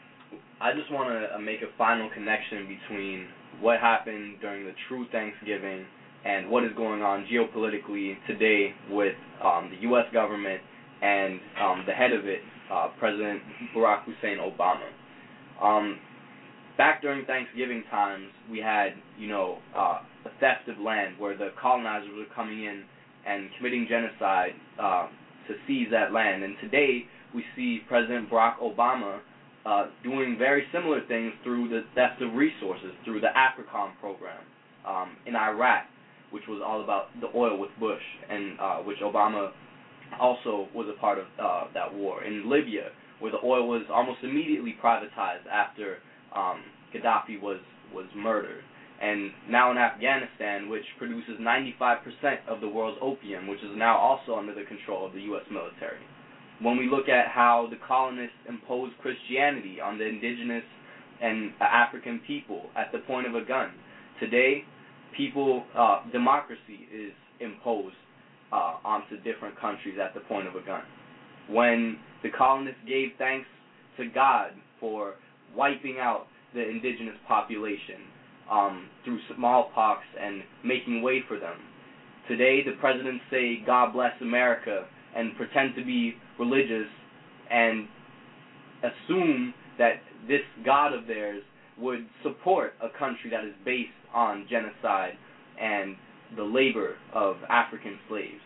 I just want to make a final connection between what happened during the true Thanksgiving and what is going on geopolitically today with um, the U S government and um, the head of it, uh, President Barack Hussein Obama. Um, back during Thanksgiving times, we had, you know, uh, a theft of land where the colonizers were coming in and committing genocide uh, to seize that land. And today we see President Barack Obama uh, doing very similar things through the theft of resources, through the AFRICOM program um, in Iraq, which was all about the oil with Bush, and uh, which Obama also was a part of uh, that war. In Libya, where the oil was almost immediately privatized after um, Gaddafi was, was murdered. And now in Afghanistan, which produces ninety-five percent of the world's opium, which is now also under the control of the U S military. When we look at how the colonists imposed Christianity on the indigenous and African people at the point of a gun, today people, uh, democracy is imposed uh, onto different countries at the point of a gun. When the colonists gave thanks to God for wiping out the indigenous population um, through smallpox and making way for them, today the presidents say, God bless America, and pretend to be religious and assume that this God of theirs would support a country that is based on genocide and the labor of African slaves.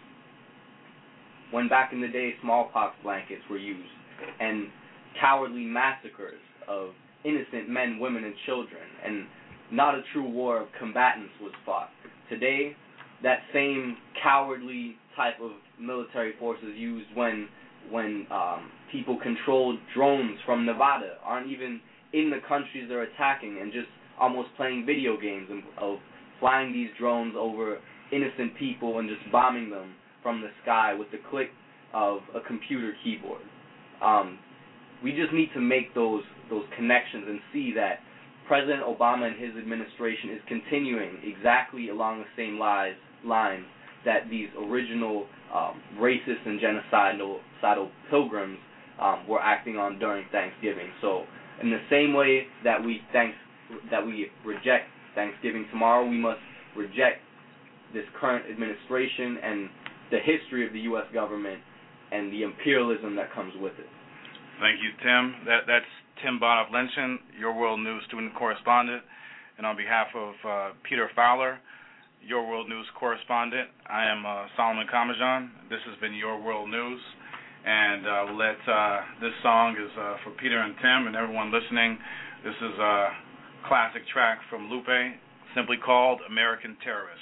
When back in the day smallpox blankets were used and cowardly massacres of innocent men, women, and children, and not a true war of combatants was fought. Today, that same cowardly type of military force is used when when um, people controlled drones from Nevada, aren't even in the countries they're attacking, and just almost playing video games of flying these drones over innocent people and just bombing them from the sky with the click of a computer keyboard. Um, we just need to make those those connections and see that President Obama and his administration is continuing exactly along the same lies, lines that these original um, racist and genocidal, genocidal pilgrims um, were acting on during Thanksgiving. So in the same way that we thanks, that we reject Thanksgiving tomorrow, we must reject this current administration and the history of the U S government and the imperialism that comes with it. Thank you, Tim. That, that's Tim Bonhoff-Lynchen, Your World News student correspondent. And on behalf of uh, Peter Fowler, Your World News correspondent, I am uh, Solomon Kamajan. This has been Your World News. And uh, we'll let uh, this song is uh, for Peter and Tim and everyone listening. This is a classic track from Lupe, simply called American Terrorist.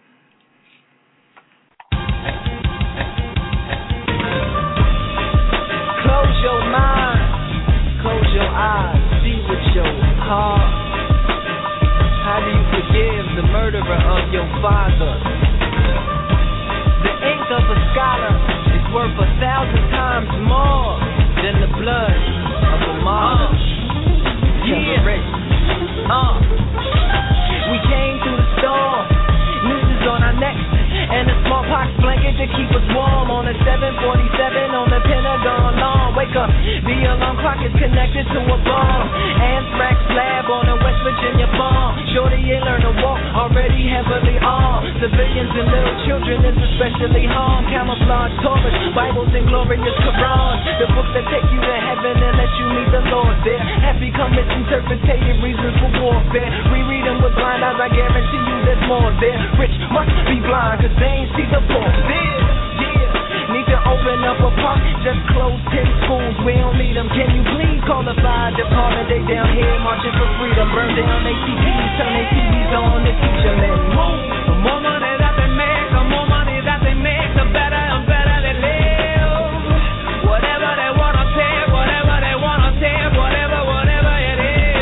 Close your mind, close your eyes, see with your heart. How do you forgive the murderer of your father? The ink of a scholar is worth a thousand times more than the blood of a martyr. Uh, yeah. Uh, we came through the storm, nooses on our necks, and a smallpox blanket to keep us warm. On a seven forty-seven on the Pentagon lawn. Wake up, the alarm clock is connected to a bomb. Anthrax lab on a West Virginia bomb. Shorty ain't learn to walk, already heavily armed. Civilians and little children is especially harmed. Camouflage Taurus, Bibles and glorious Qurans. The books that take you to heaven and let you meet the Lord there have become misinterpreted reasons for warfare. Reread them with blind eyes, I guarantee you there's more there. Rich must be blind, cause they ain't see the poor there. Yeah, need to open up a park, just close ten schools, we don't need them. Can you please call the fire department? They down here marching for freedom. Burn down A T Ps, turn their T Vs on and teach them and move. The more money that they make, the more money that they make, the better and better they live. Whatever they wanna say, whatever they wanna say, whatever, whatever it is.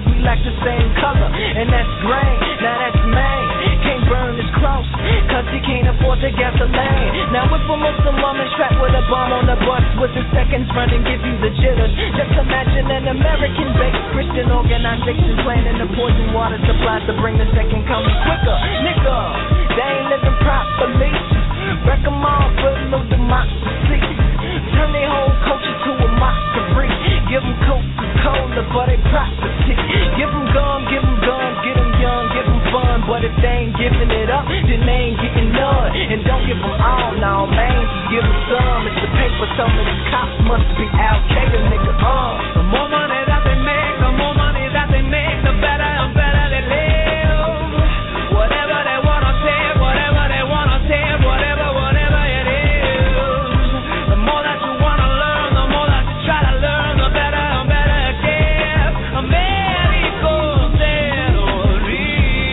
we lack the same color, and that's gray. Now that's Maine. Can't burn his cross, cause he can't afford the gasoline. Now if a Muslim woman strapped with a bomb on the bus, with the seconds running give you the jitters. Just imagine an American-based Christian organization planning the poison water supplies to bring the second coming quicker. Nigga, they ain't living properly. Wreck them all, but no democracy. Turn their whole culture to a mockery. Give them Coca-Cola for their property. Give them gum, give them guns, get them young, give them fun. But if they ain't giving it up, then they ain't getting none. And don't give them all, now man, just give them some. It's the paper, some of these cops must be Al-Qaeda, nigga. Uh. The more money that they make, the more money that they make, the better and better they live. Whatever they wanna say, whatever they wanna say, whatever, whatever it is. The more that you wanna learn, the more that you try to learn, the better and better it gets. America terrorist.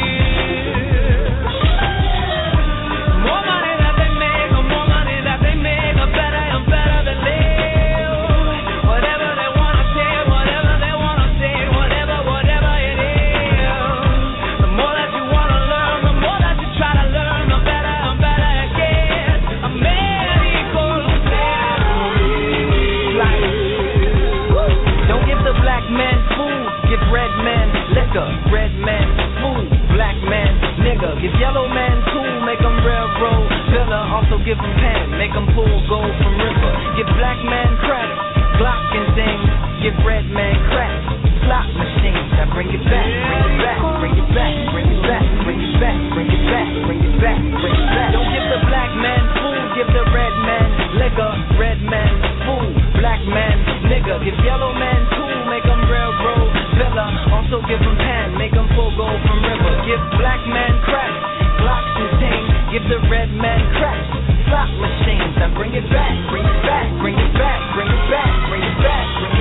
The more money that they make, the more money that they make, the better and better they live. Whatever they wanna say, whatever they wanna say, whatever, whatever it is. The more that you wanna learn, the more that you try to learn, the better and better it gets. America terrorist. Like, don't give the black man food, give red man liquor. Red man food, black man nigga. Give yellow man tool, make them railroad pillar. Also give them pen, make them pull gold from river. Give black man crack, Glock and things. Give red man crack, slot machines. Now bring it back, bring it back, bring it back, bring it back, bring it back, bring it back, bring it back, bring it back. Don't give the black man food, give the red man liquor. Red man food, black man nigga. Give yellow man tool, make them railroad pillar. Also give them pen, make them pull gold from river. Give black man crack, Glocks and things. Give the red man crack, slot machines. Now bring it back, bring it back, bring it back, bring it back, bring it back, bring it back.